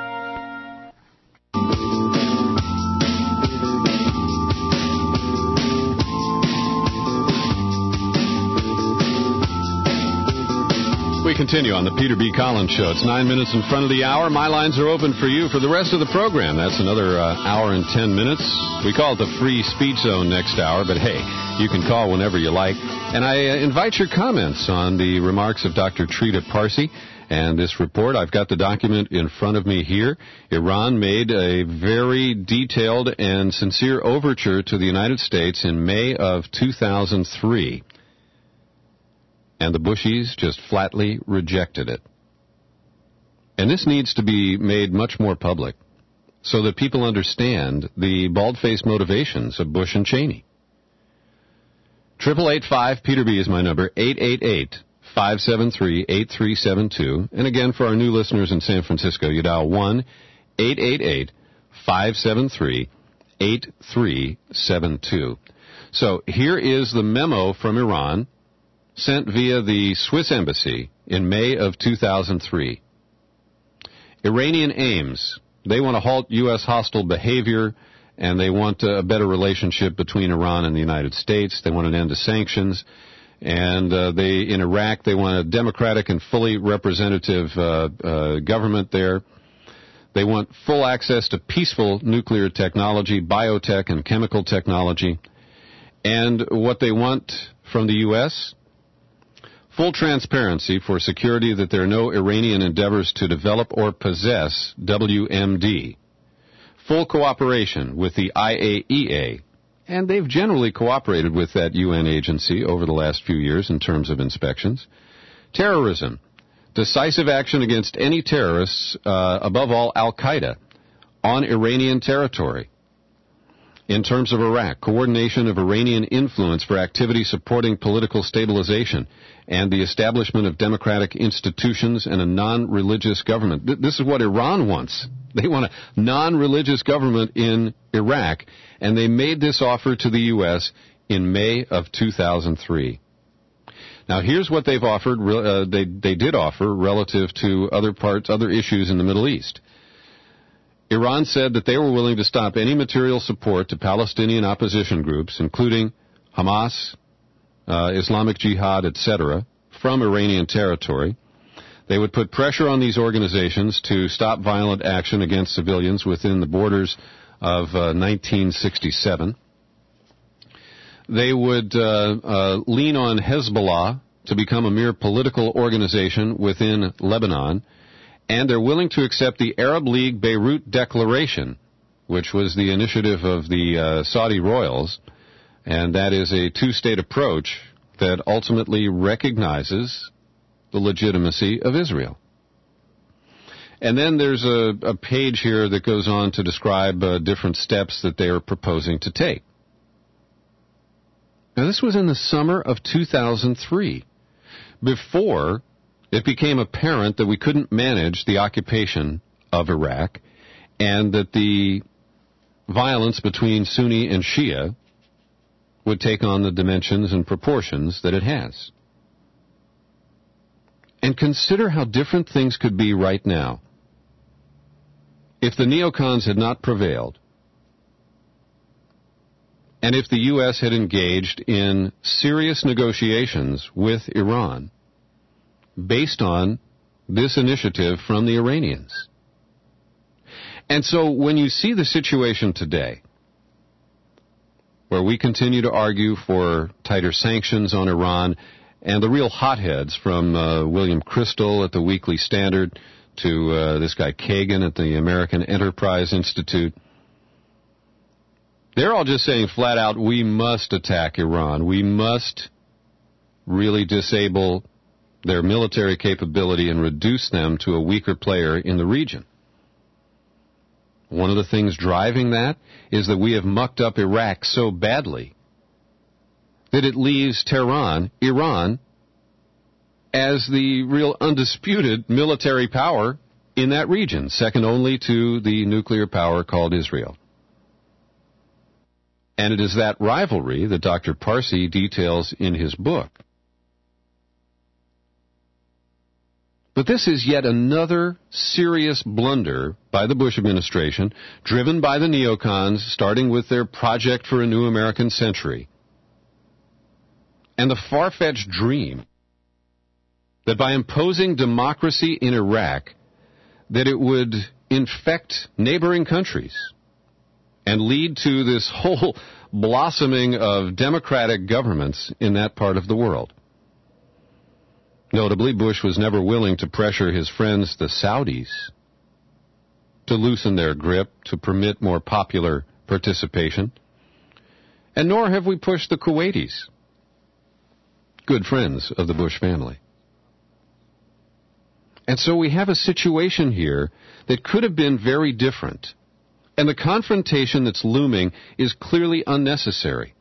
We continue on the Peter B. Collins Show. It's nine minutes in front of the hour. My lines are open for you for the rest of the program. That's another uh, hour and ten minutes. We call it the free speech zone next hour, but hey, you can call whenever you like. And I uh, invite your comments on the remarks of Doctor Trita Parsi and this report. I've got the document in front of me here. Iran made a very detailed and sincere overture to the United States in May of two thousand three. And the Bushies just flatly rejected it. And this needs to be made much more public so that people understand the bald-faced motivations of Bush and Cheney. eight eight five, Peter B. is my number, eight eight eight, five seven three, eight three seven two. And again, for our new listeners in San Francisco, you dial one eight eight eight, five seven three, eight three seven two. So here is the memo from Iran, sent via the Swiss Embassy in May of two thousand three. Iranian aims. They want to halt U S hostile behavior, and they want a better relationship between Iran and the United States. They want an end to sanctions. And uh, they in Iraq, they want a democratic and fully representative uh, uh, government there. They want full access to peaceful nuclear technology, biotech, and chemical technology. And what they want from the U S, full transparency for security that there are no Iranian endeavors to develop or possess W M D. Full cooperation with the I A E A. And they've generally cooperated with that U N agency over the last few years in terms of inspections. Terrorism. Decisive action against any terrorists, uh, above all Al-Qaeda, on Iranian territory. In terms of Iraq, coordination of Iranian influence for activity supporting political stabilization and the establishment of democratic institutions and a non-religious government. Th- this is what Iran wants. They want a non-religious government in Iraq, and they made this offer to the U S in May of two thousand three. Now, here's what they've offered. Uh, they, they did offer relative to other parts, other issues in the Middle East. Iran said that they were willing to stop any material support to Palestinian opposition groups, including Hamas, uh, Islamic Jihad, et cetera, from Iranian territory. They would put pressure on these organizations to stop violent action against civilians within the borders of uh, nineteen sixty-seven. They would uh, uh, lean on Hezbollah to become a mere political organization within Lebanon, and they're willing to accept the Arab League Beirut Declaration, which was the initiative of the uh, Saudi royals, and that is a two-state approach that ultimately recognizes the legitimacy of Israel. And then there's a, a page here that goes on to describe uh, different steps that they are proposing to take. Now, this was in the summer of two thousand three, before it became apparent that we couldn't manage the occupation of Iraq and that the violence between Sunni and Shia would take on the dimensions and proportions that it has. And consider how different things could be right now if the neocons had not prevailed, and if the U S had engaged in serious negotiations with Iran based on this initiative from the Iranians. And so when you see the situation today, where we continue to argue for tighter sanctions on Iran, and the real hotheads from uh, William Crystal at the Weekly Standard to uh, this guy Kagan at the American Enterprise Institute, they're all just saying flat out, we must attack Iran. We must really disable their military capability and reduce them to a weaker player in the region. One of the things driving that is that we have mucked up Iraq so badly that it leaves Tehran, Iran, as the real undisputed military power in that region, second only to the nuclear power called Israel. And it is that rivalry that Doctor Parsi details in his book. But this is yet another serious blunder by the Bush administration, driven by the neocons, starting with their Project for a New American Century, and the far-fetched dream that by imposing democracy in Iraq, that it would infect neighboring countries and lead to this whole blossoming of democratic governments in that part of the world. Notably, Bush was never willing to pressure his friends, the Saudis, to loosen their grip, to permit more popular participation. And nor have we pushed the Kuwaitis, good friends of the Bush family. And so we have a situation here that could have been very different. And the confrontation that's looming is clearly unnecessary.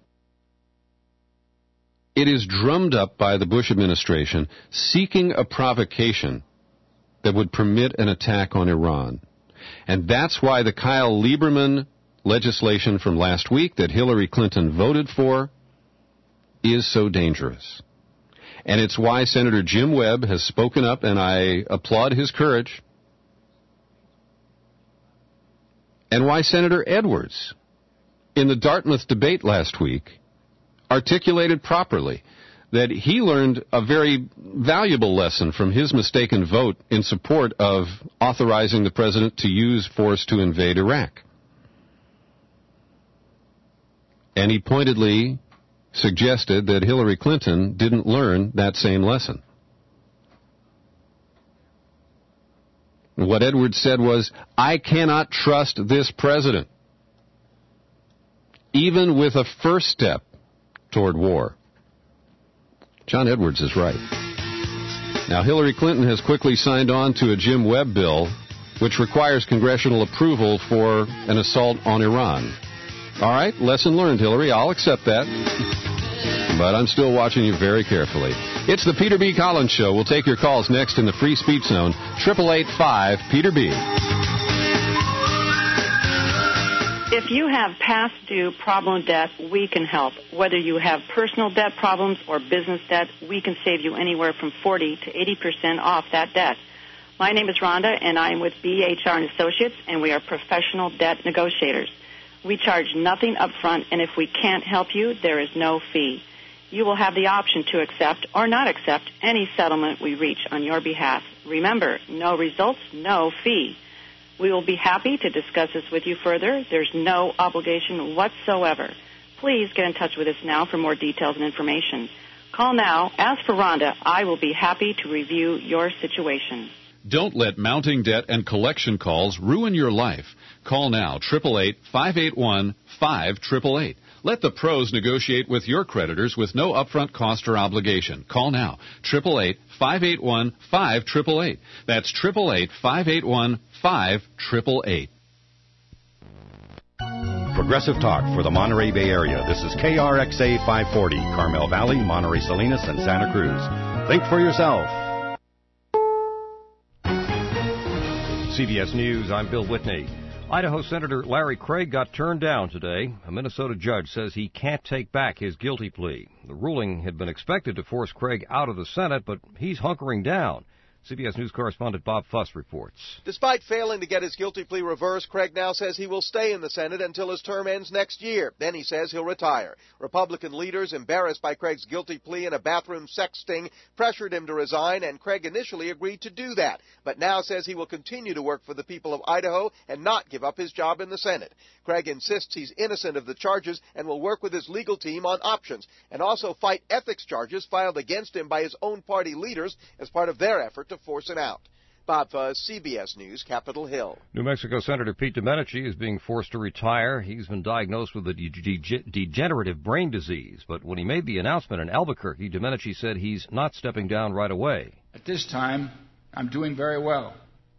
It is drummed up by the Bush administration seeking a provocation that would permit an attack on Iran. And that's why the Kyle Lieberman legislation from last week that Hillary Clinton voted for is so dangerous. And it's why Senator Jim Webb has spoken up, and I applaud his courage, and why Senator Edwards, in the Dartmouth debate last week, articulated properly that he learned a very valuable lesson from his mistaken vote in support of authorizing the president to use force to invade Iraq. And he pointedly suggested that Hillary Clinton didn't learn that same lesson. What Edwards said was, I cannot trust this president, even with a first step toward war. John Edwards is right. Now, Hillary Clinton has quickly signed on to a Jim Webb bill, which requires congressional approval for an assault on Iran. All right, lesson learned, Hillary. I'll accept that. But I'm still watching you very carefully. It's the Peter B. Collins Show. We'll take your calls next in the Free Speech Zone. eight eight eight five Peter B. If you have past due problem debt, we can help. Whether you have personal debt problems or business debt, we can save you anywhere from forty to eighty percent off that debt. My name is Rhonda, and I am with B H R and Associates, and we are professional debt negotiators. We charge nothing up front, and if we can't help you, there is no fee. You will have the option to accept or not accept any settlement we reach on your behalf. Remember, no results, no fee. We will be happy to discuss this with you further. There's no obligation whatsoever. Please get in touch with us now for more details and information. Call now. Ask for Rhonda. I will be happy to review your situation. Don't let mounting debt and collection calls ruin your life. Call now, eight eight eight, five eight one, five eight eight eight. Let the pros negotiate with your creditors with no upfront cost or obligation. Call now, eight eight eight, five eight one, five eight eight eight. That's eight eight eight, five eight one, five eight eight eight. Progressive Talk for the Monterey Bay Area. This is K R X A five forty, Carmel Valley, Monterey Salinas, and Santa Cruz. Think for yourself. C B S News, I'm Bill Whitney. Idaho Senator Larry Craig got turned down today. A Minnesota judge says he can't take back his guilty plea. The ruling had been expected to force Craig out of the Senate, but he's hunkering down. C B S News correspondent Bob Fuss reports. Despite failing to get his guilty plea reversed, Craig now says he will stay in the Senate until his term ends next year. Then he says he'll retire. Republican leaders, embarrassed by Craig's guilty plea and a bathroom sex sting, pressured him to resign, and Craig initially agreed to do that, but now says he will continue to work for the people of Idaho and not give up his job in the Senate. Craig insists he's innocent of the charges and will work with his legal team on options, and also fight ethics charges filed against him by his own party leaders as part of their effort to force it out. Bob Fuzz, C B S News, Capitol Hill. New Mexico Senator Pete Domenici is being forced to retire. He's been diagnosed with a de- de- degenerative brain disease, but when he made the announcement in Albuquerque, Domenici said he's not stepping down right away. At this time, I'm doing very well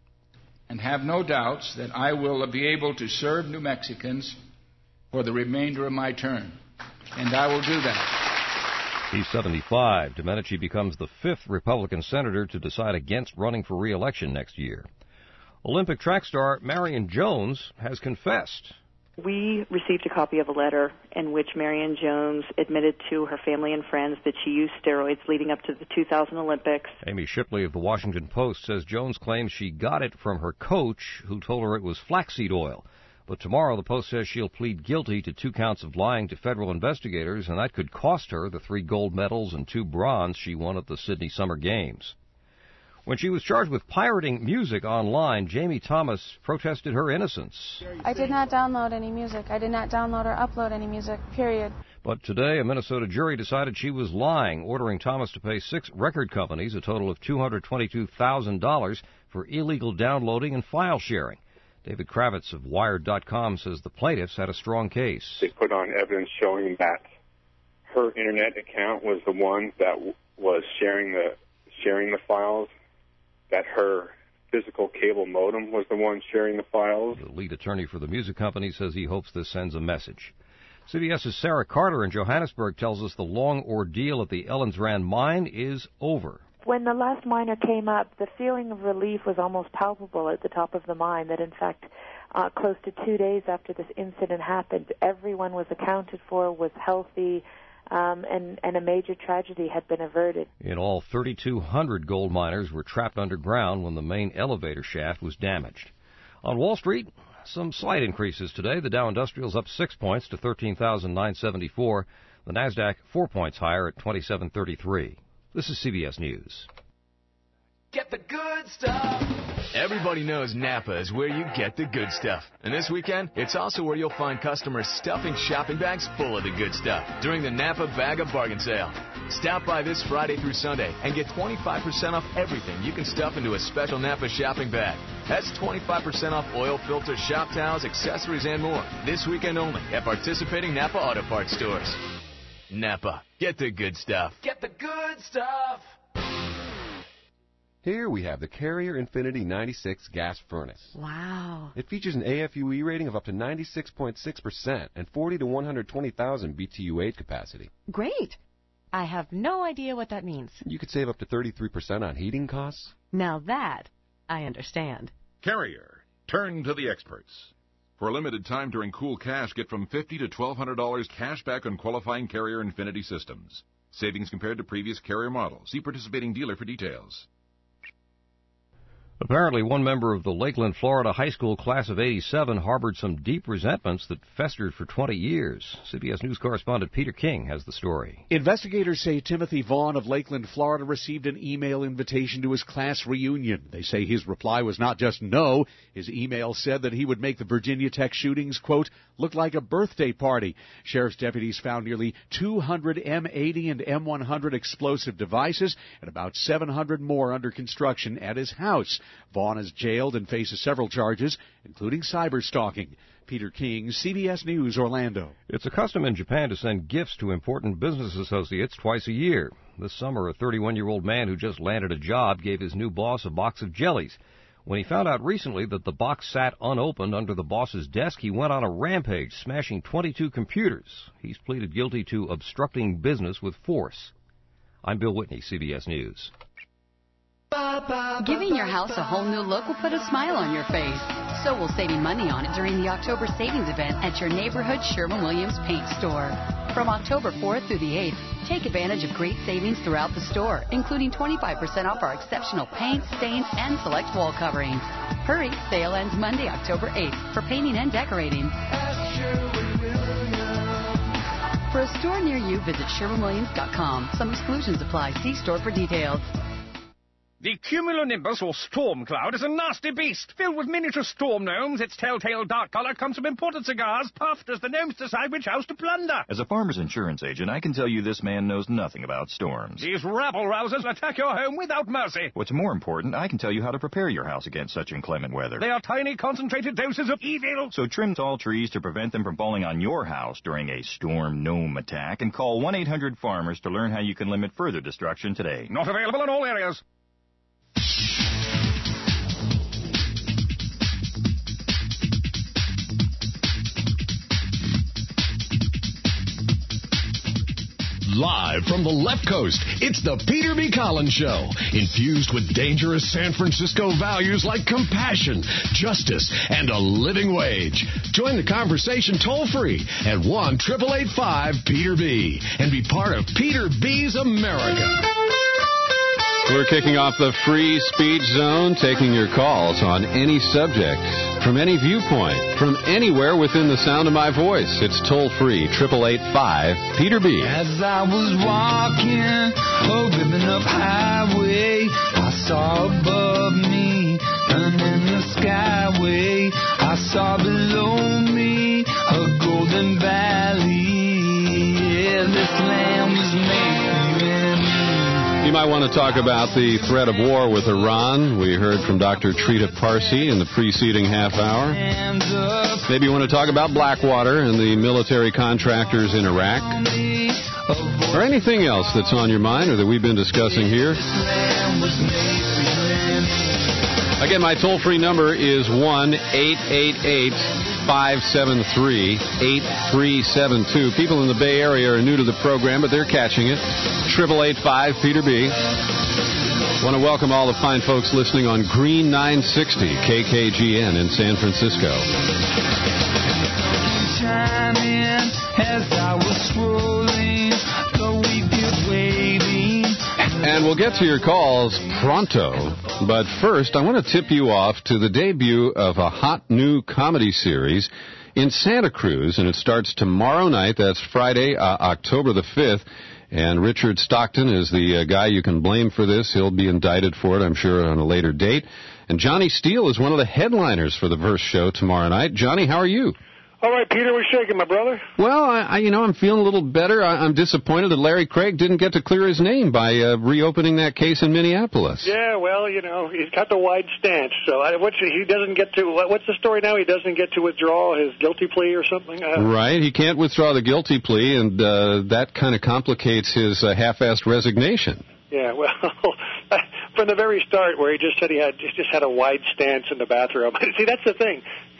and have no doubts that I will be able to serve New Mexicans for the remainder of my term, and I will do that. He's seventy-five. Domenici becomes the fifth Republican senator to decide against running for re-election next year. Olympic track star Marion Jones has confessed. We received a copy of a letter in which Marion Jones admitted to her family and friends that she used steroids leading up to the two thousand Olympics. Amy Shipley of the Washington Post says Jones claims she got it from her coach, who told her it was flaxseed oil. But tomorrow, the Post says she'll plead guilty to two counts of lying to federal investigators, and that could cost her the three gold medals and two bronze she won at the Sydney Summer Games. When she was charged with pirating music online, Jamie Thomas protested her innocence. I did not download any music. I did not download or upload any music, period. But today, a Minnesota jury decided she was lying, ordering Thomas to pay six record companies a total of two hundred twenty-two thousand dollars for illegal downloading and file sharing. David Kravitz of Wired dot com says the plaintiffs had a strong case. They put on evidence showing that her internet account was the one that w- was sharing the sharing the files, that her physical cable modem was the one sharing the files. The lead attorney for the music company says he hopes this sends a message. CBS's Sarah Carter in Johannesburg tells us the long ordeal at the Ellensrand mine is over. When the last miner came up, the feeling of relief was almost palpable at the top of the mine, that in fact, uh, close to two days after this incident happened, everyone was accounted for, was healthy, um, and, and a major tragedy had been averted. In all, thirty-two hundred gold miners were trapped underground when the main elevator shaft was damaged. On Wall Street, some slight increases today. The Dow Industrial's up six points to thirteen thousand nine hundred seventy-four. The Nasdaq four points higher at twenty-seven thirty-three. This is C B S News. Get the good stuff. Everybody knows Napa is where you get the good stuff. And this weekend, it's also where you'll find customers stuffing shopping bags full of the good stuff during the Napa Bag of Bargain sale. Stop by this Friday through Sunday and get twenty-five percent off everything you can stuff into a special Napa shopping bag. That's twenty-five percent off oil filters, shop towels, accessories, and more. This weekend only at participating Napa Auto Parts stores. Napa. Get the good stuff. Get the good stuff. Here we have the Carrier Infinity ninety-six gas furnace. Wow. It features an A F U E rating of up to ninety-six point six percent and forty to one hundred twenty thousand B T U eight capacity. Great. I have no idea what that means. You could save up to thirty-three percent on heating costs. Now that I understand. Carrier. Turn to the experts. For a limited time during Cool Cash, get from fifty dollars to twelve hundred dollars cash back on qualifying Carrier Infinity systems. Savings compared to previous Carrier models. See participating dealer for details. Apparently, one member of the Lakeland, Florida high school class of eighty-seven harbored some deep resentments that festered for twenty years. C B S News correspondent Peter King has the story. Investigators say Timothy Vaughn of Lakeland, Florida received an email invitation to his class reunion. They say his reply was not just no. His email said that he would make the Virginia Tech shootings, quote, look like a birthday party. Sheriff's deputies found nearly two hundred M eighty and M one hundred explosive devices and about seven hundred more under construction at his house. Vaughn is jailed and faces several charges, including cyber stalking. Peter King, C B S News, Orlando. It's a custom in Japan to send gifts to important business associates twice a year. This summer, a thirty-one-year-old man who just landed a job gave his new boss a box of jellies. When he found out recently that the box sat unopened under the boss's desk, he went on a rampage, smashing twenty-two computers. He's pleaded guilty to obstructing business with force. I'm Bill Whitney, C B S News. Giving your house a whole new look will put a smile on your face. So will saving money on it during the October savings event at your neighborhood Sherwin-Williams paint store. From October fourth through the eighth, take advantage of great savings throughout the store, including twenty-five percent off our exceptional paint, stains, and select wall coverings. Hurry, sale ends Monday, October eighth for painting and decorating. For a store near you, visit Sherwin Williams dot com. Some exclusions apply. See store for details. The cumulonimbus, or storm cloud, is a nasty beast. Filled with miniature storm gnomes, its telltale dark color comes from imported cigars, puffed as the gnomes decide which house to plunder. As a farmer's insurance agent, I can tell you this man knows nothing about storms. These rabble-rousers attack your home without mercy. What's more important, I can tell you how to prepare your house against such inclement weather. They are tiny, concentrated doses of evil. So trim tall trees to prevent them from falling on your house during a storm gnome attack, and call one eight hundred farmers to learn how you can limit further destruction today. Not available in all areas. Live from the left coast, it's the Peter B. Collins Show, infused with dangerous San Francisco values like compassion, justice, and a living wage. Join the conversation toll-free at one eight eight eight five Peter B. and be part of Peter B's America. We're kicking off the free speech zone, taking your calls on any subject, from any viewpoint, from anywhere within the sound of my voice. It's toll-free, eight eight eight five Peter B. As I was walking a ribbon up highway, I saw above me, and in the skyway, I saw below me a golden valley. Yeah, this land was made for you and me. You might want to talk about the threat of war with Iran. We heard from Doctor Trita Parsi in the preceding half hour. Maybe you want to talk about Blackwater and the military contractors in Iraq. Or anything else that's on your mind or that we've been discussing here. Again, my toll-free number is one eight eight eight five seven three eight three seven two. People in the Bay Area are new to the program, but they're catching it. eight eight eight five Peter B. Want to welcome all the fine folks listening on Green nine sixty K K G N in San Francisco. And we'll get to your calls pronto, but first I want to tip you off to the debut of a hot new comedy series in Santa Cruz, and it starts tomorrow night. That's Friday, uh, October the fifth, and Richard Stockton is the uh, guy you can blame for this. He'll be indicted for it, I'm sure, on a later date. And Johnny Steele is one of the headliners for the Verse show tomorrow night. Johnny, how are you? All right, Peter, we're shaking, my brother. Well, I, I, you know, I'm feeling a little better. I, I'm disappointed that Larry Craig didn't get to clear his name by uh, reopening that case in Minneapolis. Yeah, well, you know, he's got the wide stance, so I, what's, he doesn't get to, what's the story now? He doesn't get to withdraw his guilty plea or something? Uh, right, he can't withdraw the guilty plea, and uh, that kind of complicates his uh, half-assed resignation. Yeah, well, from the very start where he just said he had he just had a wide stance in the bathroom. See, that's the thing.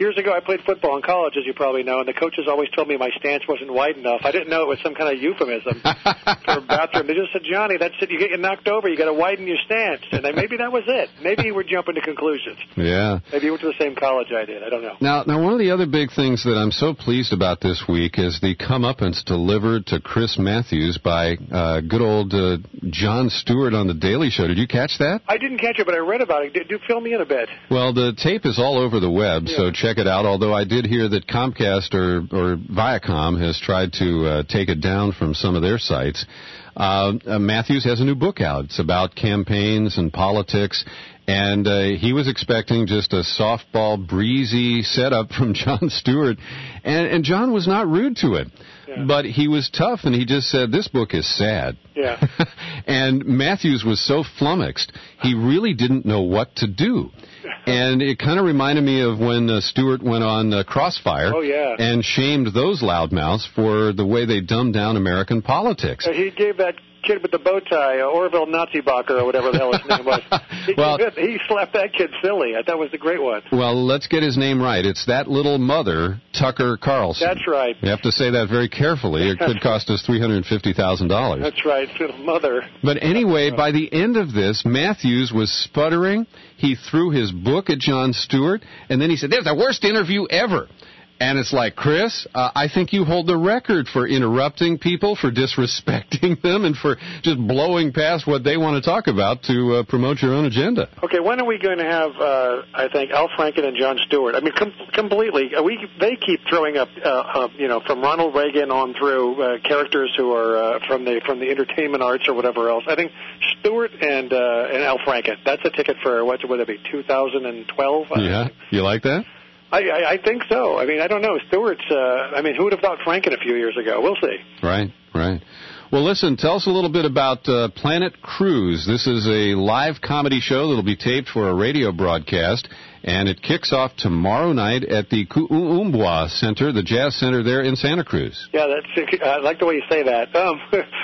Years ago, I played football in college, as you probably know, and the coaches always told me my stance wasn't wide enough. I didn't know it was some kind of euphemism for a bathroom. They just said, Johnny, that's it. You get knocked over. You got to widen your stance. And then maybe that was it. Maybe you were jumping to conclusions. Yeah. Maybe you went to the same college I did. I don't know. Now, now, one of the other big things that I'm so pleased about this week is the comeuppance delivered to Chris Matthews by uh, good old uh, Jon Stewart on The Daily Show. Did you catch that? I didn't catch it, but I read about it. Do, do fill me in a bit. Well, the tape is all over the web, Yeah. so check it out, although I did hear that Comcast or, or Viacom has tried to uh, take it down from some of their sites. Uh, uh, Matthews has a new book out. It's about campaigns and politics, and uh, he was expecting just a softball, breezy setup from Jon Stewart, and, and John was not rude to it. Yeah. But he was tough, and he just said, this book is sad. Yeah. And Matthews was so flummoxed, he really didn't know what to do. And it kind of reminded me of when uh, Stewart went on uh, Crossfire oh, yeah. and shamed those loudmouths for the way they dumbed down American politics. Uh, he gave that kid with the bow tie, uh, Orville Nazibacher, or whatever the hell his name was. He, well, he slapped that kid silly. I thought it was the great one. Well, let's get his name right. It's that little mother, Tucker Carlson. That's right. You have to say that very carefully. It could cost us three hundred fifty thousand dollars. That's right, little mother. But anyway, by the end of this, Matthews was sputtering. He threw his book at Jon Stewart, and then he said, "That's the worst interview ever." And it's like, Chris, uh, I think you hold the record for interrupting people, for disrespecting them, and for just blowing past what they want to talk about to uh, promote your own agenda. Okay, when are we going to have, uh, I think, Al Franken and Jon Stewart? I mean, com- completely. We They keep throwing up, uh, uh, you know, from Ronald Reagan on through uh, characters who are uh, from the from the entertainment arts or whatever else. I think Stewart and uh, and Al Franken. That's a ticket for, what would it be, two thousand twelve? Yeah, you like that? I, I, I think so. I mean, I don't know. Stewart's, uh, I mean, who would have thought Franken a few years ago? We'll see. Right, right. Well, listen, tell us a little bit about uh, Planet Cruise. This is a live comedy show that will be taped for a radio broadcast, and it kicks off tomorrow night at the Kuumbwa Center, the Jazz Center there in Santa Cruz. Yeah, that's. I like the way you say that. Um,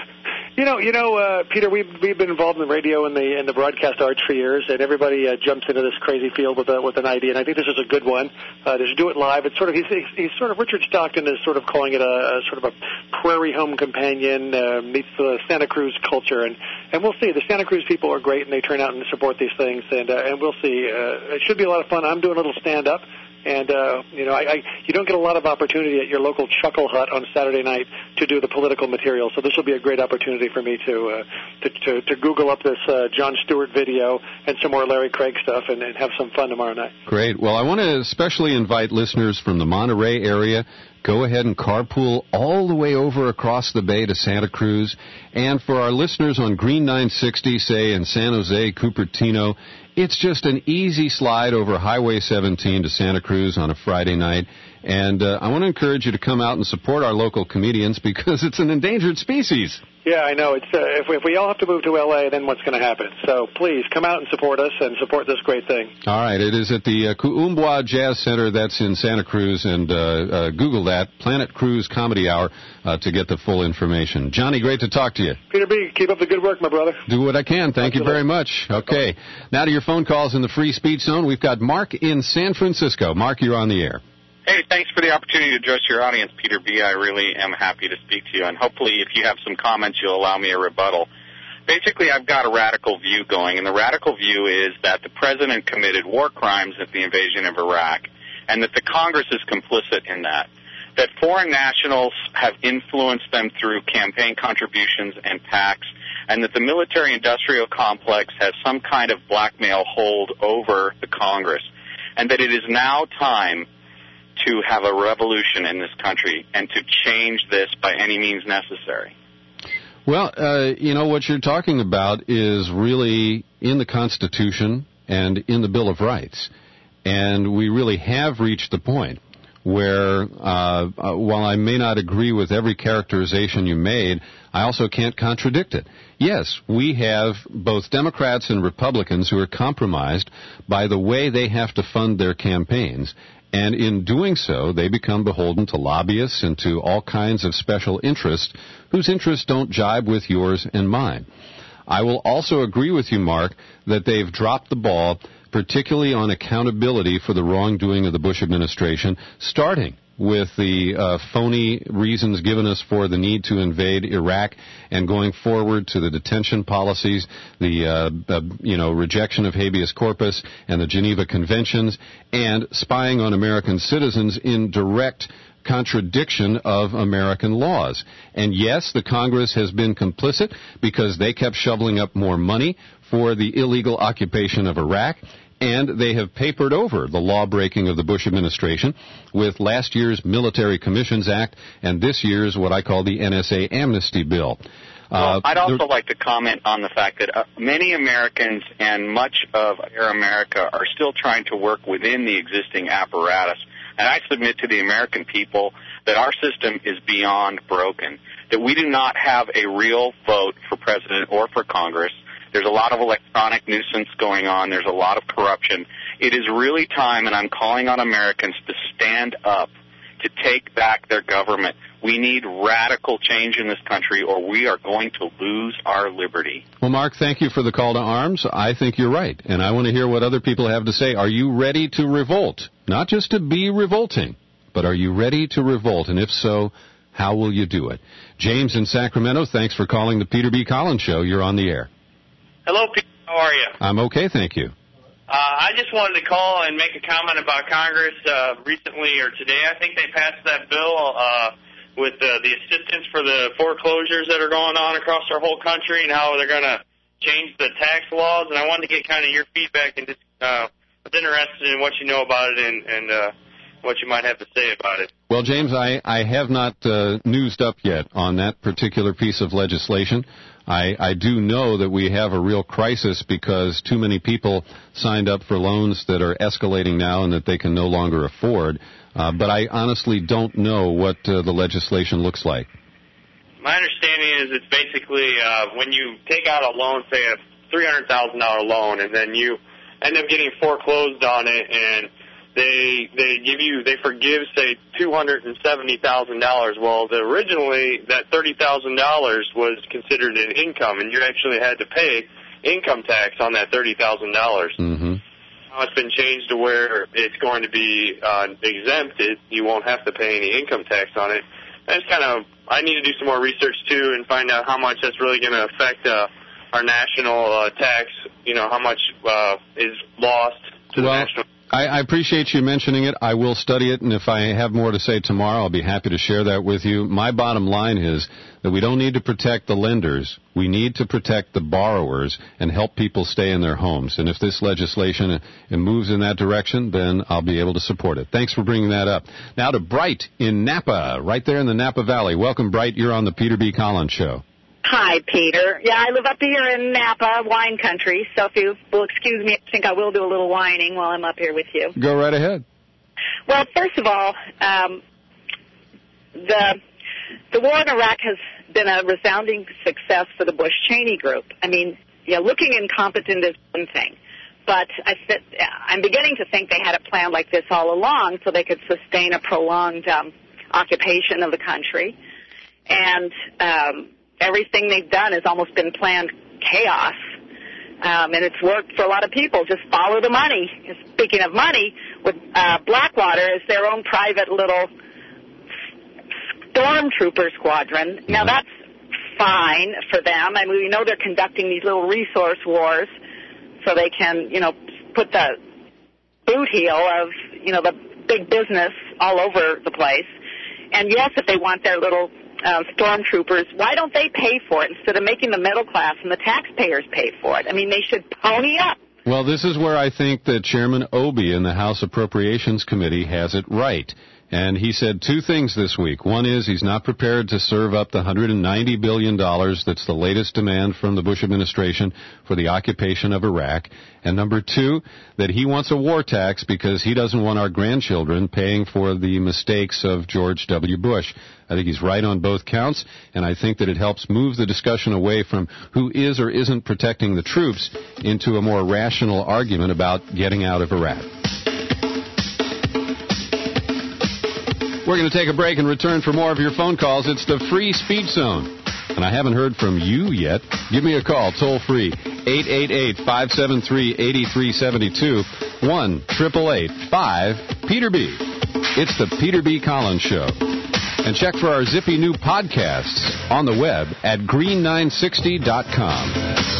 You know, you know, uh, Peter, we've we've been involved in the radio and the and the broadcast arts for years, and everybody uh, jumps into this crazy field with a, with an idea, and I think this is a good one. Uh, to do it live, it's sort of he's, he's sort of Richard Stockton is sort of calling it a, a sort of a prairie home companion uh, meets the Santa Cruz culture, and and we'll see. The Santa Cruz people are great, and they turn out and support these things, and uh, and we'll see. Uh, it should be a lot of fun. I'm doing a little stand up. And, uh, you know, I, I, you don't get a lot of opportunity at your local Chuckle Hut on Saturday night to do the political material. So this will be a great opportunity for me to uh, to, to, to Google up this uh, Jon Stewart video and some more Larry Craig stuff and, and have some fun tomorrow night. Great. Well, I want to especially invite listeners from the Monterey area. Go ahead and carpool all the way over across the bay to Santa Cruz. And for our listeners on Green nine sixty, say in San Jose, Cupertino, it's just an easy slide over Highway seventeen to Santa Cruz on a Friday night. And uh, I want to encourage you to come out and support our local comedians because it's an endangered species. Yeah, I know. It's uh, if, we, if we all have to move to L A, then what's going to happen? So please come out and support us and support this great thing. All right. It is at the uh, Kuumbwa Jazz Center. That's in Santa Cruz. And uh, uh, Google that, Planet Cruise Comedy Hour, uh, to get the full information. Johnny, great to talk to you. Peter B., keep up the good work, my brother. Do what I can. Thank you very much. Okay. Now to your phone calls in the free speech zone. We've got Mark in San Francisco. Mark, you're on the air. Hey, thanks for the opportunity to address your audience, Peter B. I really am happy to speak to you, and hopefully if you have some comments, you'll allow me a rebuttal. Basically, I've got a radical view going, and the radical view is that the president committed war crimes at the invasion of Iraq, and that the Congress is complicit in that, that foreign nationals have influenced them through campaign contributions and PACs, and that the military-industrial complex has some kind of blackmail hold over the Congress, and that it is now time to have a revolution in this country and to change this by any means necessary. Well, uh, you know, what you're talking about is really in the Constitution and in the Bill of Rights. And we really have reached the point where, uh, uh, while I may not agree with every characterization you made, I also can't contradict it. Yes, we have both Democrats and Republicans who are compromised by the way they have to fund their campaigns. And in doing so, they become beholden to lobbyists and to all kinds of special interests whose interests don't jibe with yours and mine. I will also agree with you, Mark, that they've dropped the ball particularly on accountability for the wrongdoing of the Bush administration, starting with the uh, phony reasons given us for the need to invade Iraq, and going forward to the detention policies, the uh, uh, you know rejection of habeas corpus and the Geneva Conventions, and spying on American citizens in direct contradiction of American laws. And yes, the Congress has been complicit because they kept shoveling up more money for the illegal occupation of Iraq. And they have papered over the law-breaking of the Bush administration with last year's Military Commissions Act and this year's what I call the N S A amnesty bill. Well, uh, I'd also like to comment on the fact that uh, many Americans and much of Air America are still trying to work within the existing apparatus. And I submit to the American people that our system is beyond broken, that we do not have a real vote for president or for Congress. There's a lot of electronic nuisance going on. There's a lot of corruption. It is really time, and I'm calling on Americans to stand up, to take back their government. We need radical change in this country, or we are going to lose our liberty. Well, Mark, thank you for the call to arms. I think you're right, and I want to hear what other people have to say. Are you ready to revolt? Not just to be revolting, but are you ready to revolt? And if so, how will you do it? James in Sacramento, thanks for calling the Peter B. Collins Show. You're on the air. Hello, Peter. How are you? I'm okay, thank you. Uh, I just wanted to call and make a comment about Congress uh, recently or today. I think they passed that bill uh, with uh, the assistance for the foreclosures that are going on across our whole country and how they're going to change the tax laws. And I wanted to get kind of your feedback and just uh, was interested in what you know about it and, and uh, what you might have to say about it. Well, James, I, I have not uh, newsed up yet on that particular piece of legislation. I, I do know that we have a real crisis because too many people signed up for loans that are escalating now and that they can no longer afford. Uh, but I honestly don't know what uh, the legislation looks like. My understanding is it's basically uh, when you take out a loan, say a three hundred thousand dollars loan, and then you end up getting foreclosed on it, and they they give you they forgive say two hundred and seventy thousand dollars. Well, the, originally that thirty thousand dollars was considered an income, and you actually had to pay income tax on that thirty thousand dollars. Mm-hmm. Now it's been changed to where it's going to be uh, exempted. You won't have to pay any income tax on it. That's kind of I need to do some more research too and find out how much that's really going to affect uh, our national uh, tax. You know how much uh, is lost to well, the national. I, I appreciate you mentioning it. I will study it, and if I have more to say tomorrow, I'll be happy to share that with you. My bottom line is that we don't need to protect the lenders. We need to protect the borrowers and help people stay in their homes. And if this legislation uh, moves in that direction, then I'll be able to support it. Thanks for bringing that up. Now to Bright in Napa, right there in the Napa Valley. Welcome, Bright. You're on the Peter B. Collins Show. Hi, Peter. Yeah, I live up here in Napa, wine country, so if you will excuse me, I think I will do a little whining while I'm up here with you. Go right ahead. Well, first of all, um, the the war in Iraq has been a resounding success for the Bush-Cheney group. I mean, yeah, looking incompetent is one thing, but I th- I'm beginning to think they had it planned like this all along so they could sustain a prolonged um, occupation of the country. And um everything they've done has almost been planned chaos, um, and it's worked for a lot of people. Just follow the money. Speaking of money, with uh, Blackwater is their own private little stormtrooper squadron. Now, that's fine for them. I mean, we know they're conducting these little resource wars so they can, you know, put the boot heel of, you know, the big business all over the place. And, yes, if they want their little Uh, stormtroopers, why don't they pay for it instead of making the middle class and the taxpayers pay for it? I mean, they should pony up. Well, this is where I think that Chairman Obey in the House Appropriations Committee has it right. And he said two things this week. One is he's not prepared to serve up the one hundred ninety billion dollars that's the latest demand from the Bush administration for the occupation of Iraq. And number two, that he wants a war tax because he doesn't want our grandchildren paying for the mistakes of George W. Bush. I think he's right on both counts, and I think that it helps move the discussion away from who is or isn't protecting the troops into a more rational argument about getting out of Iraq. We're going to take a break and return for more of your phone calls. It's the Free Speech Zone. and I haven't heard from you yet, give me a call toll free, eight eight eight, five seven three, eight three seven two, one eight eight eight, five, Peter B. It's the Peter B. Collins Show. And check for our zippy new podcasts on the web at green nine sixty dot com.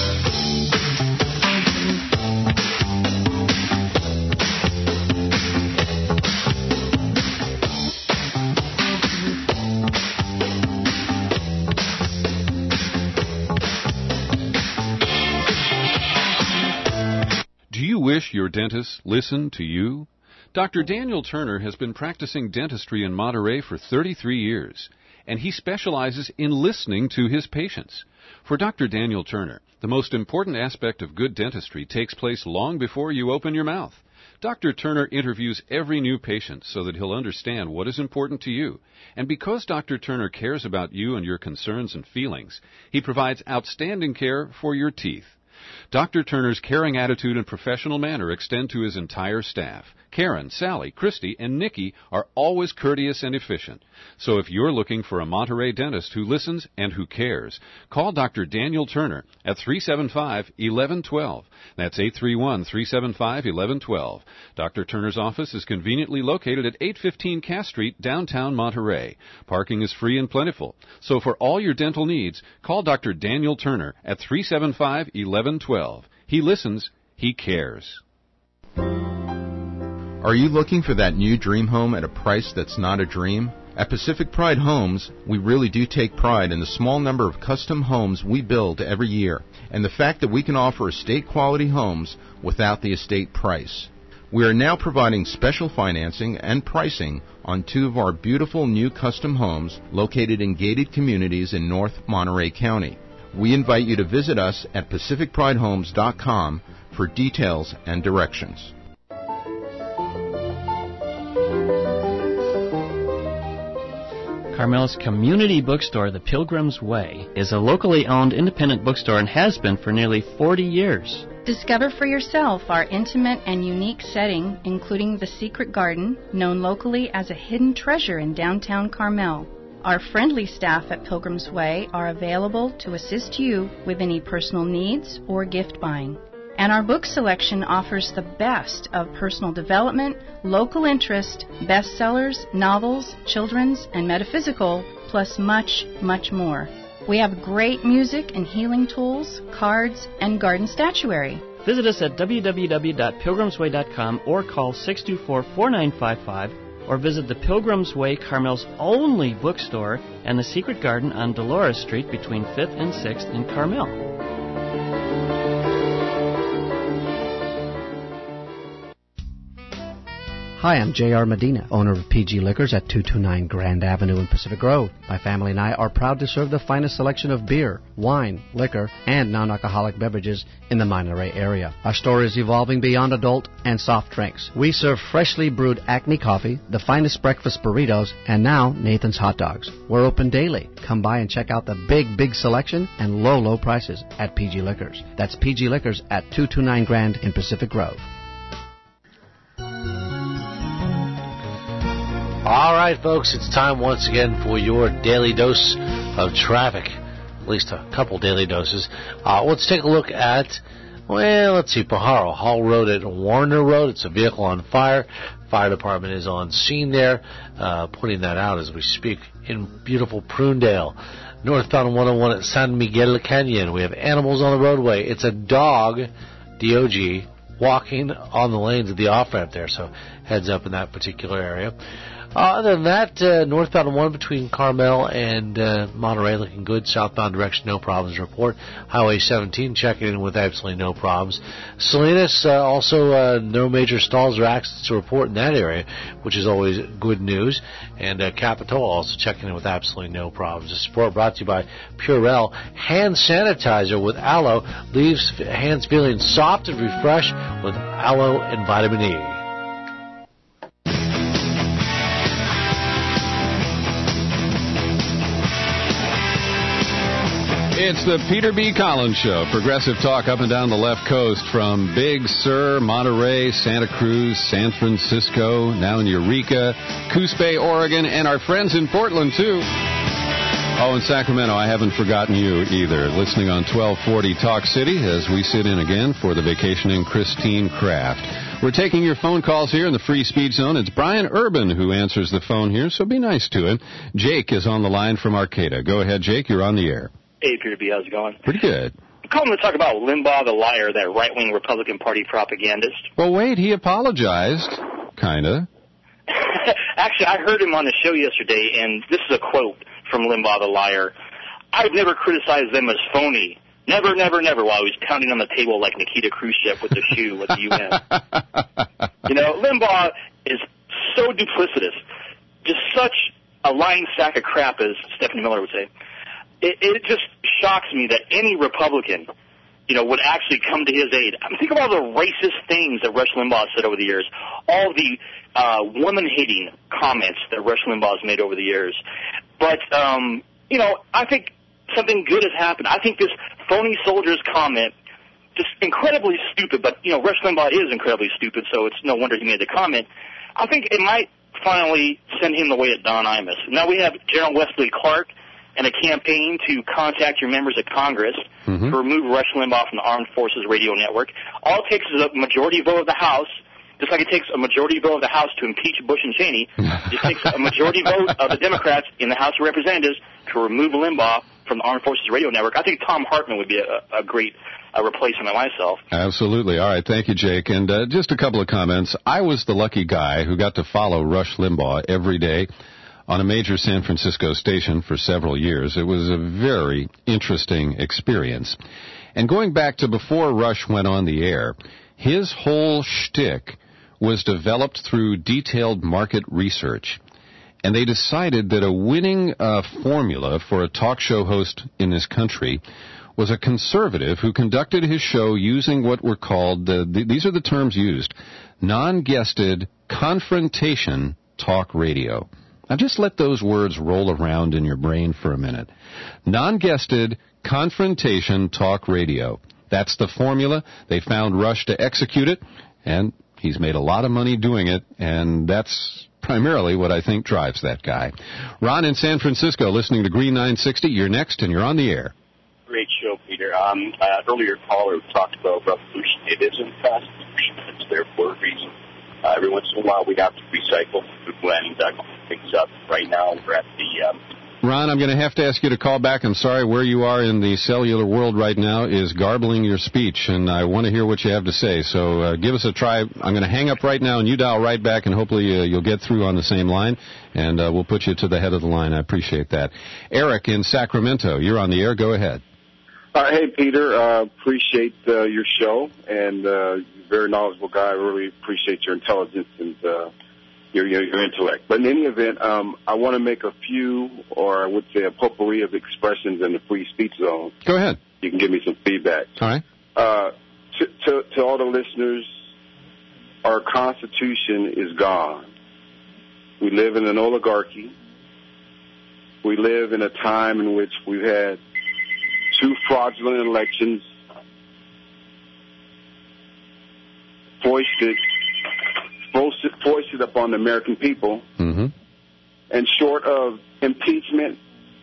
Do you wish your dentist listened to you? Doctor Daniel Turner has been practicing dentistry in Monterey for thirty-three years, and he specializes in listening to his patients. For Doctor Daniel Turner, the most important aspect of good dentistry takes place long before you open your mouth. Doctor Turner interviews every new patient so that he'll understand what is important to you. And because Doctor Turner cares about you and your concerns and feelings, he provides outstanding care for your teeth. Doctor Turner's caring attitude and professional manner extend to his entire staff. Karen, Sally, Christy, and Nikki are always courteous and efficient. So if you're looking for a Monterey dentist who listens and who cares, call Doctor Daniel Turner at three seven five, one one one two. That's eight three one, three seven five, one one one two. Doctor Turner's office is conveniently located at eight fifteen Cass Street, downtown Monterey. Parking is free and plentiful. So for all your dental needs, call Doctor Daniel Turner at three seven five, one one one two. He listens. He cares. Are you looking for that new dream home at a price that's not a dream? At Pacific Pride Homes, we really do take pride in the small number of custom homes we build every year, and the fact that we can offer estate-quality homes without the estate price. We are now providing special financing and pricing on two of our beautiful new custom homes located in gated communities in North Monterey County. We invite you to visit us at pacific pride homes dot com for details and directions. Carmel's community bookstore, The Pilgrim's Way, is a locally owned independent bookstore and has been for nearly forty years. Discover for yourself our intimate and unique setting, including the Secret Garden, known locally as a hidden treasure in downtown Carmel. Our friendly staff at Pilgrim's Way are available to assist you with any personal needs or gift buying. And our book selection offers the best of personal development, local interest, bestsellers, novels, children's, and metaphysical, plus much, much more. We have great music and healing tools, cards, and garden statuary. Visit us at w w w dot pilgrims way dot com or call six two four, four nine five five or visit the Pilgrim's Way, Carmel's only bookstore, and the Secret Garden on Dolores Street between fifth and sixth in Carmel. Hi, I'm J R Medina, owner of P G Liquors at two twenty-nine Grand Avenue in Pacific Grove. My family and I are proud to serve the finest selection of beer, wine, liquor, and non-alcoholic beverages in the Monterey area. Our store is evolving beyond adult and soft drinks. We serve freshly brewed Acme coffee, the finest breakfast burritos, and now Nathan's hot dogs. We're open daily. Come by and check out the big, big selection and low, low prices at P G Liquors. That's P G Liquors at two twenty-nine Grand in Pacific Grove. All right, folks, it's time once again for your daily dose of traffic, at least a couple daily doses. Uh, let's take a look at, well, let's see, Pajaro, Hall Road at Warner Road. It's a vehicle on fire. Fire department is on scene there, uh, putting that out as we speak in beautiful Prunedale. Northbound one oh one at San Miguel Canyon. We have animals on the roadway. It's a dog, D O G, walking on the lanes of the off-ramp there, so heads up in that particular area. Uh, other than that, uh, northbound one between Carmel and uh, Monterey looking good. Southbound direction, no problems report. Highway seventeen checking in with absolutely no problems. Salinas, uh, also uh, no major stalls or accidents to report in that area, which is always good news. And uh, Capitola also checking in with absolutely no problems. This report brought to you by Purell. Hand sanitizer with aloe leaves hands feeling soft and refreshed with aloe and vitamin E. It's the Peter B. Collins Show. Progressive talk up and down the left coast from Big Sur, Monterey, Santa Cruz, San Francisco, now in Eureka, Coos Bay, Oregon, and our friends in Portland, too. Oh, in Sacramento, I haven't forgotten you either. Listening on twelve forty Talk City as we sit in again for the vacationing Christine Kraft. We're taking your phone calls here in the free speed zone. It's Brian Urban who answers the phone here, so be nice to him. Jake is on the line from Arcata. Go ahead, Jake. You're on the air. Hey, Peter B. How's it going? Pretty good. I'm calling to talk about Limbaugh the liar, that right-wing Republican Party propagandist. Well, wait, he apologized. Kinda. Actually, I heard him on the show yesterday, and this is a quote from Limbaugh the liar. I've never criticized them as phony. Never, never, never, while he was pounding on the table like Nikita Khrushchev with the shoe at the U N. You know, Limbaugh is so duplicitous, just such a lying sack of crap, as Stephanie Miller would say. It, it just shocks me that any Republican, you know, would actually come to his aid. I mean, think of all the racist things that Rush Limbaugh said over the years, all the uh, woman-hating comments that Rush Limbaugh has made over the years. But, um, you know, I think something good has happened. I think this phony soldiers comment, just incredibly stupid, but, you know, Rush Limbaugh is incredibly stupid, so it's no wonder he made the comment. I think it might finally send him the way of Don Imus. Now we have General Wesley Clark and a campaign to contact your members of Congress mm-hmm. to remove Rush Limbaugh from the Armed Forces Radio Network. All it takes is a majority vote of the House, just like it takes a majority vote of the House to impeach Bush and Cheney. It just takes a majority vote of the Democrats in the House of Representatives to remove Limbaugh from the Armed Forces Radio Network. I think Tom Hartman would be a, a great uh, replacement of myself. Absolutely. All right. Thank you, Jake. And uh, just a couple of comments. I was the lucky guy who got to follow Rush Limbaugh every day on a major San Francisco station for several years. It was a very interesting experience. And going back to before Rush went on the air, his whole shtick was developed through detailed market research. And they decided that a winning uh, formula for a talk show host in this country was a conservative who conducted his show using what were called, uh, th- these are the terms used, non-guested confrontation talk radio. Now just let those words roll around in your brain for a minute. Non-guested confrontation talk radio. That's the formula. They found Rush to execute it, and he's made a lot of money doing it, and that's primarily what I think drives that guy. Ron in San Francisco, listening to Green nine sixty. You're next, and you're on the air. Great show, Peter. Um, uh, earlier caller talked about revolution. It isn't constitution. It's there for a reason. Uh, every once in a while, we have to recycle when uh, things up. Right now, we're at the... Um, Ron, I'm going to have to ask you to call back. I'm sorry, where you are in the cellular world right now is garbling your speech, and I want to hear what you have to say. So uh, give us a try. I'm going to hang up right now, and you dial right back, and hopefully uh, you'll get through on the same line, and uh, we'll put you to the head of the line. I appreciate that. Eric in Sacramento, you're on the air. Go ahead. Uh, hey, Peter. Uh, appreciate uh, your show, and uh, you're a very knowledgeable guy. I really appreciate your intelligence and uh Your, your, your intellect. But in any event, um, I want to make a few, or I would say a potpourri of expressions in the free speech zone. Go ahead. You can give me some feedback. All right. Uh, to, to, to all the listeners, our Constitution is gone. We live in an oligarchy. We live in a time in which we've had two fraudulent elections foisted foisted upon the American people, mm-hmm. and short of impeachment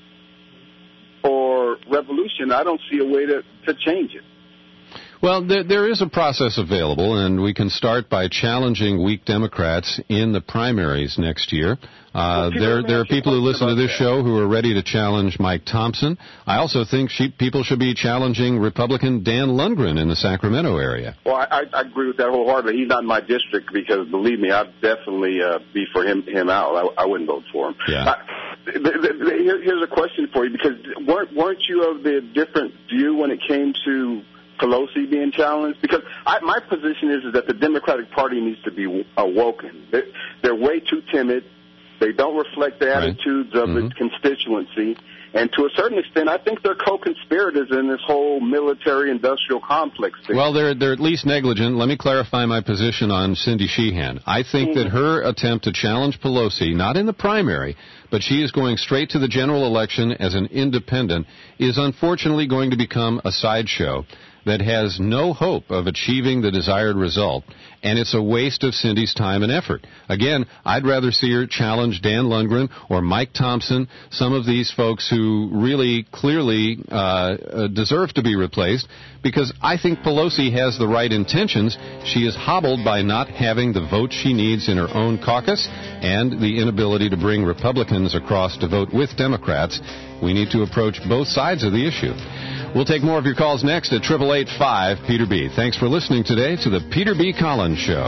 or revolution, I don't see a way to, to change it. Well, there, there is a process available, and we can start by challenging weak Democrats in the primaries next year. Uh, well, there, there are people who listen to this that. show who are ready to challenge Mike Thompson. I also think she, people should be challenging Republican Dan Lundgren in the Sacramento area. Well, I, I agree with that wholeheartedly. He's not in my district because, believe me, I'd definitely uh, be for him him out. I, I wouldn't vote for him. Yeah. I, the, the, the, here, here's a question for you, because weren't, weren't you of the different view when it came to Pelosi being challenged? Because I, my position is, is that the Democratic Party needs to be awoken. They're, they're way too timid. They don't reflect the right. attitudes of mm-hmm. its constituency. And to a certain extent, I think they're co-conspirators in this whole military-industrial complex thing. Well, they're, they're at least negligent. Let me clarify my position on Cindy Sheehan. I think mm-hmm. that her attempt to challenge Pelosi, not in the primary, but she is going straight to the general election as an independent, is unfortunately going to become a sideshow that has no hope of achieving the desired result, and it's a waste of Cindy's time and effort. Again, I'd rather see her challenge Dan Lundgren or Mike Thompson, some of these folks who who really clearly uh, uh, deserve to be replaced, because I think Pelosi has the right intentions. She is hobbled by not having the votes she needs in her own caucus and the inability to bring Republicans across to vote with Democrats. We need to approach both sides of the issue. We'll take more of your calls next at eight eight eight, five, Peter B. Thanks for listening today to the Peter B. Collins Show.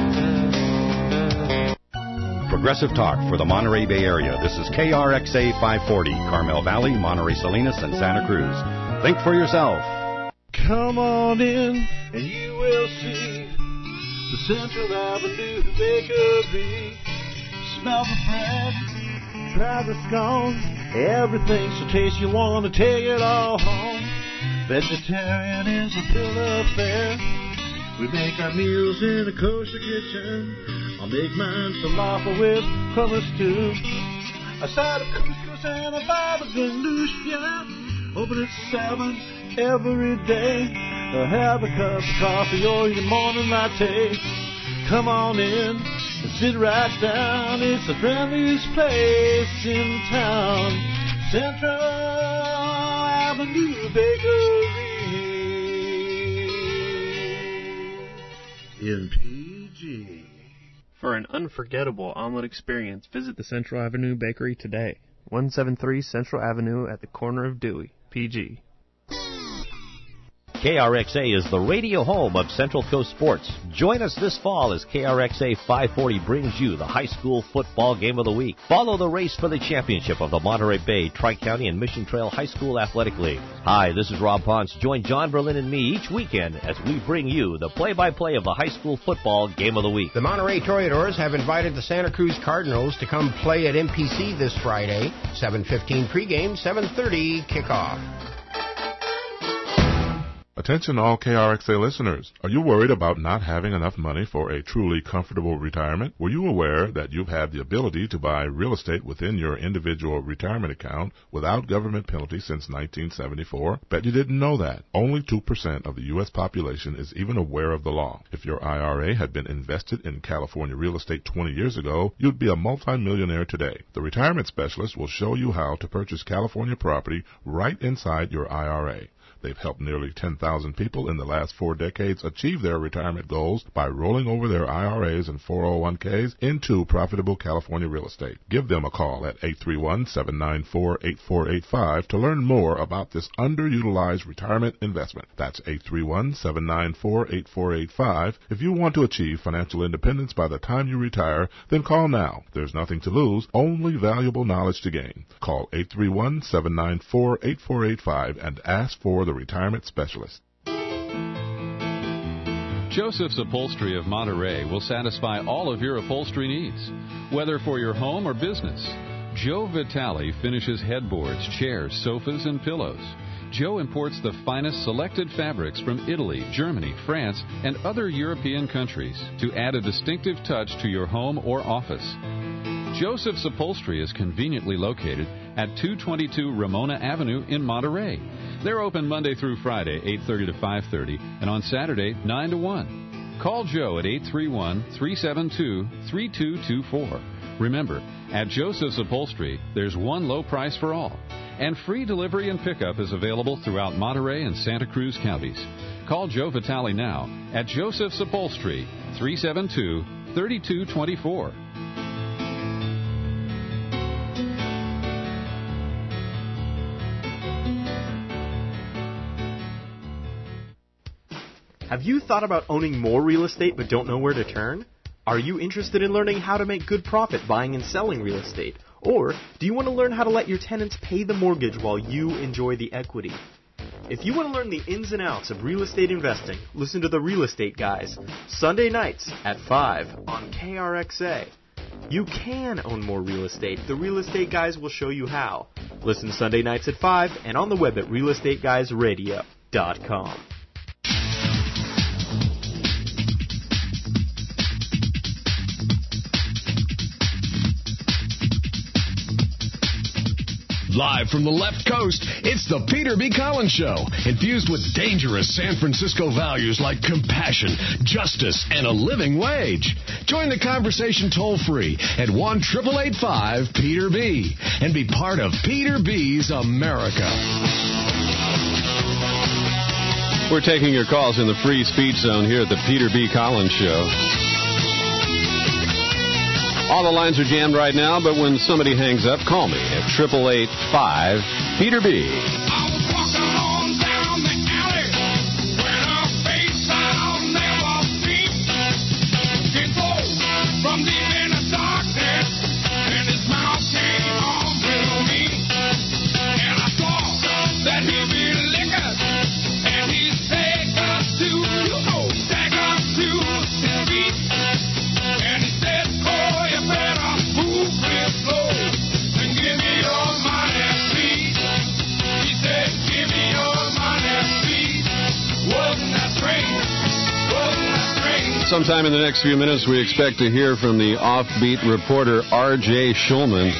Progressive talk for the Monterey Bay Area. This is K R X A five forty, Carmel Valley, Monterey Salinas, and Santa Cruz. Think for yourself. Come on in and you will see the Central Avenue Bakery. Smell the bread, try the scones. Everything's so tasty you want to take it all home. Vegetarian is a bill of fare. We make our meals in a kosher kitchen. I'll make mine falafel with hummus too. A side of couscous and a baba ganoush, yeah. Open at seven every day. I'll have a cup of coffee or your morning latte. Come on in and sit right down. It's the friendliest place in town. Central Avenue Bakery in P G. For an unforgettable omelet experience, visit the Central Avenue Bakery today. one seventy-three Central Avenue at the corner of Dewey, P G. K R X A is the radio home of Central Coast Sports. Join us this fall as K R X A five forty brings you the high school football game of the week. Follow the race for the championship of the Monterey Bay, Tri-County, and Mission Trail High School Athletic League. Hi, this is Rob Ponce. Join John Berlin and me each weekend as we bring you the play-by-play of the high school football game of the week. The Monterey Toreadors have invited the Santa Cruz Cardinals to come play at M P C this Friday. seven fifteen pregame, seven thirty kickoff. Attention all K R X A listeners. Are you worried about not having enough money for a truly comfortable retirement? Were you aware that you've had the ability to buy real estate within your individual retirement account without government penalty since nineteen seventy-four? Bet you didn't know that. Only two percent of the U S population is even aware of the law. If your I R A had been invested in California real estate twenty years ago, you'd be a multimillionaire today. The retirement specialist will show you how to purchase California property right inside your I R A. They've helped nearly ten thousand people in the last four decades achieve their retirement goals by rolling over their I R As and four oh one k's into profitable California real estate. Give them a call at eight three one, seven nine four, eight four eight five to learn more about this underutilized retirement investment. That's eight three one, seven nine four, eight four eight five. If you want to achieve financial independence by the time you retire, then call now. There's nothing to lose, only valuable knowledge to gain. Call eight three one, seven nine four, eight four eight five and ask for the retirement specialist. Joseph's Upholstery of Monterey will satisfy all of your upholstery needs, whether for your home or business. Joe Vitale finishes headboards, chairs, sofas, and pillows. Joe imports the finest selected fabrics from Italy, Germany, France, and other European countries to add a distinctive touch to your home or office. Joseph's Upholstery is conveniently located at two twenty-two Ramona Avenue in Monterey. They're open Monday through Friday, eight thirty to five thirty, and on Saturday, nine to one. Call Joe at eight three one, three seven two, three two two four. Remember, at Joseph's Upholstery, there's one low price for all, and free delivery and pickup is available throughout Monterey and Santa Cruz counties. Call Joe Vitale now at Joseph's Upholstery, three seven two, three two two four. Have you thought about owning more real estate but don't know where to turn? Are you interested in learning how to make good profit buying and selling real estate? Or do you want to learn how to let your tenants pay the mortgage while you enjoy the equity? If you want to learn the ins and outs of real estate investing, listen to the Real Estate Guys, Sunday nights at five on K R X A. You can own more real estate. The Real Estate Guys will show you how. Listen Sunday nights at five and on the web at real estate guys radio dot com. Live from the left coast, it's the Peter B. Collins Show, infused with dangerous San Francisco values like compassion, justice, and a living wage. Join the conversation toll-free at one eight eight eight five Peter B. and be part of Peter B's America. We're taking your calls in the free speech zone here at the Peter B. Collins Show. All the lines are jammed right now, but when somebody hangs up, call me at eight eight eight five Peter B. Sometime in the next few minutes, we expect to hear from the offbeat reporter R J Schulman.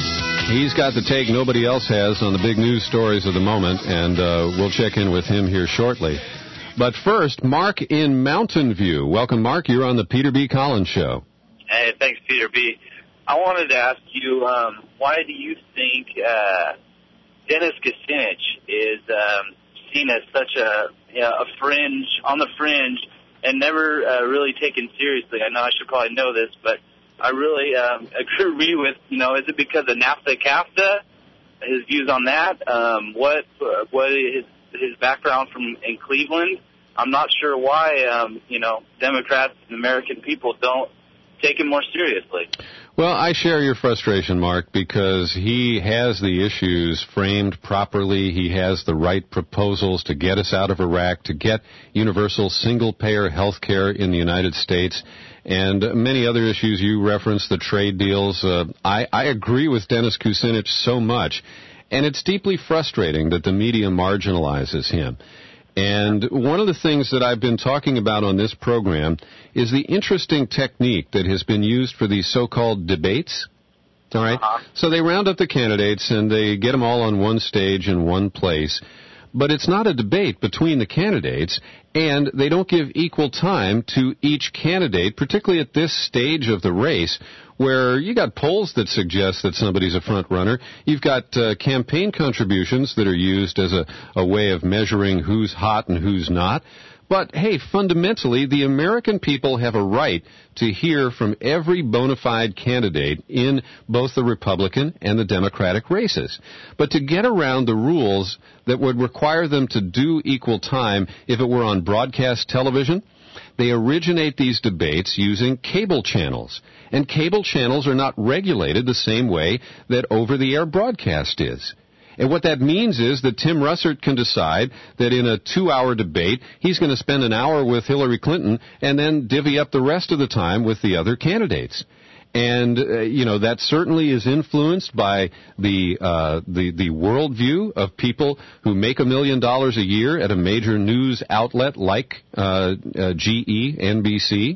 He's got the take nobody else has on the big news stories of the moment, and uh, we'll check in with him here shortly. But first, Mark in Mountain View. Welcome, Mark. You're on the Peter B. Collins Show. Hey, thanks, Peter B. I wanted to ask you, um, why do you think uh, Dennis Kucinich is um, seen as such a, you know, a fringe, on the fringe, and never uh, really taken seriously? I know I should probably know this, but I really um, agree with, you know, is it because of NAFTA, CAFTA, his views on that? Um, what uh, what his his background from in Cleveland? I'm not sure why, um, you know, Democrats and American people don't take him more seriously. Well, I share your frustration, Mark, because he has the issues framed properly. He has the right proposals to get us out of Iraq, to get universal single-payer health care in the United States, and many other issues you referenced, the trade deals. Uh, I, I agree with Dennis Kucinich so much, and it's deeply frustrating that the media marginalizes him. And one of the things that I've been talking about on this program is the interesting technique that has been used for these so-called debates. All right? Uh-huh. So they round up the candidates and they get them all on one stage in one place. But it's not a debate between the candidates, and they don't give equal time to each candidate, particularly at this stage of the race, where you got polls that suggest that somebody's a front runner. You've got uh, campaign contributions that are used as a, a way of measuring who's hot and who's not. But, hey, fundamentally, the American people have a right to hear from every bona fide candidate in both the Republican and the Democratic races. But to get around the rules that would require them to do equal time if it were on broadcast television, they originate these debates using cable channels. And cable channels are not regulated the same way that over-the-air broadcast is. And what that means is that Tim Russert can decide that in a two-hour debate, he's going to spend an hour with Hillary Clinton and then divvy up the rest of the time with the other candidates. And, uh, you know, that certainly is influenced by the, uh, the, the worldview of people who make a million dollars a year at a major news outlet like uh, uh, G E, N B C.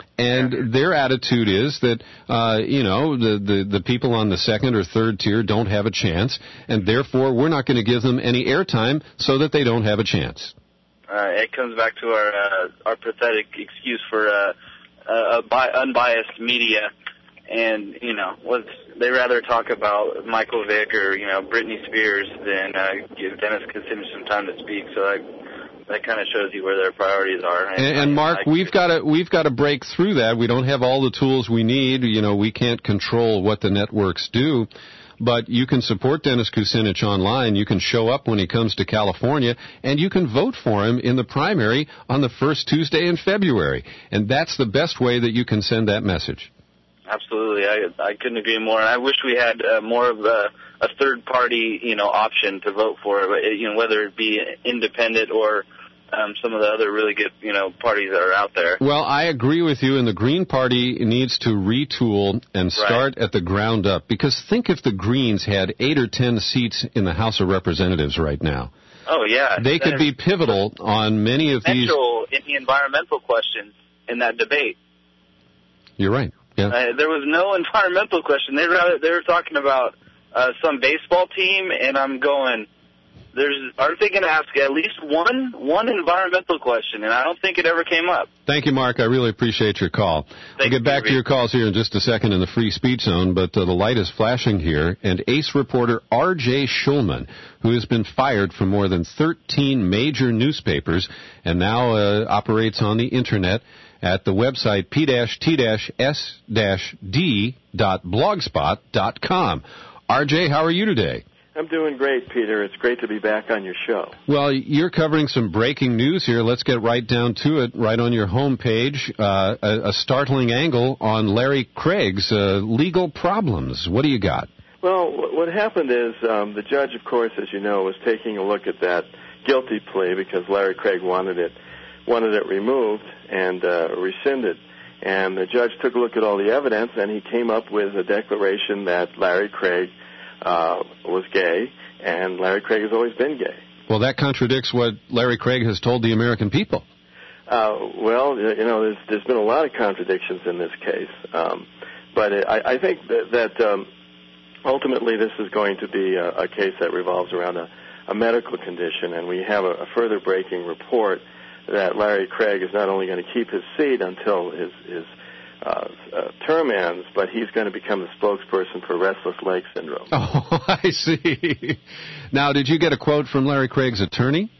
And their attitude is that, uh, you know, the, the, the people on the second or third tier don't have a chance, and therefore we're not going to give them any airtime so that they don't have a chance. Uh, it comes back to our uh, our pathetic excuse for uh, uh, bi- unbiased media, and, you know, what's, they rather talk about Michael Vick or, you know, Britney Spears than uh, give Dennis Kucinich some time to speak. So I... That kind of shows you where their priorities are. And, and Mark, we've got to we've got to break through that. We don't have all the tools we need. You know, we can't control what the networks do. But you can support Dennis Kucinich online. You can show up when he comes to California, and you can vote for him in the primary on the first Tuesday in February. And that's the best way that you can send that message. Absolutely, I I couldn't agree more. I wish we had uh, more of a, a third party, you know, option to vote for. You know, whether it be independent or Um, some of the other really good, you know, parties that are out there. Well, I agree with you, and the Green Party needs to retool and start right at the ground up. Because think if the Greens had eight or ten seats in the House of Representatives right now. Oh, yeah. They could be pivotal on many of these. In the environmental questions in that debate. You're right. Yeah. Uh, there was no environmental question. They were, they were talking about uh, some baseball team, and I'm going, there's, aren't they going to ask at least one one environmental question? And I don't think it ever came up. Thank you, Mark. I really appreciate your call. We'll get back to your calls here in just a second in the free speech zone, but uh, the light is flashing here, and ace reporter R J Schulman, who has been fired from more than thirteen major newspapers and now uh, operates on the Internet at the website p t s d dot blogspot dot com. R J, how are you today? I'm doing great, Peter. It's great to be back on your show. Well, you're covering some breaking news here. Let's get right down to it. Right on your homepage, uh, a, a startling angle on Larry Craig's uh, legal problems. What do you got? Well, what happened is um, the judge, of course, as you know, was taking a look at that guilty plea because Larry Craig wanted it wanted it removed and uh, rescinded. And the judge took a look at all the evidence, and he came up with a declaration that Larry Craig uh, was gay, and Larry Craig has always been gay. Well, that contradicts what Larry Craig has told the American people. Uh, well, you know, there's, there's been a lot of contradictions in this case. Um, but it, I, I think that, that um, ultimately this is going to be a, a case that revolves around a, a medical condition, and we have a, a further breaking report that Larry Craig is not only going to keep his seat until his, his uh, uh, term ends, but he's going to become the spokesperson for restless leg syndrome. Oh, I see. Now, did you get a quote from Larry Craig's attorney?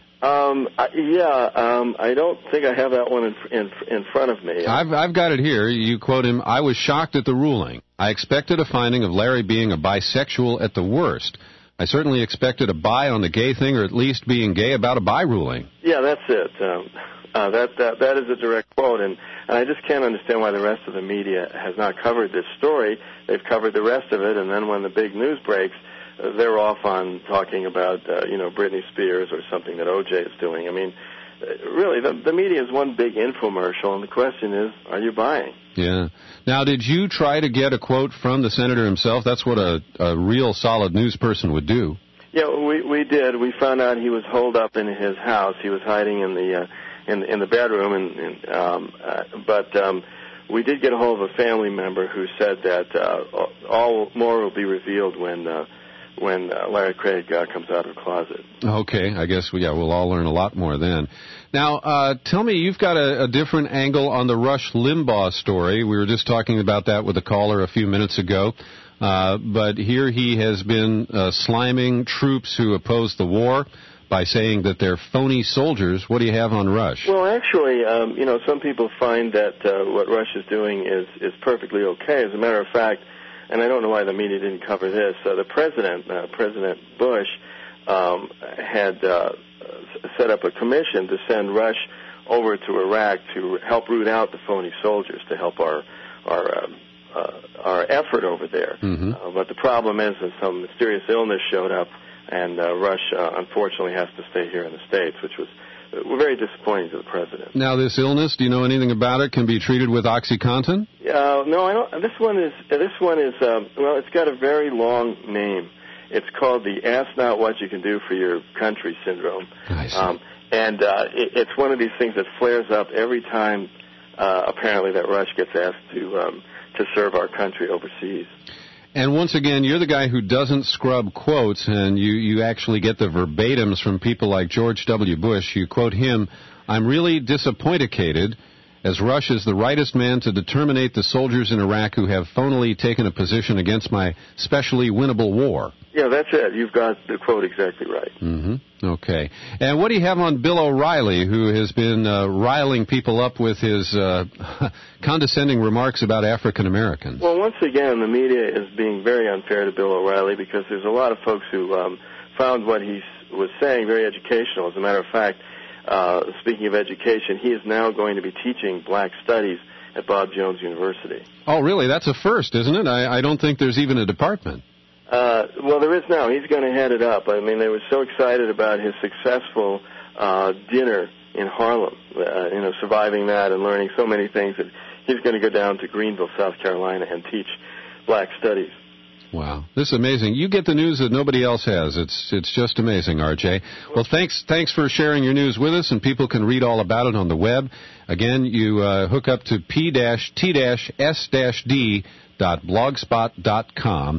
Um, I, yeah, um, I don't think I have that one in, in, in front of me. I've, I've got it here. You quote him, "I was shocked at the ruling. I expected a finding of Larry being a bisexual at the worst. I certainly expected a bi on the gay thing, or at least being gay about a bi ruling." Yeah, that's it. Um, uh, that, that that is a direct quote, and, and I just can't understand why the rest of the media has not covered this story. They've covered the rest of it, and then when the big news breaks, uh, they're off on talking about, uh, you know, Britney Spears or something that O J is doing. I mean, uh, really, the, the media is one big infomercial, and the question is, are you buying? Yeah. Now, did you try to get a quote from the senator himself? That's what a, a real solid news person would do. Yeah, we we did. We found out he was holed up in his house. He was hiding in the uh, in in the bedroom, and, and um, uh, but um, we did get a hold of a family member who said that uh, all more will be revealed when uh, when uh, Larry Craig uh, comes out of the closet. Okay, I guess yeah, we'll all learn a lot more then. Now, uh, tell me, you've got a, a different angle on the Rush Limbaugh story. We were just talking about that with a caller a few minutes ago. Uh, but here he has been uh, sliming troops who oppose the war by saying that they're phony soldiers. What do you have on Rush? Well, actually, um, you know, some people find that uh, what Rush is doing is, is perfectly okay. As a matter of fact, and I don't know why the media didn't cover this, uh, the president, uh, President Bush, um, had uh, set up a commission to send Rush over to Iraq to help root out the phony soldiers, to help our our um, uh, our effort over there. Mm-hmm. Uh, but the problem is that some mysterious illness showed up, and uh, Rush uh, unfortunately has to stay here in the States, which was uh, very disappointing to the president. Now, this illness, do you know anything about it? Can be treated with OxyContin? Uh, no, I don't. This one is this one is um, well, it's got a very long name. It's called the "Ask Not What You Can Do for Your Country" syndrome. I see. Um, and uh, it, it's one of these things that flares up every time, uh, apparently, that Rush gets asked to um, to serve our country overseas. And once again, you're the guy who doesn't scrub quotes, and you, you actually get the verbatims from people like George W. Bush. You quote him, "I'm really disappointed, as Rush is the rightest man to determinate the soldiers in Iraq who have phonily taken a position against my specially winnable war." Yeah, that's it. You've got the quote exactly right. Mm-hmm. Okay. And what do you have on Bill O'Reilly, who has been uh, riling people up with his uh, condescending remarks about African Americans? Well, once again, the media is being very unfair to Bill O'Reilly because there's a lot of folks who um, found what he was saying very educational. As a matter of fact, uh, speaking of education, he is now going to be teaching black studies at Bob Jones University. Oh, really? That's a first, isn't it? I, I don't think there's even a department. Uh, well, there is now. He's going to head it up. I mean, they were so excited about his successful uh, dinner in Harlem, uh, you know, surviving that and learning so many things that he's going to go down to Greenville, South Carolina, and teach black studies. Wow, this is amazing. You get the news that nobody else has. It's it's just amazing, R J. Well, thanks thanks for sharing your news with us, and people can read all about it on the web. Again, you uh, hook up to p t s d dot blogspot dot com.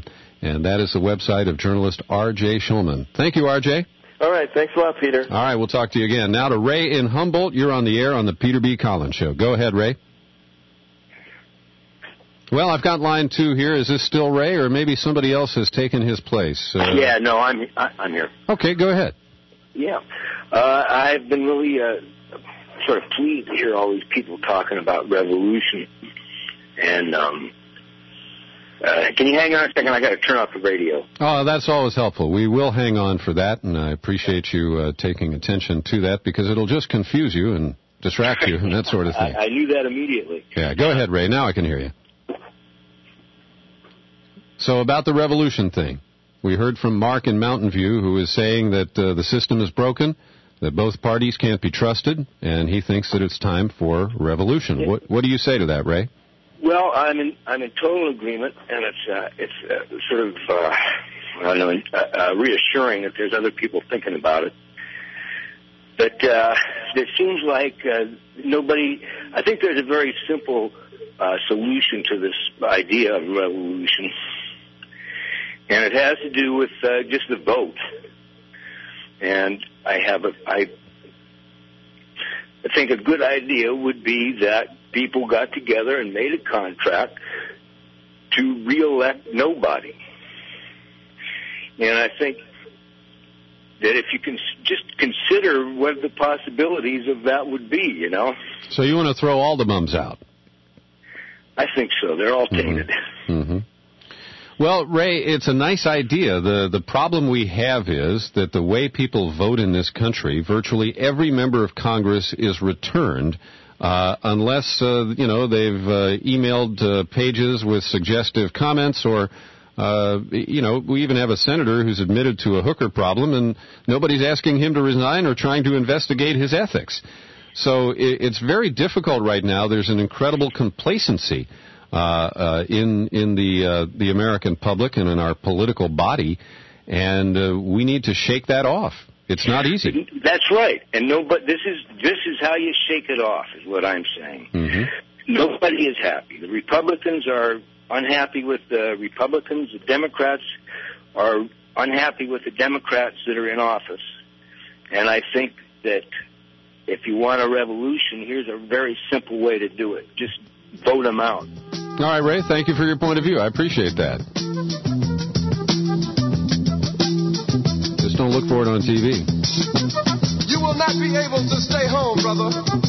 And that is the website of journalist R J Shulman. Thank you, R J. All right. Thanks a lot, Peter. All right. We'll talk to you again. Now to Ray in Humboldt. You're on the air on the Peter B. Collins Show. Go ahead, Ray. Well, I've got line two here. Is this still Ray, or maybe somebody else has taken his place? Uh, yeah, no, I'm I'm here. Okay, go ahead. Yeah. Uh, I've been really uh, sort of pleased to hear all these people talking about revolution. And um, uh, can you hang on a second? I got to turn off the radio. Oh, that's always helpful. We will hang on for that, and I appreciate you uh, taking attention to that, because it'll just confuse you and distract you and that sort of thing. I, I knew that immediately. Yeah, go ahead, Ray. Now I can hear you. So about the revolution thing, we heard from Mark in Mountain View, who is saying that uh, the system is broken, that both parties can't be trusted, and he thinks that it's time for revolution. What, what do you say to that, Ray? Well, I'm in I'm in total agreement, and it's uh, it's uh, sort of uh, I don't know uh, uh, reassuring that there's other people thinking about it. But uh, it seems like uh, nobody. I think there's a very simple uh, solution to this idea of revolution, and it has to do with uh, just the vote. And I have a I. I think a good idea would be that people got together and made a contract to reelect nobody. And I think that if you can just consider what the possibilities of that would be, you know. So you want to throw all the bums out? I think so. They're all tainted. Mm-hmm. Mm-hmm. Well, Ray, it's a nice idea. The the problem we have is that the way people vote in this country, virtually every member of Congress is returned uh, unless, uh, you know, they've uh, emailed uh, pages with suggestive comments or, uh, you know, we even have a senator who's admitted to a hooker problem and nobody's asking him to resign or trying to investigate his ethics. So it, it's very difficult right now. There's an incredible complacency Uh, uh, in in the uh, the American public and in our political body, and uh, we need to shake that off. It's not easy. That's right, and no, but this is this is how you shake it off, is what I'm saying. Mm-hmm. Nobody is happy. The Republicans are unhappy with the Republicans. The Democrats are unhappy with the Democrats that are in office, and I think that if you want a revolution, here's a very simple way to do it: just vote them out. All right, Ray, thank you for your point of view. I appreciate that. Just don't look for it on T V. You will not be able to stay home, brother.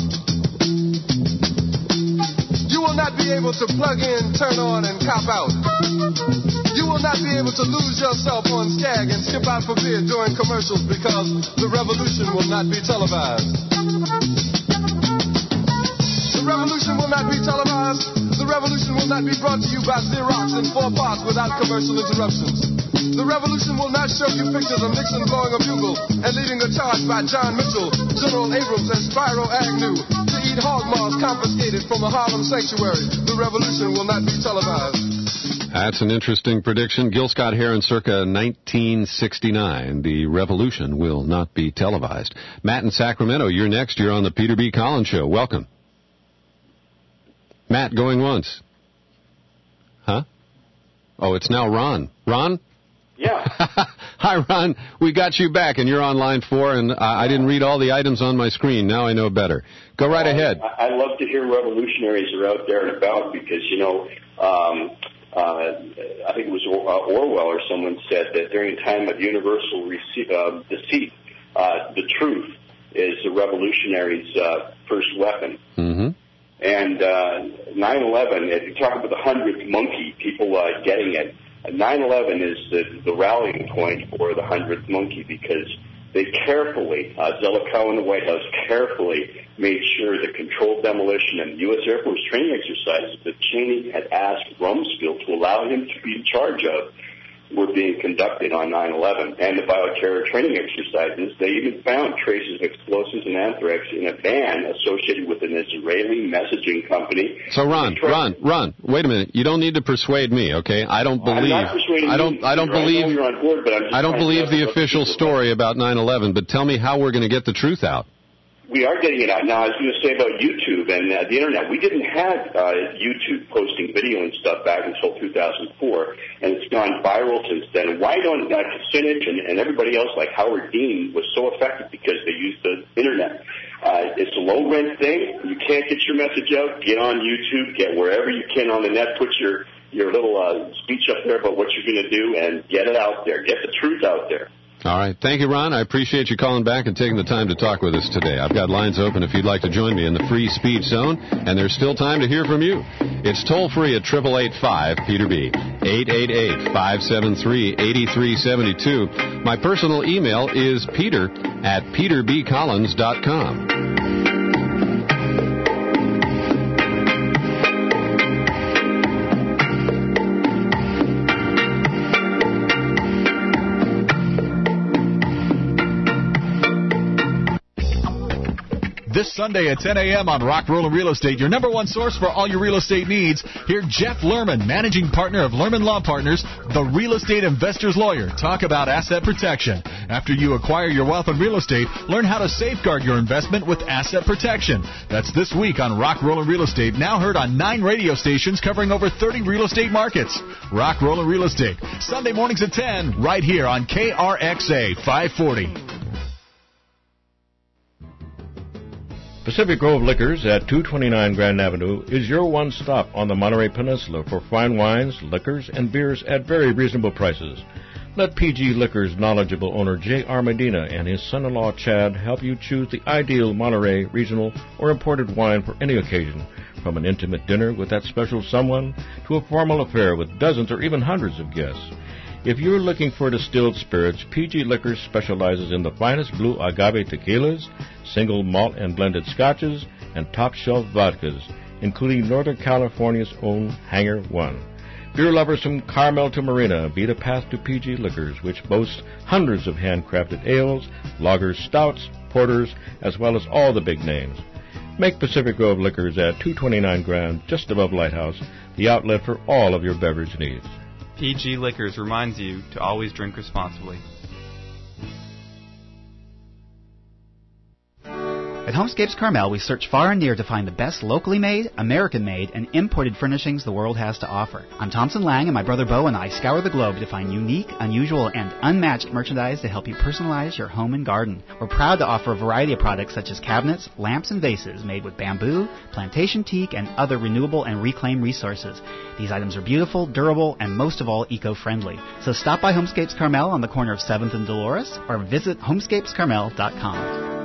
You will not be able to plug in, turn on, and cop out. You will not be able to lose yourself on Skag and skip out for beer during commercials because the revolution will not be televised. The revolution will not be televised. The revolution will not be brought to you by Xerox in four parts without commercial interruptions. The revolution will not show you pictures of Nixon blowing a bugle and leading a charge by John Mitchell, General Abrams, and Spyro Agnew to eat hog maws confiscated from a Harlem sanctuary. The revolution will not be televised. That's an interesting prediction. Gil Scott-Heron circa nineteen sixty-nine. The revolution will not be televised. Matt in Sacramento, you're next. You're on the Peter B. Collins Show. Welcome. Matt, going once. Huh? Oh, it's now Ron. Ron? Yeah. Hi, Ron. We got you back, and you're on line four, and I, I didn't read all the items on my screen. Now I know better. Go right ahead. I, I love to hear revolutionaries are out there and about because, you know, um, uh, I think it was Orwell or someone said that during a time of universal rece- uh, deceit, uh, the truth is the revolutionary's uh, first weapon. Mm-hmm. And uh, nine eleven, if you talk about the hundredth monkey, people uh, getting it, nine eleven is the, the rallying point for the hundredth monkey because they carefully, uh, Zelikow in the White House carefully made sure the controlled demolition and U S Air Force training exercises that Cheney had asked Rumsfeld to allow him to be in charge of were being conducted on nine eleven. And the bioterror training exercises, they even found traces of explosives and anthrax in a van associated with an Israeli messaging company. So, Ron, Ron, Ron, wait a minute. You don't need to persuade me, okay? I don't believe. I'm not persuading I don't. you. I don't I believe. know you're on board, but I'm just I don't trying to believe the know official story about nine eleven. But tell me how we're going to get the truth out. we are getting it out. Now, I was going to say about YouTube and uh, the Internet, we didn't have uh, YouTube posting video and stuff back until two thousand four, and it's gone viral since then. Why don't uh, Kucinich and, and everybody else like Howard Dean was so effective? Because they used the Internet. Uh, it's a low-rent thing. You can't get your message out. Get on YouTube. Get wherever you can on the net. Put your, your little uh, speech up there about what you're going to do and get it out there. Get the truth out there. All right. Thank you, Ron. I appreciate you calling back and taking the time to talk with us today. I've got lines open if you'd like to join me in the free speech zone, and there's still time to hear from you. It's toll-free at eight eight eight five Peter B, eight eight eight, five seven three, eight three seven two. My personal email is peter at peter b collins dot com. This Sunday at ten a.m. on Rock, Roll, and Real Estate, your number one source for all your real estate needs. Hear Jeff Lerman, managing partner of Lerman Law Partners, the real estate investor's lawyer, talk about asset protection. After you acquire your wealth in real estate, learn how to safeguard your investment with asset protection. That's this week on Rock, Roll, and Real Estate, now heard on nine radio stations covering over thirty real estate markets. Rock, Roll, and Real Estate, Sunday mornings at ten, right here on K R X A five forty. Pacific Grove Liquors at two twenty-nine Grand Avenue is your one-stop on the Monterey Peninsula for fine wines, liquors, and beers at very reasonable prices. Let P G Liquors' knowledgeable owner J R Medina and his son-in-law Chad help you choose the ideal Monterey regional or imported wine for any occasion, from an intimate dinner with that special someone to a formal affair with dozens or even hundreds of guests. If you're looking for distilled spirits, P G Liquors specializes in the finest blue agave tequilas, single malt and blended scotches, and top-shelf vodkas, including Northern California's own Hangar One. Beer lovers from Carmel to Marina beat a path to P G Liquors, which boasts hundreds of handcrafted ales, lagers, stouts, porters, as well as all the big names. Make Pacific Grove Liquors at two twenty-nine Grand, just above Lighthouse, the outlet for all of your beverage needs. P G Liquors reminds you to always drink responsibly. At Homescapes Carmel, we search far and near to find the best locally made, American-made, and imported furnishings the world has to offer. I'm Thompson Lang, and my brother Bo and I scour the globe to find unique, unusual, and unmatched merchandise to help you personalize your home and garden. We're proud to offer a variety of products such as cabinets, lamps, and vases made with bamboo, plantation teak, and other renewable and reclaimed resources. These items are beautiful, durable, and most of all, eco-friendly. So stop by Homescapes Carmel on the corner of seventh and Dolores, or visit homescapes carmel dot com.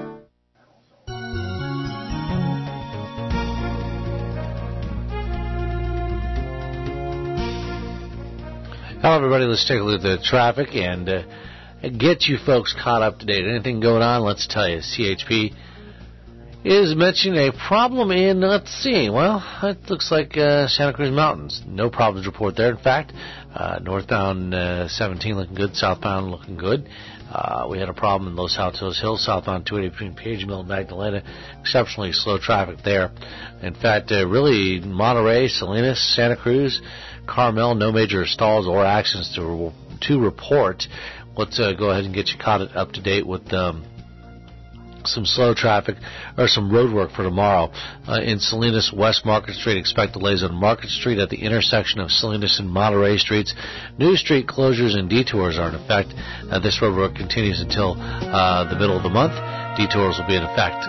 Hello, everybody. Let's take a look at the traffic and uh, get you folks caught up to date. Anything going on? Let's tell you. C H P is mentioning a problem in, let's see, well, it looks like uh, Santa Cruz Mountains. No problems report there. In fact, uh, northbound uh, seventeen looking good, southbound looking good. Uh, we had a problem in Los Altos Hills, southbound two eighty between Page Mill and Magdalena. Exceptionally slow traffic there. In fact, uh, really, Monterey, Salinas, Santa Cruz, Carmel, no major stalls or accidents to to report. Let's uh, go ahead and get you caught up to date with um, some slow traffic or some road work for tomorrow. Uh, in Salinas, West Market Street, expect delays on Market Street at the intersection of Salinas and Monterey Streets. New street closures and detours are in effect. Uh, this road work continues until uh, the middle of the month. Detours will be in effect.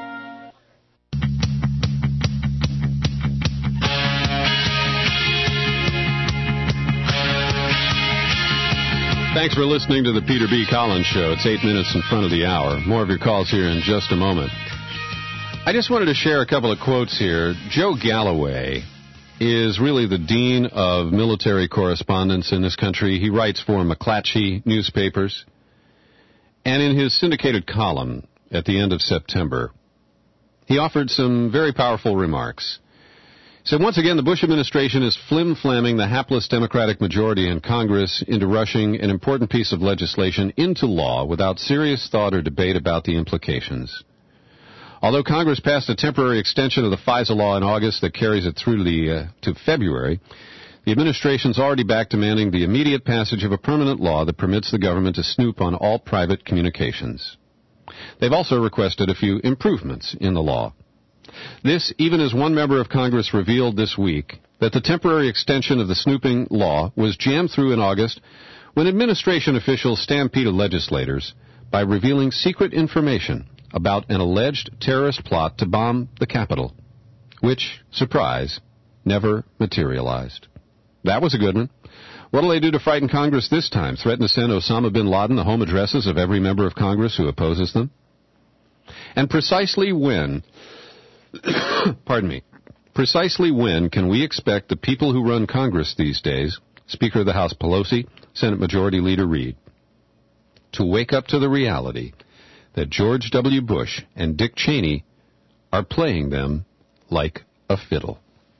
Thanks for listening to the Peter B. Collins Show. It's eight minutes in front of the hour. More of your calls here in just a moment. I just wanted to share a couple of quotes here. Joe Galloway is really the dean of military correspondence in this country. He writes for McClatchy newspapers. And in his syndicated column at the end of September, he offered some very powerful remarks. He said, once again, the Bush administration is flim-flamming the hapless Democratic majority in Congress into rushing an important piece of legislation into law without serious thought or debate about the implications. Although Congress passed a temporary extension of the FISA law in August that carries it through to, the, uh, to February, the administration's already back demanding the immediate passage of a permanent law that permits the government to snoop on all private communications. They've also requested a few improvements in the law. This, even as one member of Congress revealed this week that the temporary extension of the snooping law was jammed through in August when administration officials stampeded legislators by revealing secret information about an alleged terrorist plot to bomb the Capitol, which, surprise, never materialized. That was a good one. What'll they do to frighten Congress this time? Threaten to send Osama bin Laden the home addresses of every member of Congress who opposes them? And precisely when, pardon me, precisely when can we expect the people who run Congress these days, Speaker of the House Pelosi, Senate Majority Leader Reid, to wake up to the reality that George W. Bush and Dick Cheney are playing them like a fiddle?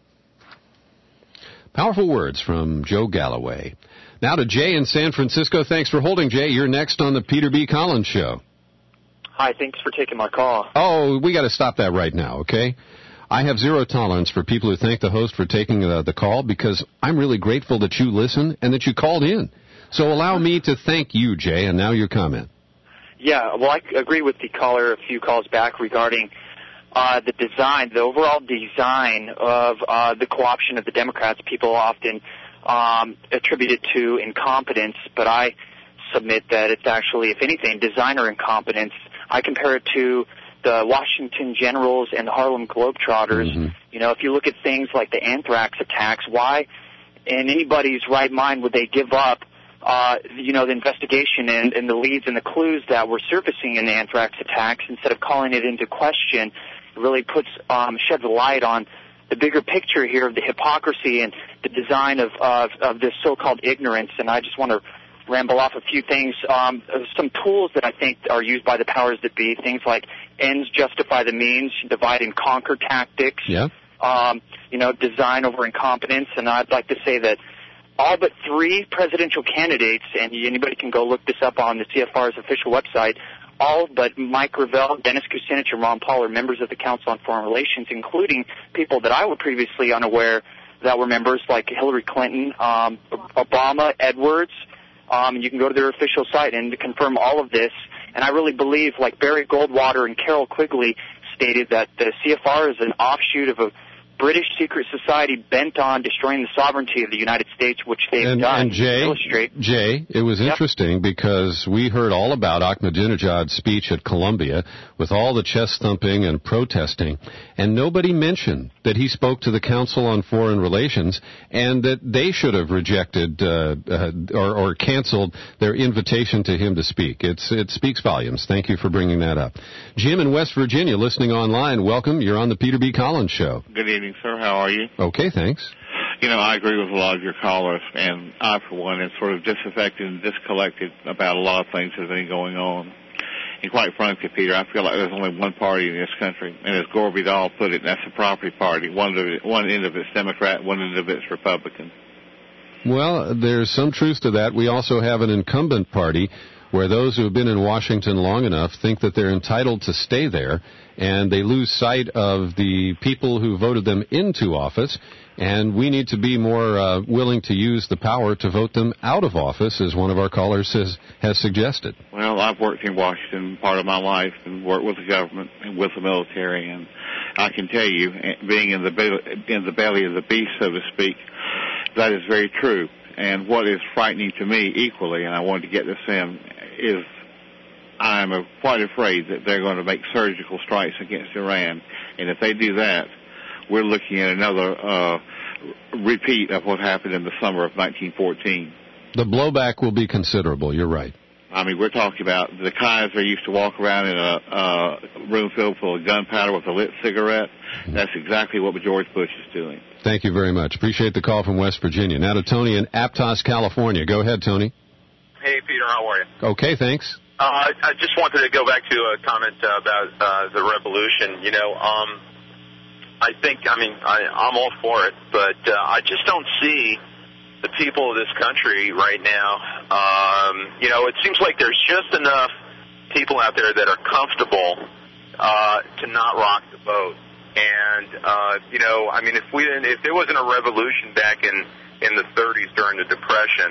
Powerful words from Joe Galloway. Now to Jay in San Francisco. Thanks for holding, Jay. You're next on the Peter B. Collins Show. Hi, thanks for taking my call. Oh, we got to stop that right now, okay? I have zero tolerance for people who thank the host for taking the, the call, because I'm really grateful that you listen and that you called in. So allow me to thank you, Jay, and now your comment. Yeah, well, I agree with the caller a few calls back regarding uh, the design, the overall design of uh, the co-option of the Democrats. People often um, attribute it to incompetence, but I submit that it's actually, if anything, designer incompetence. I compare it to the Washington Generals and the Harlem Globetrotters. Mm-hmm. You know, if you look at things like the anthrax attacks, why in anybody's right mind would they give up Uh, you know, the investigation and, and the leads and the clues that were surfacing in the anthrax attacks instead of calling it into question? It really puts, um, sheds a light on the bigger picture here of the hypocrisy and the design of, of, of this so-called ignorance. And I just want to ramble off a few things. Um, some tools that I think are used by the powers that be, things like ends justify the means, divide and conquer tactics, yeah. um, you know, design over incompetence. And I'd like to say that all but three presidential candidates, and anybody can go look this up on the C F R's official website, all but Mike Gravel, Dennis Kucinich, and Ron Paul are members of the Council on Foreign Relations, including people that I was previously unaware that were members, like Hillary Clinton, um, Obama, Edwards. Um, you can go to their official site and to confirm all of this. And I really believe, like Barry Goldwater and Carol Quigley stated, that the C F R is an offshoot of a British secret society bent on destroying the sovereignty of the United States, which they've and, done. And Jay, illustrate. Jay, it was yep. interesting because we heard all about Ahmadinejad's speech at Columbia with all the chest thumping and protesting, and nobody mentioned that he spoke to the Council on Foreign Relations and that they should have rejected uh, uh, or, or canceled their invitation to him to speak. It's It speaks volumes. Thank you for bringing that up. Jim in West Virginia, listening online, welcome. You're on the Peter B. Collins Show. Good evening, sir. How are you? Okay, thanks. You know, I agree with a lot of your callers, and I, for one, am sort of disaffected and discollected about a lot of things that have been going on. And quite frankly, Peter, I feel like there's only one party in this country, and as Gore Vidal put it, that's the property party. One, of it, one end of it's Democrat, one end of it's Republican. Well, there's some truth to that. We also have an incumbent party where those who have been in Washington long enough think that they're entitled to stay there, and they lose sight of the people who voted them into office, and we need to be more uh, willing to use the power to vote them out of office, as one of our callers has, has suggested. Well, I've worked in Washington part of my life and worked with the government and with the military, and I can tell you, being in the, be- in the belly of the beast, so to speak, that is very true. And what is frightening to me equally, and I wanted to get this in, is I'm uh, quite afraid that they're going to make surgical strikes against Iran. And if they do that, we're looking at another uh, repeat of what happened in the summer of nineteen fourteen. The blowback will be considerable. You're right. I mean, we're talking about the Kaiser used to walk around in a uh, room filled full of gunpowder with a lit cigarette. Mm-hmm. That's exactly what George Bush is doing. Thank you very much. Appreciate the call from West Virginia. Now to Tony in Aptos, California. Go ahead, Tony. Hey, Peter. How are you? Okay, thanks. Uh, I just wanted to go back to a comment uh, about uh, the revolution. You know, um, I think, I mean, I, I'm all for it, but uh, I just don't see the people of this country right now. Um, you know, it seems like there's just enough people out there that are comfortable uh, to not rock the boat. And, uh, you know, I mean, if we didn't, if there wasn't a revolution back in, in the thirties during the Depression,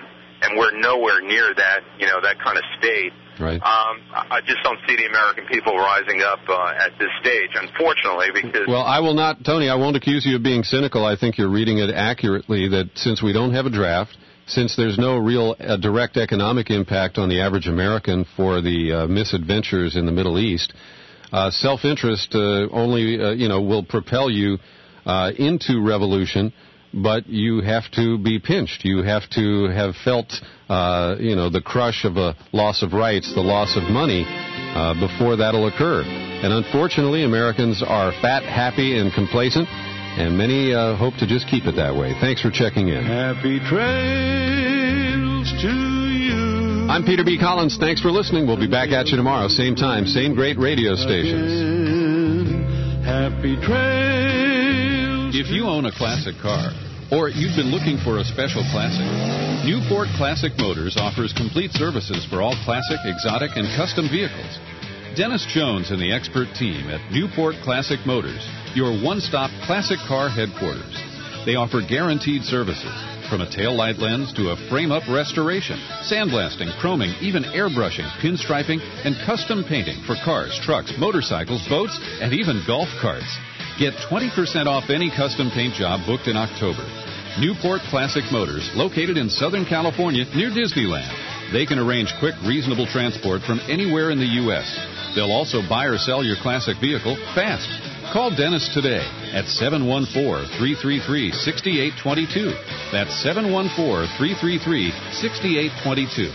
and we're nowhere near that, you know, that kind of state. Right. Um, I just don't see the American people rising up uh, at this stage, unfortunately, because... Well, I will not, Tony, I won't accuse you of being cynical. I think you're reading it accurately, that since we don't have a draft, since there's no real uh, direct economic impact on the average American for the uh, misadventures in the Middle East, uh, self-interest uh, only, uh, you know, will propel you uh, into revolution. But you have to be pinched. You have to have felt, uh, you know, the crush of a loss of rights, the loss of money, uh, before that'll occur. And unfortunately, Americans are fat, happy, and complacent, and many uh, hope to just keep it that way. Thanks for checking in. Happy trails to you. I'm Peter B. Collins. Thanks for listening. We'll be back at you tomorrow, same time, same great radio stations. Happy trails. If you own a classic car, or you've been looking for a special classic, Newport Classic Motors offers complete services for all classic, exotic, and custom vehicles. Dennis Jones and the expert team at Newport Classic Motors, your one-stop classic car headquarters. They offer guaranteed services, from a taillight lens to a frame-up restoration, sandblasting, chroming, even airbrushing, pinstriping, and custom painting for cars, trucks, motorcycles, boats, and even golf carts. Get twenty percent off any custom paint job booked in October. Newport Classic Motors, located in Southern California near Disneyland. They can arrange quick, reasonable transport from anywhere in the U S They'll also buy or sell your classic vehicle fast. Call Dennis today at seven one four, three three three, six eight two two. That's seven one four, three three three, six eight two two.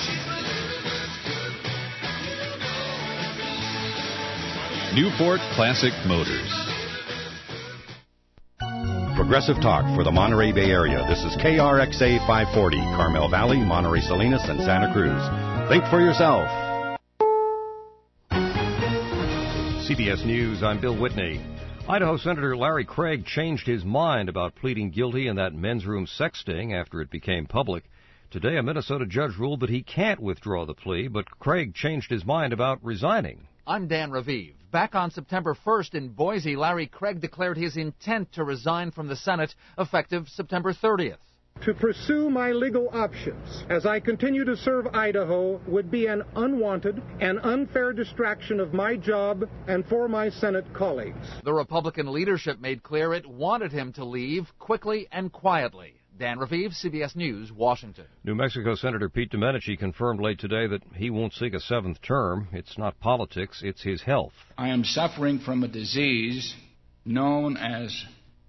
Newport Classic Motors. Progressive talk for the Monterey Bay Area. This is K R X A five forty, Carmel Valley, Monterey Salinas, and Santa Cruz. Think for yourself. C B S News, I'm Bill Whitney. Idaho Senator Larry Craig changed his mind about pleading guilty in that men's room sex sting after it became public. Today, a Minnesota judge ruled that he can't withdraw the plea, but Craig changed his mind about resigning. I'm Dan Raviv. Back on September first in Boise, Larry Craig declared his intent to resign from the Senate effective September thirtieth. To pursue my legal options as I continue to serve Idaho would be an unwanted and unfair distraction of my job and for my Senate colleagues. The Republican leadership made clear it wanted him to leave quickly and quietly. Dan Raviv, C B S News, Washington. New Mexico Senator Pete Domenici confirmed late today that he won't seek a seventh term. It's not politics, it's his health. I am suffering from a disease known as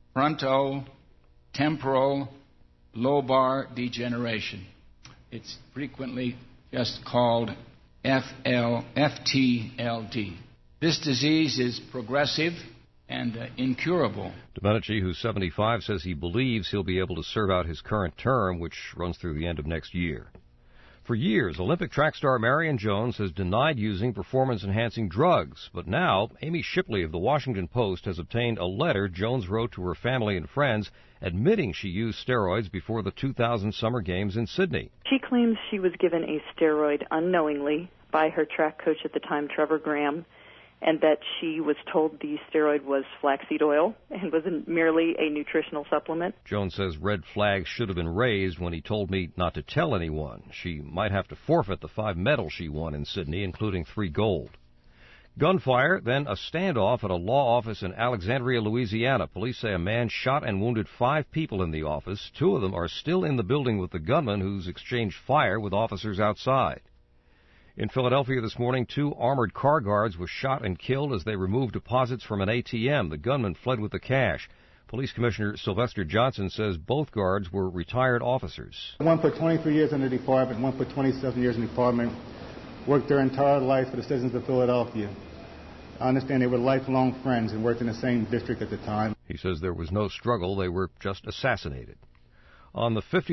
frontotemporal lobar degeneration. It's frequently just called F L, F T L D. This disease is progressive and uh, incurable. Domenici, who's seventy-five, says he believes he'll be able to serve out his current term, which runs through the end of next year. For years, Olympic track star Marion Jones has denied using performance-enhancing drugs, but now Amy Shipley of the Washington Post has obtained a letter Jones wrote to her family and friends admitting she used steroids before the two thousand Summer Games in Sydney. She claims she was given a steroid unknowingly by her track coach at the time, Trevor Graham, and that she was told the steroid was flaxseed oil and was merely a nutritional supplement. Jones says red flags should have been raised when he told me not to tell anyone. She might have to forfeit the five medals she won in Sydney, including three gold. Gunfire, then a standoff at a law office in Alexandria, Louisiana. Police say a man shot and wounded five people in the office. Two of them are still in the building with the gunman, who's exchanged fire with officers outside. In Philadelphia this morning, two armored car guards were shot and killed as they removed deposits from an A T M. The gunman fled with the cash. Police Commissioner Sylvester Johnson says both guards were retired officers. One put twenty-three years in the department, one put twenty-seven years in the department, worked their entire life for the citizens of Philadelphia. I understand they were lifelong friends and worked in the same district at the time. He says there was no struggle. They were just assassinated. On the fiftieth